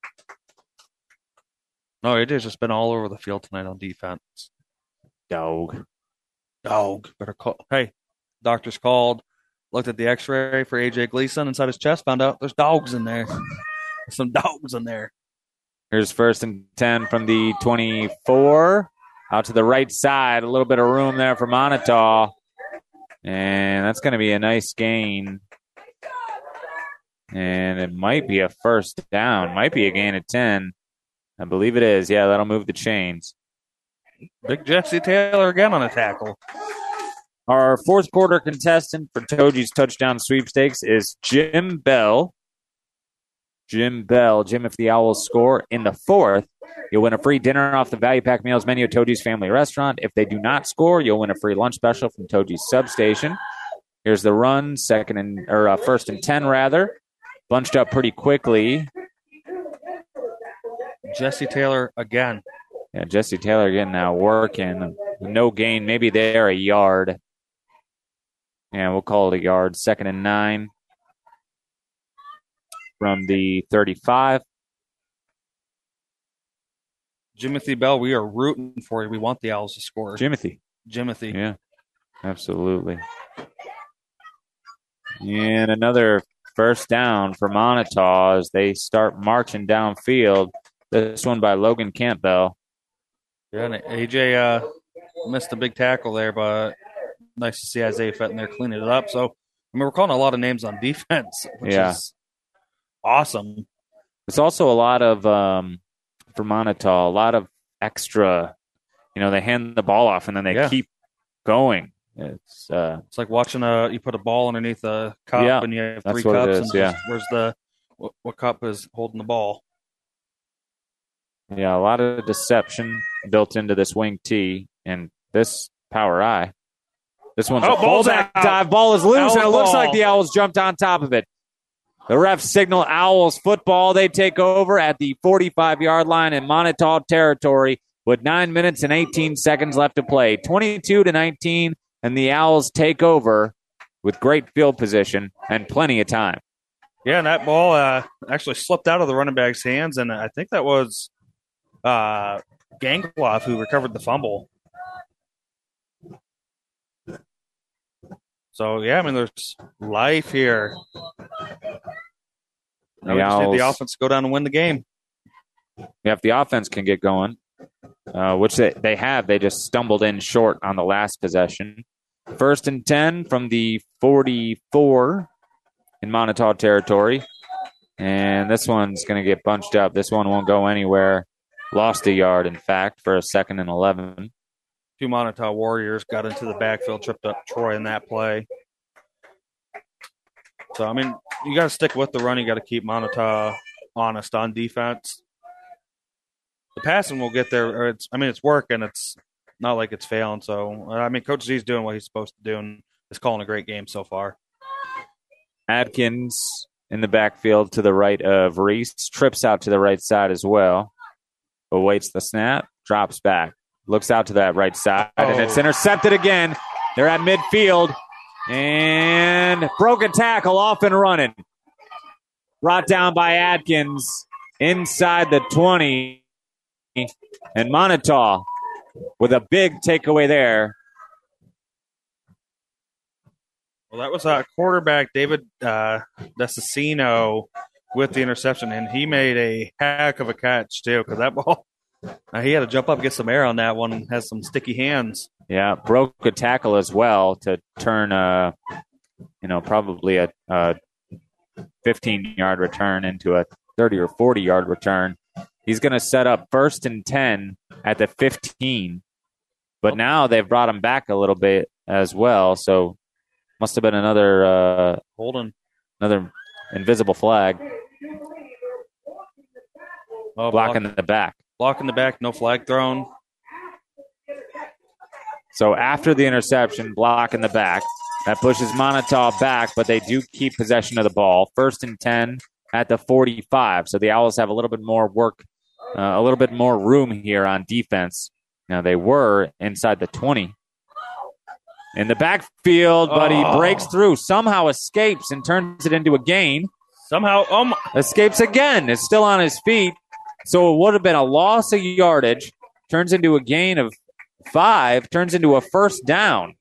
no, A.J.'s just been all over the field tonight on defense. Dog. Better call. Hey, doctor's called. Looked at the X-ray for A.J. Gleason inside his chest. Found out there's dogs in there. There's some dogs in there. Here's 1st and 10 from the 24. Out to the right side. A little bit of room there for Montauk. And that's going to be a nice gain. And it might be a first down. Might be a gain of 10. I believe it is. Yeah, that'll move the chains. Big Jesse Taylor again on a tackle. Our 4th quarter contestant for Toji's touchdown sweepstakes is Jim Bell. Jim, if the Owls score in the 4th, you'll win a free dinner off the Value Pack Meals menu at Toji's Family Restaurant. If they do not score, you'll win a free lunch special from Toji's Substation. Here's the run, 1st and 10 rather. Bunched up pretty quickly. Jesse Taylor again. Yeah, Jesse Taylor again now working. No gain, maybe there a yard. Yeah, we'll call it a yard. 2nd and 9. From the 35. Jimothy Bell, we are rooting for you. We want the Owls to score. Jimothy. Yeah, absolutely. And another first down for Montauk as they start marching downfield. This one by Logan Campbell. Yeah, and AJ missed a big tackle there, but nice to see Isaiah Fenton there cleaning it up. So, we're calling a lot of names on defense, which is awesome. It's also a lot of, for Montauk, a lot of extra, they hand the ball off and then they keep going. It's like watching you put a ball underneath a cup and you have 3 cups. And what cup is holding the ball? Yeah, a lot of deception built into this wing T and this power I. This one's a fullback dive. Ball is loose, and it looks like the Owls jumped on top of it. The refs signal Owls football. They take over at the 45-yard line in Montauk territory with 9 minutes and 18 seconds left to play. 22-19, and the Owls take over with great field position and plenty of time. Yeah, and that ball actually slipped out of the running back's hands, and I think that was Gangloff who recovered the fumble. So, there's life here. Now we just need the offense to go down and win the game. Yeah, if the offense can get going, which they have, they just stumbled in short on the last possession. 1st and 10 from the 44 in Montauk territory. And this one's going to get bunched up. This one won't go anywhere. Lost a yard, in fact, for a 2nd and 11. 2 Montauk Warriors got into the backfield, tripped up Troy in that play. So, you got to stick with the run. You got to keep Montauk honest on defense. The passing will get there. It's working. It's not like it's failing. So, I mean, Coach Z's doing what he's supposed to do and is calling a great game so far. Adkins in the backfield to the right of Reese. Trips out to the right side as well. Awaits the snap. Drops back. Looks out to that right side. And it's intercepted again. They're at midfield. And broken tackle off and running. Brought down by Adkins inside the 20. And Monetaw with a big takeaway there. Well, that was quarterback David Desicino with the interception, and he made a heck of a catch, too, because that ball, he had to jump up and get some air on that one. Has some sticky hands. Yeah, broke a tackle as well to turn, probably a 15-yard return into a 30 or 40-yard return. He's going to set up 1st and 10 at the 15, but now they've brought him back a little bit as well, so must have been another another invisible flag. Blocking the back. Blocking the back, no flag thrown. So after the interception, blocking the back. That pushes Monetaw back, but they do keep possession of the ball. 1st and 10 at the 45. So the Owls have a little bit more work, a little bit more room here on defense. Now they were inside the 20. In the backfield, but he breaks through, somehow escapes and turns it into a gain. Somehow escapes again. Is still on his feet. So it would have been a loss of yardage. Turns into a gain of 5. Turns into a 1st down.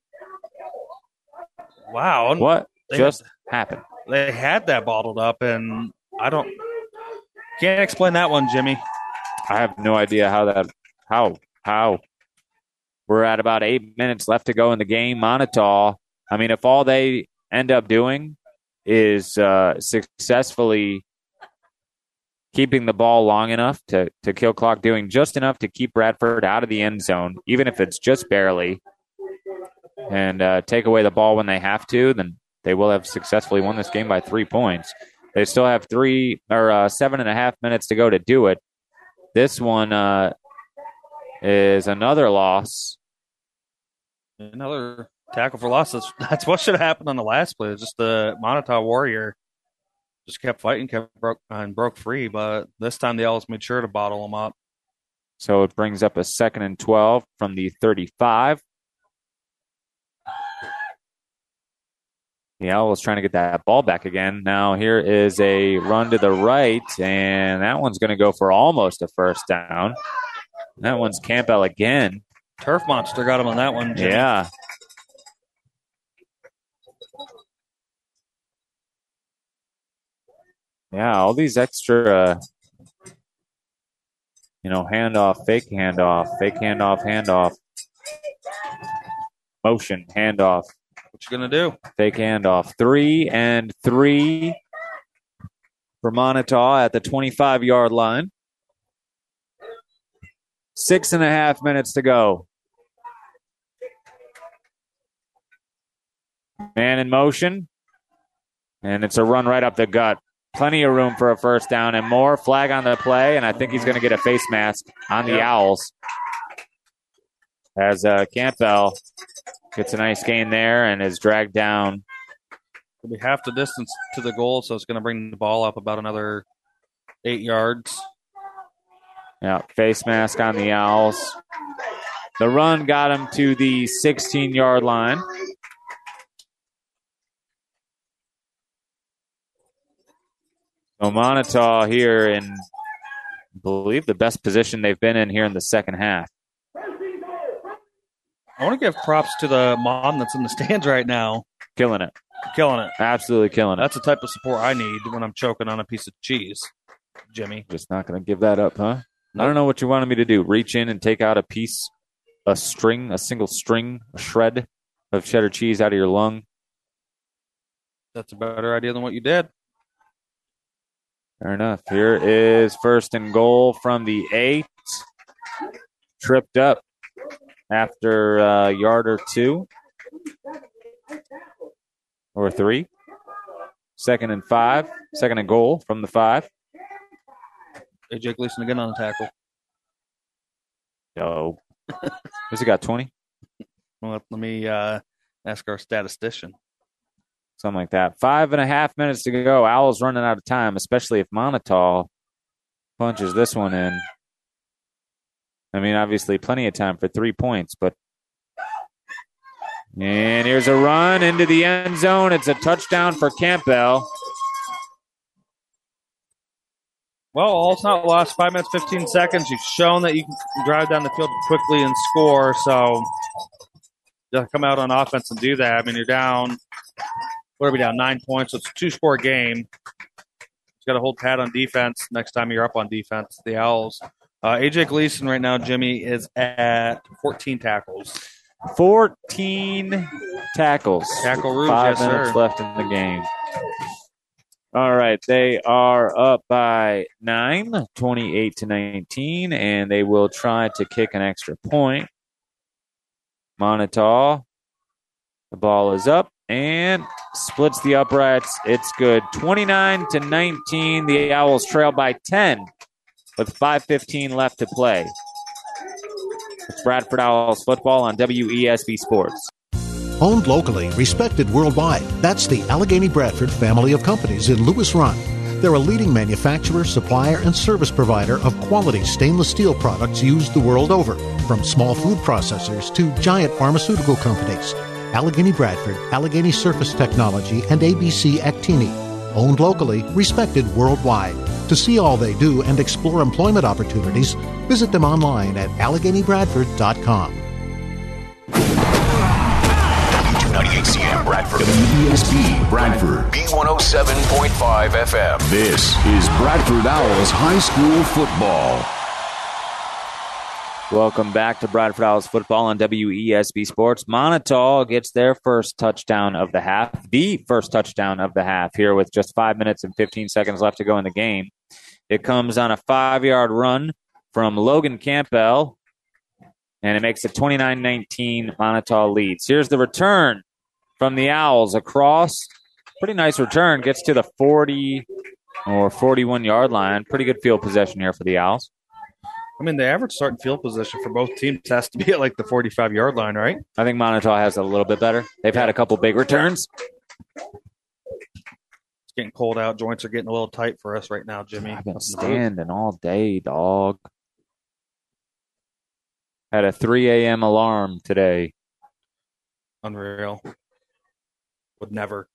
Wow. What just happened? They had that bottled up, and can't explain that one, Jimmy. I have no idea how. We're at about 8 minutes left to go in the game. Monetaw, I mean, if all they end up doing is successfully keeping the ball long enough to kill clock, doing just enough to keep Bradford out of the end zone, even if it's just barely, and take away the ball when they have to, then they will have successfully won this game by 3 points. They still have 7.5 minutes to go to do it. This one is another loss. Another tackle for loss. That's what should have happened on the last play. Just the Monetaw Warrior just kept fighting, broke free. But this time the Owls made sure to bottle them up. So it brings up a 2nd and 12 from the 35. The Owls trying to get that ball back again. Now here is a run to the right, and that one's going to go for almost a 1st down. That one's Campbell again. Turf Monster got him on that one, Jimmy. Yeah. Yeah, all these extra, handoff, fake handoff, motion, handoff. What you going to do? Fake handoff. 3 and 3 for Monetaw at the 25-yard line. 6.5 minutes to go. Man in motion. And it's a run right up the gut. Plenty of room for a 1st down and more. Flag on the play, and I think he's going to get a face mask on the Owls. As Campbell gets a nice gain there and is dragged down. It'll be half the distance to the goal, so it's going to bring the ball up about another 8 yards. Yeah, face mask on the Owls. The run got him to the 16-yard line. So Monetaw here in, I believe, the best position they've been in here in the second half. I want to give props to the mom that's in the stands right now. Killing it. Killing it. Absolutely killing it. That's the type of support I need when I'm choking on a piece of cheese, Jimmy. Just not going to give that up, huh? I don't know what you wanted me to do. Reach in and take out a single string, a shred of cheddar cheese out of your lung. That's a better idea than what you did. Fair enough. Here is 1st and goal from the 8. Tripped up after a yard or 2. Or 3. 2nd and 5. 2nd and goal from the 5. AJ Gleason again on the tackle. So Who's he got, 20? Well, let me ask our statistician. Something like that. 5.5 minutes to go. Owls running out of time, especially if Montauk punches this one in. I mean, obviously plenty of time for 3 points, but. And here's a run into the end zone. It's a touchdown for Campbell. Well, all's not lost. 5 minutes, 15 seconds. You've shown that you can drive down the field quickly and score. So you come out on offense and do that. I mean, you're down. What are we down? 9 points. So it's a 2-score game. You got to hold pat on defense next time you're up on defense. The Owls. AJ Gleason right now, Jimmy, is at 14 tackles. 14 tackles. Tackle Rouge, 5 yes, minutes sir. left in the game. All right, they are up by 9, 28-19, and they will try to kick an extra point. Montauk, the ball is up and splits the uprights. It's good. 29-19. The Owls trail by 10 with 5:15 left to play. It's Bradford Owls football on WESB Sports. Owned locally, respected worldwide. That's the Allegheny Bradford family of companies in Lewis Run. They're a leading manufacturer, supplier, and service provider of quality stainless steel products used the world over, from small food processors to giant pharmaceutical companies. Allegheny Bradford, Allegheny Surface Technology, and ABC Actini. Owned locally, respected worldwide. To see all they do and explore employment opportunities, visit them online at AlleghenyBradford.com. 298CM Bradford. WESB Bradford. B107.5 FM. This is Bradford Owls High School Football. Welcome back to Bradford Owls football on WESB Sports. Montauk gets their first touchdown of the half, the first touchdown of the half here with just 5 minutes and 15 seconds left to go in the game. It comes on a 5-yard run from Logan Campbell, and it makes it 29-19 Montauk leads. Here's the return from the Owls across. Pretty nice return. Gets to the 40 or 41-yard line. Pretty good field possession here for the Owls. I mean, the average starting field position for both teams has to be at like the 45-yard line, right? I think Montauk has a little bit better. They've had a couple big returns. It's getting cold out. Joints are getting a little tight for us right now, Jimmy. I've been standing all day, dog. Had a 3 a.m. alarm today. Unreal. Would never.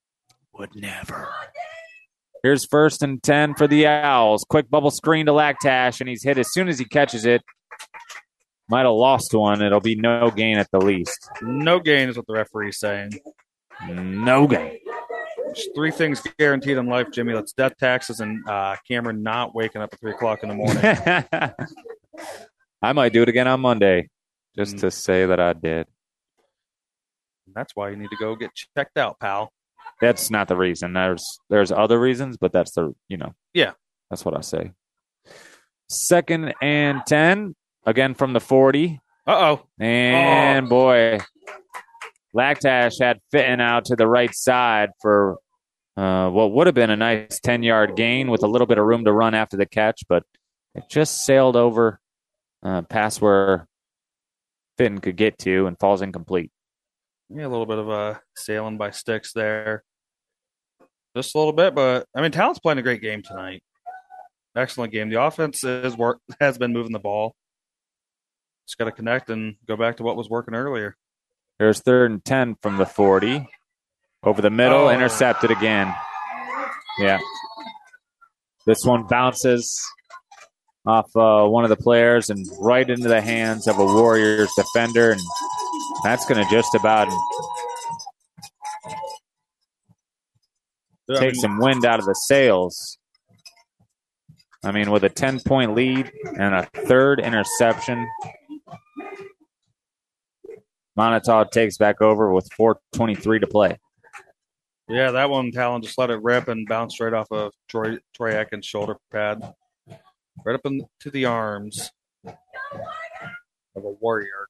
Here's 1st and 10 for the Owls. Quick bubble screen to Lactash, and he's hit as soon as he catches it. Might have lost one. It'll be no gain at the least. No gain is what the referee's saying. No gain. There's 3 things guaranteed in life, Jimmy. That's death, taxes, and Cameron not waking up at 3 o'clock in the morning. I might do it again on Monday just to say that I did. That's why you need to go get checked out, pal. That's not the reason. There's other reasons, but that's the, Yeah. That's what I say. 2nd and 10, again from the 40. Uh-oh. And boy, Lactash had Fitton out to the right side for what would have been a nice 10-yard gain with a little bit of room to run after the catch, but it just sailed over past where Fitton could get to and falls incomplete. Yeah, a little bit of a sailing by sticks there. Just a little bit, but, I mean, Talon's playing a great game tonight. Excellent game. The offense has been moving the ball. Just got to connect and go back to what was working earlier. Here's 3rd and 10 from the 40. Over the middle, intercepted again. Yeah. This one bounces off one of the players and right into the hands of a Warriors defender, and that's going to just about take some wind out of the sails. I mean, with a 10-point lead and a 3rd interception, Montauk takes back over with 4:23 to play. Yeah, that one, Talon just let it rip and bounced right off of Troy Atkins' shoulder pad. Right up into the arms of a Warrior.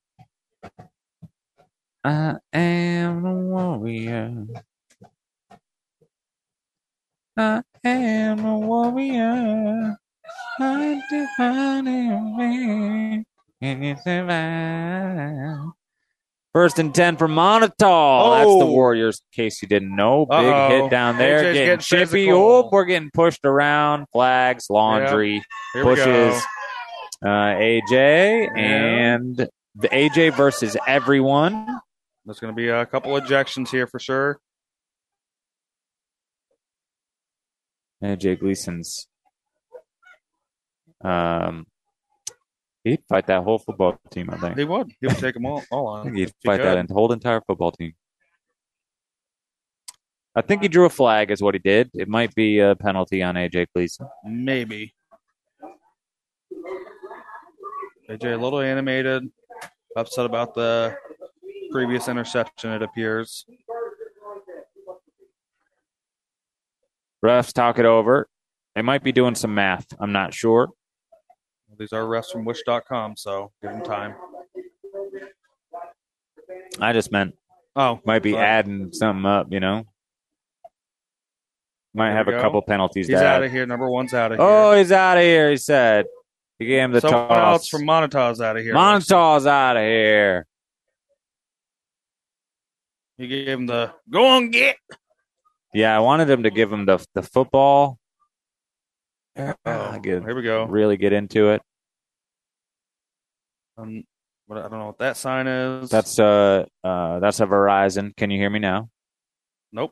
I am a warrior. I am a warrior. I define me. Can you survive? First and 10 for Monotol. That's the Warriors, in case you didn't know. Big hit down there. AJ's getting chippy. physical. Oh, we're getting pushed around. Flags, laundry, Here we pushes. go. AJ and the AJ versus everyone. There's going to be a couple ejections here for sure. AJ Gleason's. He'd fight that whole football team, I think. He would. He would take them all on. I think he'd fight that whole entire football team. I think he drew a flag is what he did. It might be a penalty on AJ Gleason. Maybe. AJ a little animated. Upset about the previous interception, it appears. Refs talk it over. They might be doing some math. I'm not sure. These are refs from wish.com, so give them time. I just meant might be adding something up, you know. Might have a couple penalties. He's out of here. Number one's out of here. Oh, he's out of here, he said. He gave him the Someone toss. else from Monotaw's out of here. Monotaw's out of here. He gave him the go on get. Yeah, I wanted him to give him the football. Here we go. Really get into it. But I don't know what that sign is. That's a Verizon. Can you hear me now? Nope.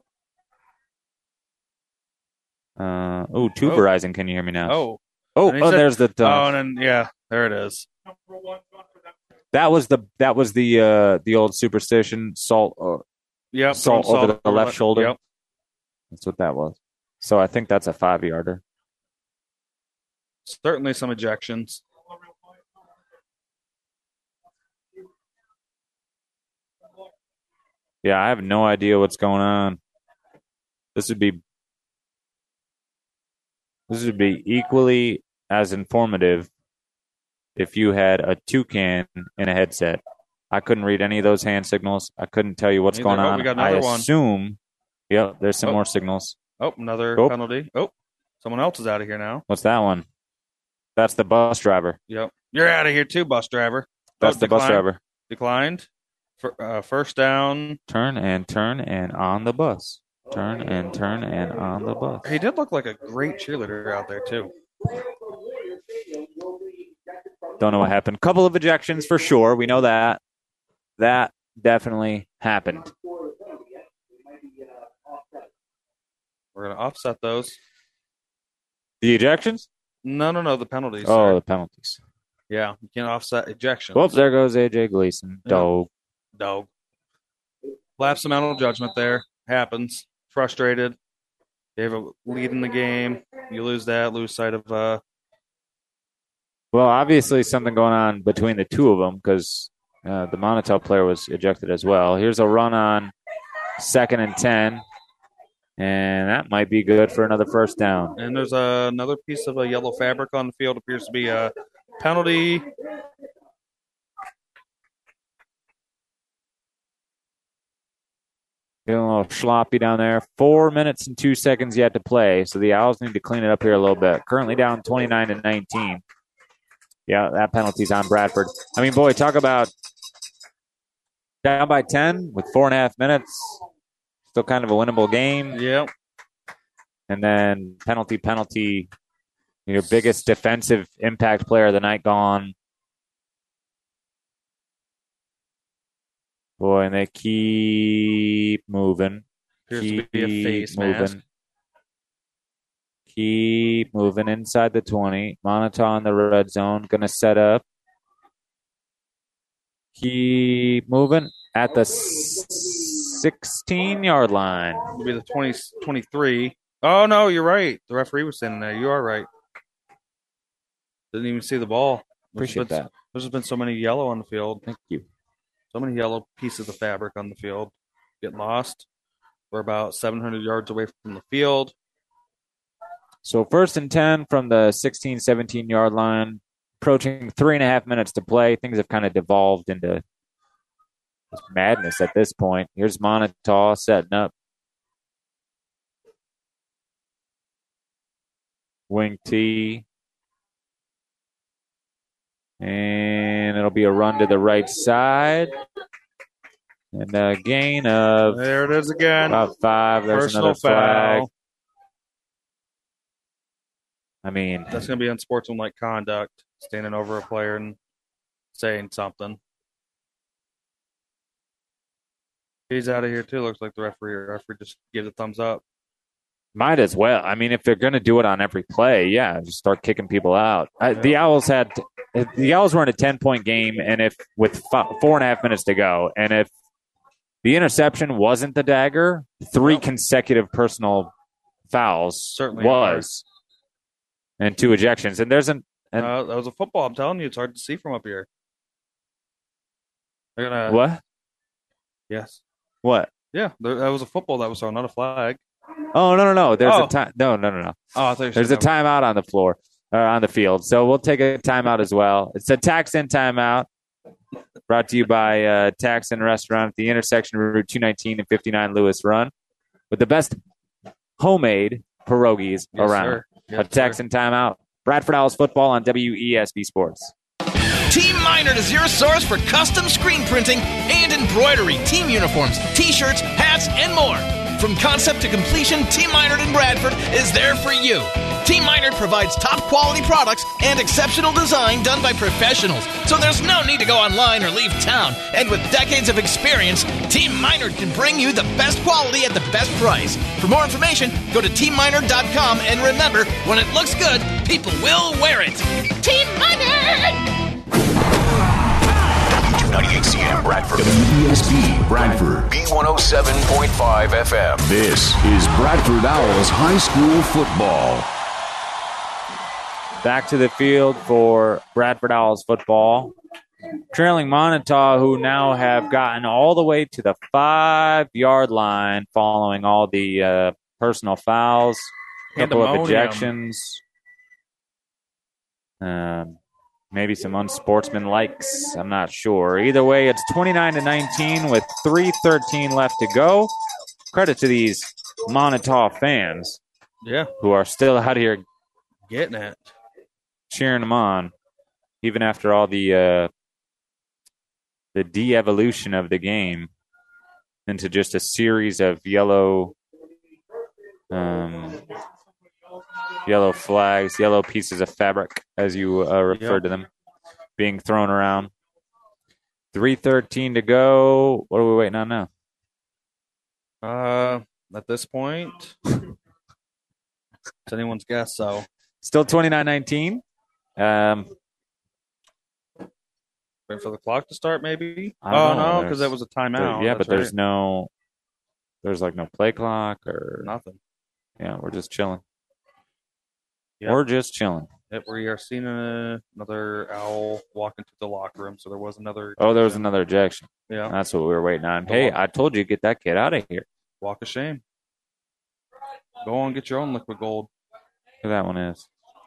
Verizon. Can you hear me now? There's the. and then there it is. That was the old superstition salt. Salt over the left shoulder. Yep. That's what that was. So I think that's a 5-yarder. Certainly some ejections. Yeah, I have no idea what's going on. This would be equally as informative if you had a toucan in a headset. I couldn't read any of those hand signals. I couldn't tell you what's going on. We got I another one. assume, there's some more signals. Another penalty. Someone else is out of here now. What's that one? That's the bus driver. Yep. You're out of here too, bus driver. That's the bus driver. Declined. First down. Turn and on the bus. Turn and on the bus. He did look like a great cheerleader out there too. Don't know what happened. Couple of ejections for sure. We know that. That definitely happened. We're going to offset those. The ejections? No. The penalties. The penalties. Yeah, you can't offset ejections. Whoops, there goes AJ Gleason. Dog. Lapse of mental judgment there. Happens. Frustrated. You have a lead in the game. You lose sight of... Well, obviously something going on between the two of them because the Monatel player was ejected as well. Here's a run on 2nd and 10. And that might be good for another first down. And there's another piece of a yellow fabric on the field. Appears to be a penalty. Getting a little sloppy down there. 4 minutes and 2 seconds yet to play. So the Owls need to clean it up here a little bit. Currently down 29-19. Yeah, that penalty's on Bradford. I mean, boy, talk about down by 10 with 4.5 minutes. Still kind of a winnable game. Yep. And then penalty. Your biggest defensive impact player of the night gone. Boy, and they keep moving. Appears to be a face mask. Keep moving inside the 20. Monotone in the red zone. Going to set up. Keep moving at the 16-yard line. It'll be the 23. Oh, no, you're right. The referee was standing there. You are right. Didn't even see the ball. Appreciate that. There's been so many yellow on the field. Thank you. So many yellow pieces of fabric on the field. Getting lost. We're about 700 yards away from the field. So 1st and 10 from the 16, 17-yard line. Approaching 3.5 minutes to play. Things have kind of devolved into madness at this point. Here's Montaw setting up. Wing T. And it'll be a run to the right side. And a gain of... There it is again. About 5. There's Personal another flag. foul. I mean... That's going to be unsportsmanlike conduct, standing over a player and saying something. He's out of here, too. Looks like the referee just gave the thumbs up. Might as well. I mean, if they're going to do it on every play, yeah, just start kicking people out. The Owls were in a 10-point game, and if with 4.5 minutes to go, and if the interception wasn't the dagger, 3 consecutive personal fouls certainly was, and 2 ejections. And there's that was a football. I'm telling you, it's hard to see from up here. They're gonna what? Yes. What? Yeah, that was a football that was thrown, not a flag. Oh, no. There's a time. No. Oh, I thought there's a timeout on the floor, on the field. So we'll take a timeout as well. It's a Taxon timeout brought to you by Taxon Restaurant at the intersection of Route 219 and 59 Lewis Run with the best homemade pierogies around. A Taxon timeout. Bradford Owls football on WESB Sports. Team Minard is your source for custom screen printing and embroidery, team uniforms, t-shirts, hats, and more. From concept to completion, Team Minard in Bradford is there for you. Team Minard provides top-quality products and exceptional design done by professionals, so there's no need to go online or leave town. And with decades of experience, Team Minard can bring you the best quality at the best price. For more information, go to teamminard.com, and remember, when it looks good, people will wear it. Team Minard! 98 CM Bradford. WESB Bradford. B107.5 FM. This is Bradford Owls High School football. Back to the field for Bradford Owls football. Trailing Montauk, who now have gotten all the way to the 5-yard line following all the personal fouls, a couple of ejections. Maybe some unsportsmanlikes. I'm not sure. Either way, it's 29-19 with 3:13 left to go. Credit to these Montauk fans. Yeah. Who are still out here getting it. Cheering them on. Even after all the de-evolution of the game into just a series of yellow flags, yellow pieces of fabric, as you referred to them, being thrown around. 3:13 to go. What are we waiting on now? At this point, it's anyone's guess. So still 29-19. Waiting for the clock to start, maybe. No, because that was a timeout. Yeah, but there's no play clock or nothing. Yeah, we're just chilling. Yep. We're just chilling. Yep, we are seeing another Owl walk into the locker room. So there was another. Oh, there was another ejection. Yeah, that's what we were waiting on. Hey, I told you to get that kid out of here. Walk of shame. Go on, get your own liquid gold. Who that one is?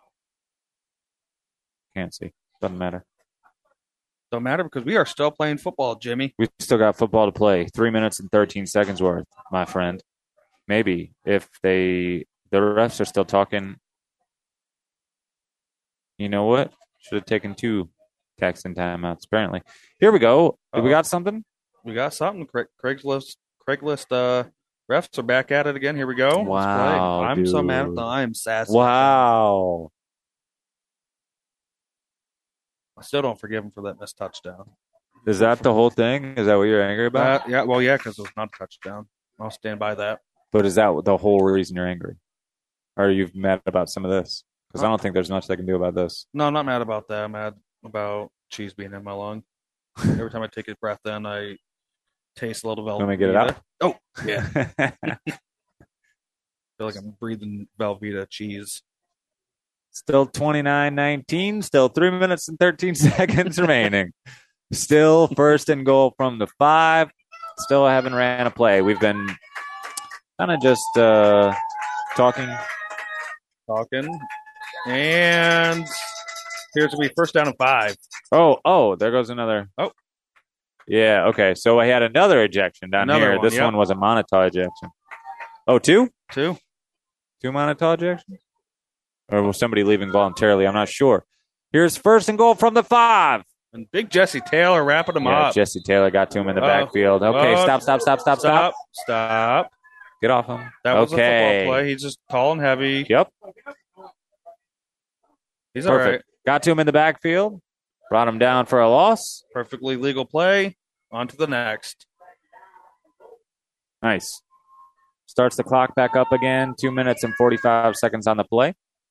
Can't see. Doesn't matter. Don't matter because we are still playing football, Jimmy. We still got football to play. 3 minutes and 13 seconds worth, my friend. Maybe if the refs are still talking. You know what? Should have taken 2 Taxon timeouts, apparently. Here we go. We got something? We got something. Craigslist refs are back at it again. Here we go. Wow. I'm dude. so mad. I'm sassy. Wow. I still don't forgive him for that missed touchdown. Is that the whole thing? Is that what you're angry about? Yeah, because it was not a touchdown. I'll stand by that. But is that the whole reason you're angry? Or are you mad about some of this? Because I don't think there's much they can do about this. No, I'm not mad about that. I'm mad about cheese being in my lung. Every time I take a breath in, I taste a little Velveeta. Let me get it out. Oh, yeah. I feel like I'm breathing Velveeta cheese. Still 29-19. Still 3 minutes and 13 seconds remaining. Still first and goal from the 5. Still haven't ran a play. We've been kind of just talking. And here's to be first down and 5. Oh, there goes another. Oh. Yeah, okay. So I had another ejection down here. This one was a Montauk ejection. Oh, 2? 2. 2 Montauk ejections? Or was somebody leaving voluntarily? I'm not sure. Here's first and goal from the 5. And big Jesse Taylor wrapping him up. Jesse Taylor got to him in the backfield. Okay, stop. Get off him. That was a football play. He's just tall and heavy. Yep. He's all right. Got to him in the backfield. Brought him down for a loss. Perfectly legal play. On to the next. Nice. Starts the clock back up again. 2 minutes and 45 seconds on the play.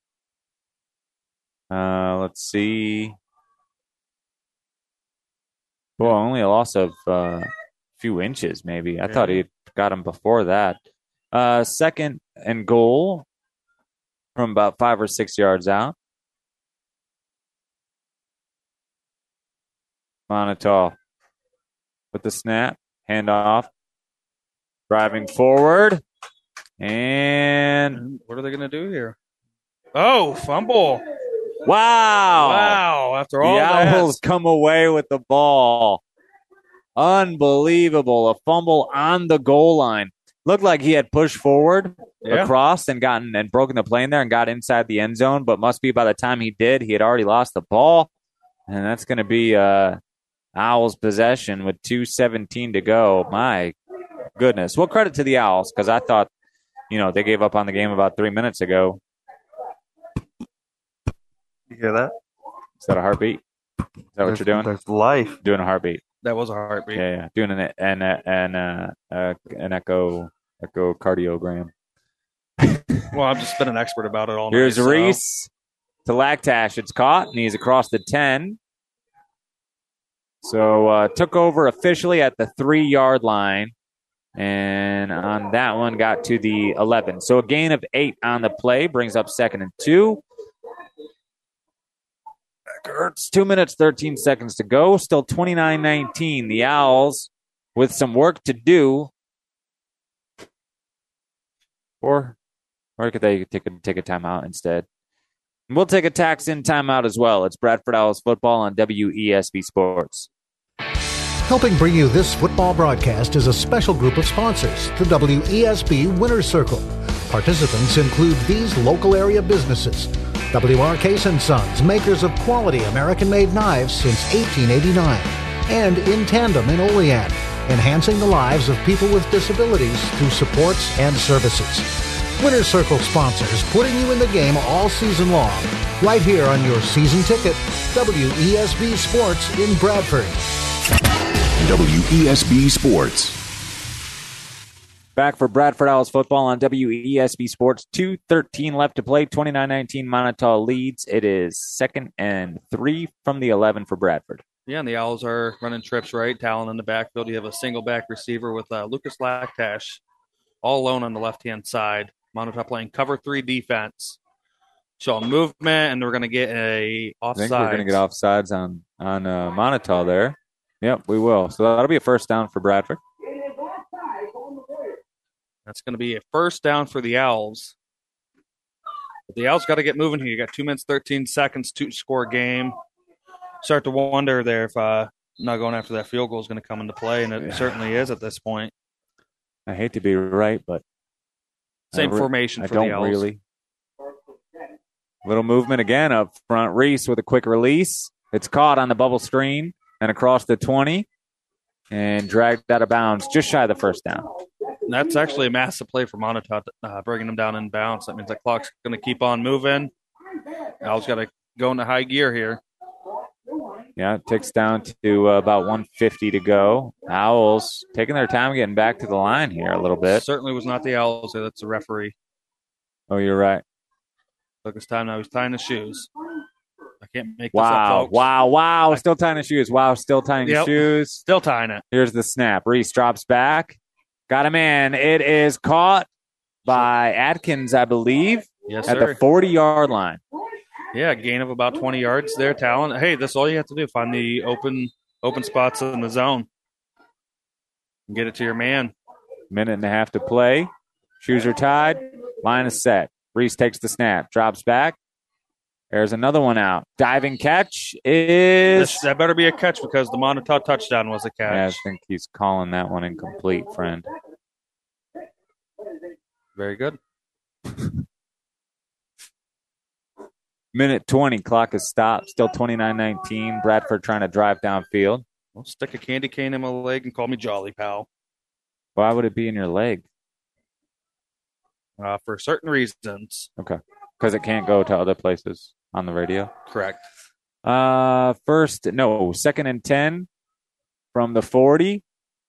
Let's see. Well, only a loss of a few inches, maybe. I thought he got him before that. Second and goal from about 5 or 6 yards out. Monetaw with the snap, handoff, driving forward, and what are they going to do here? Oh, fumble. Wow. After all the that. Owls come away with the ball. Unbelievable. A fumble on the goal line. Looked like he had pushed forward across and broken the play in there and got inside the end zone, but must be by the time he did, he had already lost the ball. And that's going to be Owls possession with 2:17 to go. My goodness. Well, credit to the Owls, because I thought, they gave up on the game about 3 minutes ago. You hear that? Is that a heartbeat? Is that what you're doing? There's life. Doing a heartbeat. That was a heartbeat. Yeah. Doing an echocardiogram. Well, I've just been an expert about it all night. Here's Reese to Lactash. It's caught, and he's across the 10. So took over officially at the 3-yard line, and on that one got to the 11. So a gain of 8 on the play brings up 2nd and 2. It's 2 minutes, 13 seconds to go. Still 29-19. The Owls with some work to do. Or could they take a timeout instead? We'll take a tax-in timeout as well. It's Bradford Owls football on WESB Sports. Helping bring you this football broadcast is a special group of sponsors, the WESB Winner's Circle. Participants include these local area businesses: W.R. Case & Sons, makers of quality American-made knives since 1889, and In Tandem in Olean, enhancing the lives of people with disabilities through supports and services. Winner's Circle sponsors putting you in the game all season long, right here on your season ticket, WESB Sports in Bradford. WESB Sports. Back for Bradford Owls football on WESB Sports. 2:13 left to play. 29-19 Monetaw leads. It is 2nd and 3 from the 11 for Bradford. Yeah, and the Owls are running trips right. Talon in the backfield. You have a single back receiver with Lucas Lactash all alone on the left-hand side. Monetaw playing cover 3 defense. Showing movement, and we're going to get a offside. I think we're going to get offsides on Monetaw there. Yep, we will. So that'll be a first down for Bradford. That's going to be a first down for the Owls. But the Owls got to get moving here. You got 2 minutes, 13 seconds to score a game. Start to wonder there if not going after that field goal is going to come into play, and it certainly is at this point. I hate to be right, but same formation for the Owls. I don't really. Little movement again up front. Reese with a quick release. It's caught on the bubble screen and across the 20 and dragged out of bounds just shy of the first down. And that's actually a massive play for Monetaw, bringing them down in bounds. That means the clock's going to keep on moving. Owls got to go into high gear here. Yeah, it ticks down to about 150 to go. Owls taking their time getting back to the line here a little bit. Certainly was not the Owls. That's the referee. Oh, you're right. Took his time now. He's tying his shoes. I can't make this up, folks. Wow. Still tying his shoes. Still tying his shoes. Still tying it. Here's the snap. Reese drops back. Got him in. It is caught by Atkins, I believe, yes, at sir. the 40-yard line. Yeah, gain of about 20 yards there, Talon. Hey, that's all you have to do. Find the open spots in the zone. And get it to your man. Minute and a half to play. Shoes are tied. Line is set. Reese takes the snap. Drops back. There's another one out. Diving catch is... That better be a catch because the Monetaw touchdown was a catch. Yeah, I think he's calling that one incomplete, friend. Very good. Minute 20, clock is stopped. Still 29-19. Bradford trying to drive downfield. Well, stick a candy cane in my leg and call me Jolly Pal. Why would it be in your leg? For certain reasons. Okay. Because it can't go to other places on the radio? Correct. Second and 10 from the 40.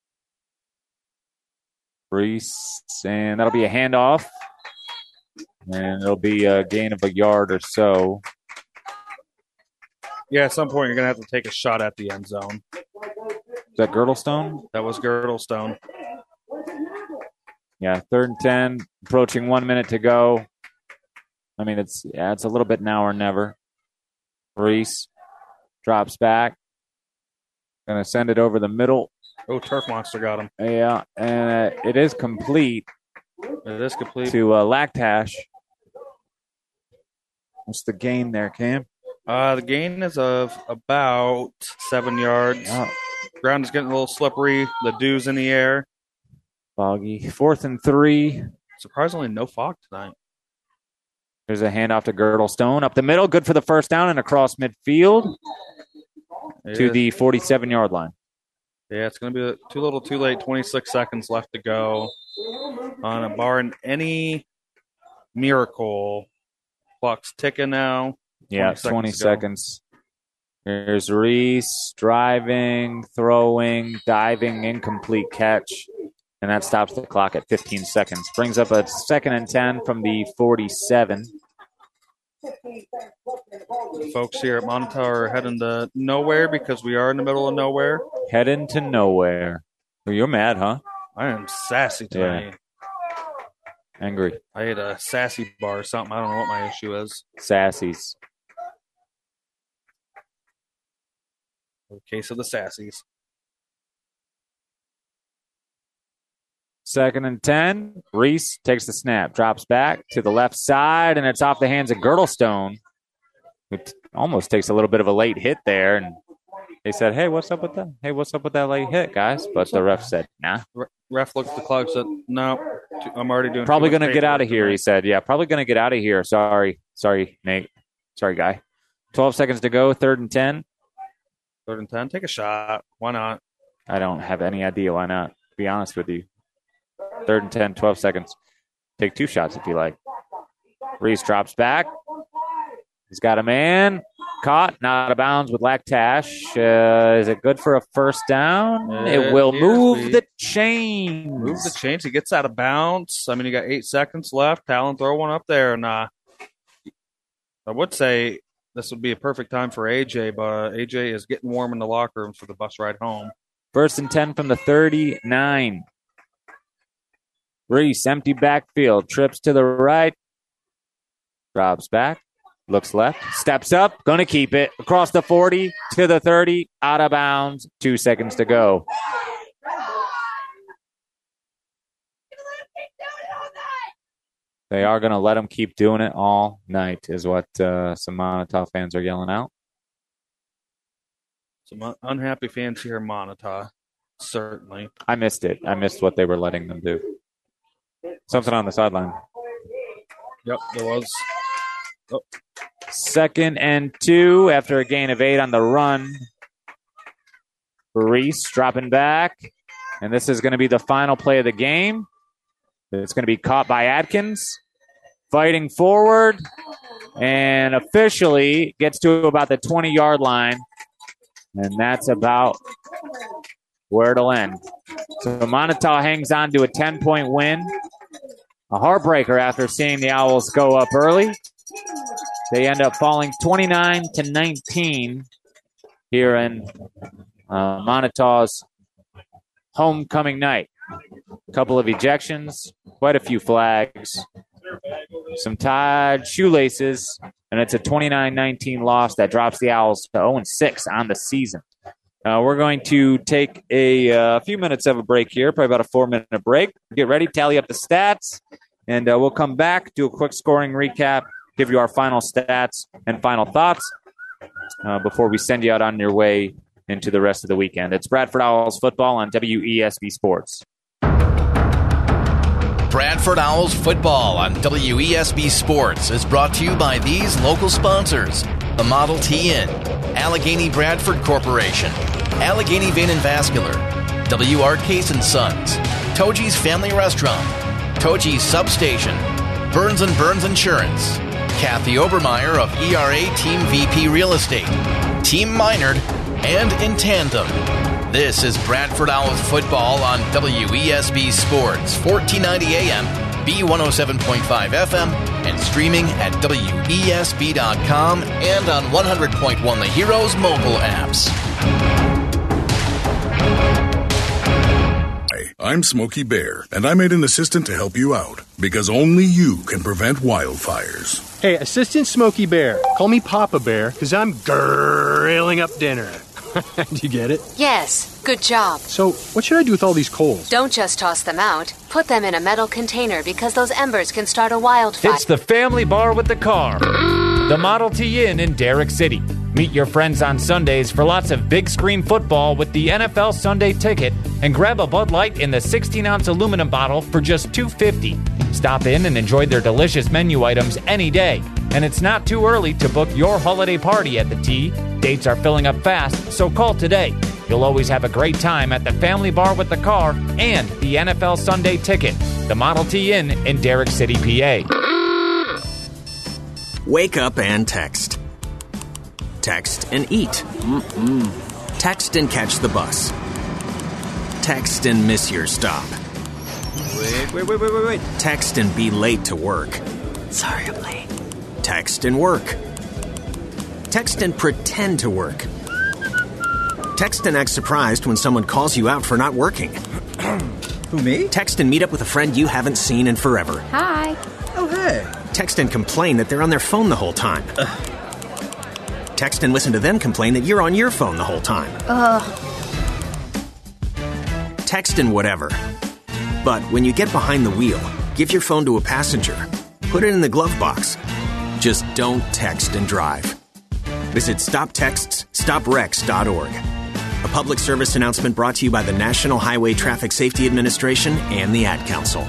Reese, and that'll be a handoff. And it'll be a gain of a yard or so. Yeah, at some point you're going to have to take a shot at the end zone. Is that Girdlestone? That was Girdlestone. Yeah, 3rd and 10, approaching 1 minute to go. I mean, it's a little bit now or never. Reese drops back. Going to send it over the middle. Oh, Turf Monster got him. Yeah, and it is complete. It is complete. To Lactash. What's the gain there, Cam? The gain is of about 7 yards. Yeah. Ground is getting a little slippery. The dew's in the air. Foggy. 4th and 3. Surprisingly, no fog tonight. There's a handoff to Girdlestone. Up the middle. Good for the first down and across midfield to the 47-yard line. Yeah, it's going to be too little too late. 26 seconds left to go. On a barring any miracle. Clock's ticking now. 20 seconds. Here's Reese driving, throwing, diving, incomplete catch. And that stops the clock at 15 seconds. Brings up a 2nd and 10 from the 47. Folks here at Montauk are heading to nowhere because we are in the middle of nowhere. Heading to nowhere. Well, you're mad, huh? I am sassy tonight. Yeah. Angry. I ate a sassy bar or something. I don't know what my issue is. Sassies. A case of the sassies. 2nd and 10. Reese takes the snap, drops back to the left side, and it's off the hands of Girdlestone. It almost takes a little bit of a late hit there, and they said, "Hey, what's up with that? Hey, what's up with that late hit, guys?" But the ref said, "Nah." Ref looked at the clock and said, "No, I'm already doing." Probably going to get out of here. He said, "Yeah, probably going to get out of here." Sorry, Nate. Sorry, guy. 12 seconds to go. 3rd and 10. 3rd and 10. Take a shot. Why not? I don't have any idea why not. To be honest with you. 3rd and 10, 12 seconds. Take 2 shots if you like. Reese drops back. He's got a man. Caught, not out of bounds with Lactash. Is it good for a first down? It will move the chains. Move the chains. He gets out of bounds. I mean, you got 8 seconds left. Talon, throw one up there. And I would say this would be a perfect time for AJ, but AJ is getting warm in the locker room for the bus ride home. 1st and 10 from the 39. Reese, empty backfield, trips to the right, drops back, looks left, steps up, going to keep it, across the 40 to the 30, out of bounds, 2 seconds to go. They are going to let him keep doing it all night, is what some Montauk fans are yelling out. Some unhappy fans here in Montauk, certainly. I missed it. I missed what they were letting them do. Something on the sideline. Yep, there was. Oh. 2nd and 2 after a gain of 8 on the run. Reese dropping back. And this is going to be the final play of the game. It's going to be caught by Atkins. Fighting forward. And officially gets to about the 20-yard line. And that's about where it'll end. So Montauk hangs on to a 10-point win. A heartbreaker after seeing the Owls go up early. They end up falling 29-19 here in Montauk's homecoming night. A couple of ejections, quite a few flags, some tied shoelaces, and it's a 29-19 loss that drops the Owls to 0-6 on the season. We're going to take a few minutes of a break here, probably about a 4-minute break. Get ready, tally up the stats, and we'll come back, do a quick scoring recap, give you our final stats and final thoughts before we send you out on your way into the rest of the weekend. It's Bradford Owls football on WESB Sports. Bradford Owls football on WESB Sports is brought to you by these local sponsors: the Model T Inn, Allegheny Bradford Corporation, Allegheny Vein and Vascular, W.R. Case & Sons, Toji's Family Restaurant, Toji's Substation, Burns & Burns Insurance, Kathy Obermeyer of ERA Team VP Real Estate, Team Minard, and In Tandem. This is Bradford Owls football on WESB Sports, 1490 AM, B107.5 FM, and streaming at WESB.com and on 100.1 The Heroes mobile apps. Hi, I'm Smokey Bear, and I made an assistant to help you out, because only you can prevent wildfires. Hey, Assistant Smokey Bear. Call me Papa Bear, because I'm grilling up dinner. Do you get it? Yes, good job. So, what should I do with all these coals? Don't just toss them out. Put them in a metal container because those embers can start a wildfire. It's the Family Bar with the Car, the Model T Inn in Derrick City. Meet your friends on Sundays for lots of big screen football with the NFL Sunday Ticket, and grab a Bud Light in the 16-ounce aluminum bottle for just $2.50. Stop in and enjoy their delicious menu items any day. And it's not too early to book your holiday party at the T. Dates are filling up fast, so call today. You'll always have a great time at the Family Bar with the Car and the NFL Sunday Ticket, the Model T Inn in Derrick City, PA. Wake up and text. Text and eat. Text and catch the bus. Text and miss your stop. Wait. Text and be late to work. Sorry, I'm late. Text and work. Text and pretend to work. Text and act surprised when someone calls you out for not working. Who, me? Text and meet up with a friend you haven't seen in forever. Hi. Oh, hey. Text and complain that they're on their phone the whole time. Text and listen to them complain that you're on your phone the whole time. Text and whatever. But when you get behind the wheel, give your phone to a passenger. Put it in the glove box. Just don't text and drive. Visit StopTextsStopWrecks.org. A public service announcement brought to you by the National Highway Traffic Safety Administration and the Ad Council.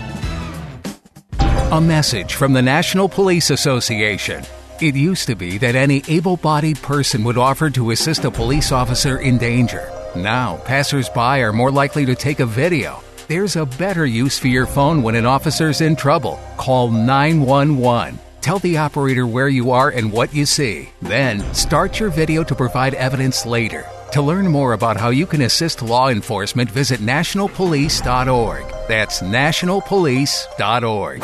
A message from the National Police Association. It used to be that any able-bodied person would offer to assist a police officer in danger. Now, passers-by are more likely to take a video. There's a better use for your phone when an officer's in trouble. Call 911. Tell the operator where you are and what you see. Then, start your video to provide evidence later. To learn more about how you can assist law enforcement, visit nationalpolice.org. That's nationalpolice.org.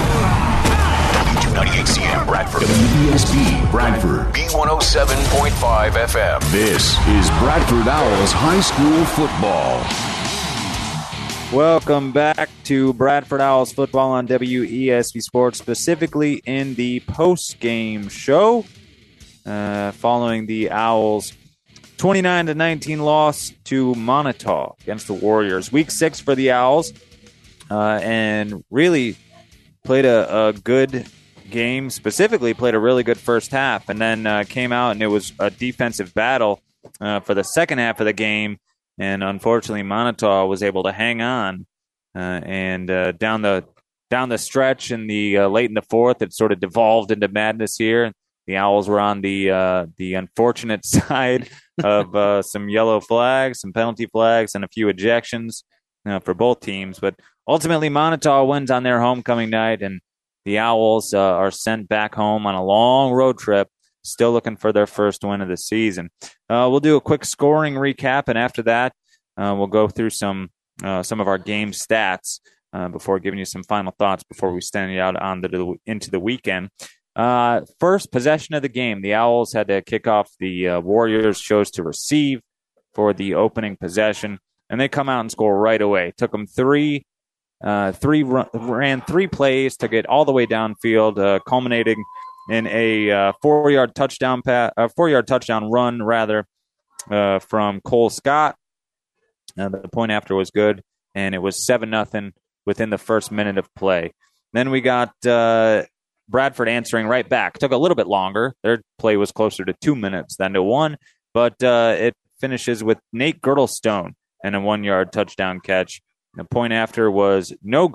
98CM Bradford. WESB Bradford. B107.5 FM. This is Bradford Owls High School Football. Welcome back to Bradford Owls football on WESB Sports, specifically in the post-game show following the Owls' 29-19 loss to Montauk against the Warriors. Week 6 for the Owls, and really played a good game, specifically played a really good first half, and then came out and it was a defensive battle for the second half of the game. And unfortunately, Montauk was able to hang on, and down the stretch in the late in the fourth, it sort of devolved into madness here. The Owls were on the unfortunate side of some yellow flags, some penalty flags, and a few ejections for both teams. But ultimately, Montauk wins on their homecoming night, and the Owls are sent back home on a long road trip. Still looking for their first win of the season. We'll do a quick scoring recap, and after that, we'll go through some of our game stats before giving you some final thoughts before we stand out into the weekend. First possession of the game, the Owls had to kick off. The Warriors chose to receive for the opening possession, and they come out and score right away. Took them ran 3 plays to get all the way downfield, culminating in a 4-yard touchdown run from Cole Scott. The point after was good, and it was 7-0 within the first minute of play. Then we got Bradford answering right back. Took a little bit longer. Their play was closer to 2 minutes than to 1, but it finishes with Nate Girdlestone and a 1-yard touchdown catch. The point after was no good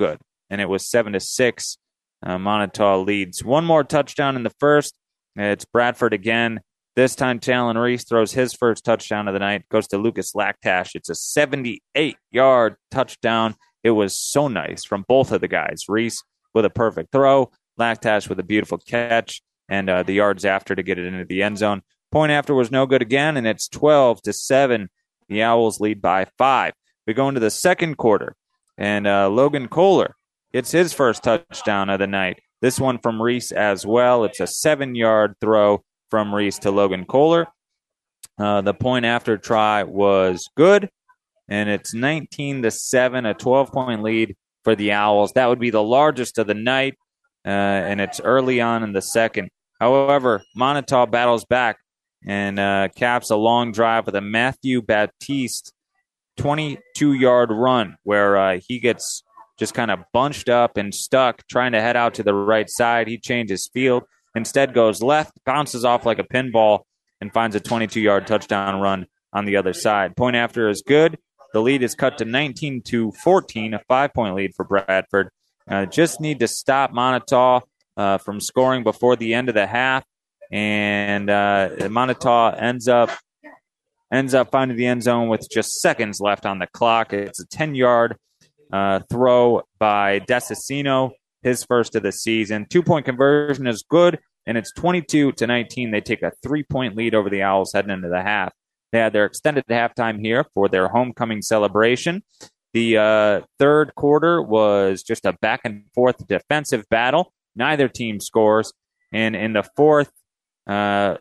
and it was 7-6. Montauk leads. One more touchdown in the first. It's Bradford again. This time, Talon Reese throws his first touchdown of the night. Goes to Lucas Laktash. It's a 78-yard touchdown. It was so nice from both of the guys. Reese with a perfect throw. Laktash with a beautiful catch. And the yards after to get it into the end zone. Point after was no good again, and it's 12-7. The Owls lead by 5. We go into the second quarter, and Logan Kohler gets his first touchdown of the night. This one from Reese as well. It's a 7-yard throw from Reese to Logan Kohler. The point after try was good, and it's 19-7, a 12-point lead for the Owls. That would be the largest of the night, and it's early on in the second. However, Montauk battles back and caps a long drive with a Matthew Baptiste 22-yard run where he gets just kind of bunched up and stuck trying to head out to the right side. He changes field, instead goes left, bounces off like a pinball, and finds a 22-yard touchdown run on the other side. Point after is good. The lead is cut to 19-14, a 5-point lead for Bradford. Just need to stop Montauk from scoring before the end of the half, and Montauk ends up finding the end zone with just seconds left on the clock. It's a 10-yard throw by Desicino, his first of the season. 2-point conversion is good, and it's 22-19. They take a 3-point lead over the Owls heading into the half. They had their extended halftime here for their homecoming celebration. The third quarter was just a back-and-forth defensive battle. Neither team scores. And in the fourth, the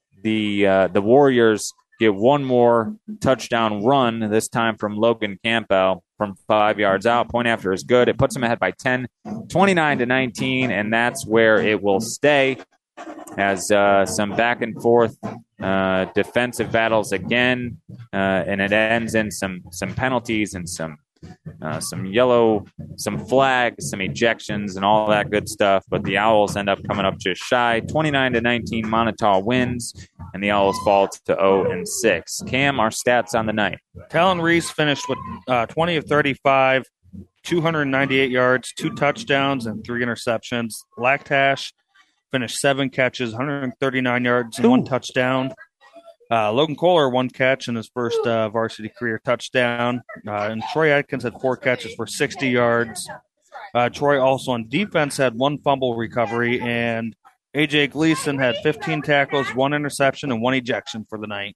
Warriors get one more touchdown run, this time from Logan Campbell from 5 yards out. Point after is good. It puts them ahead by 10, 29-19, and that's where it will stay as some back-and-forth defensive battles again, and it ends in some penalties and some yellow, some flags, some ejections, and all that good stuff. But the Owls end up coming up just shy. 29-19, Montauk wins, and the Owls fall to 0-6. Cam, our stats on the night. Talon Reese finished with 20 of 35, 298 yards, 2 touchdowns, and 3 interceptions. Laktash finished 7 catches, 139 yards, and 1 touchdown. Logan Kohler, 1 catch in his first varsity career touchdown. And Troy Atkins had 4 catches for 60 yards. Troy also on defense had 1 fumble recovery, and A.J. Gleason had 15 tackles, 1 interception, and 1 ejection for the night.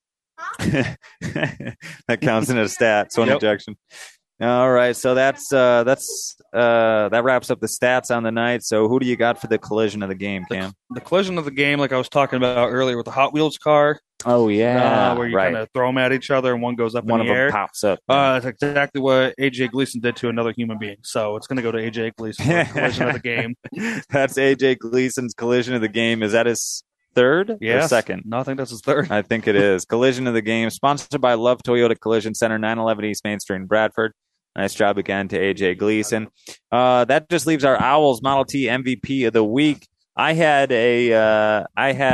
That counts in a stat. So 1 ejection. All right, so that wraps up the stats on the night. So who do you got for the collision of the game, Cam? The collision of the game, like I was talking about earlier with the Hot Wheels car. Oh, yeah. Where you kind of throw them at each other and one goes up in the air. One of them pops up. That's exactly what A.J. Gleason did to another human being. So it's going to go to A.J. Gleason for the collision of the game. That's A.J. Gleason's collision of the game. Is that his third or second? No, I think that's his third. I think it is. Collision of the game, sponsored by Love Toyota Collision Center, 911 East Main Street in Bradford. Nice job again to A.J. Gleason. That just leaves our Owls Model T MVP of the week. I had a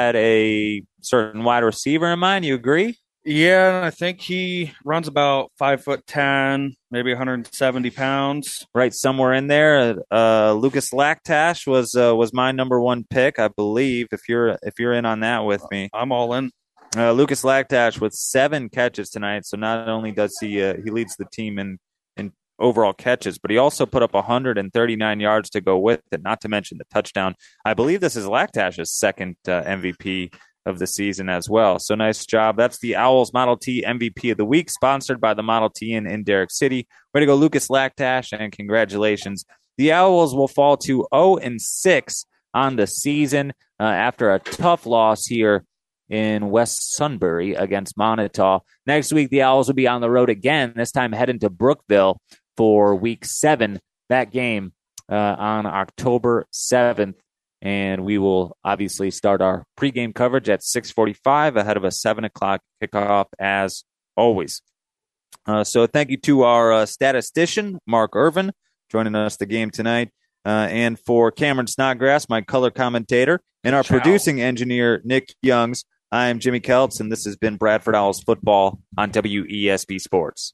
certain wide receiver in mind. You agree? Yeah, I think he runs about 5'10", maybe 170 pounds. Right, somewhere in there. Lucas Laktash was my number 1 pick, I believe. If you're in on that with me, I'm all in. Lucas Laktash with 7 catches tonight. So not only does he leads the team in overall catches, but he also put up 139 yards to go with it, not to mention the touchdown. I believe this is Laktash's second MVP of the season as well. So nice job. That's the Owls Model T MVP of the week, sponsored by the Model T in Derrick City. Way to go, Lucas Laktash, and congratulations. The Owls will fall to 0-6 on the season after a tough loss here in West Sunbury against Montauk. Next week, the Owls will be on the road again, this time heading to Brookville for Week 7, that game on October 7th. And we will obviously start our pregame coverage at 6:45 ahead of a 7 o'clock kickoff as always. So thank you to our statistician, Mark Irvin, joining us the game tonight. And for Cameron Snodgrass, my color commentator, and our producing engineer, Nick Youngs, I am Jimmy Keltz, and this has been Bradford Owls Football on WESB Sports.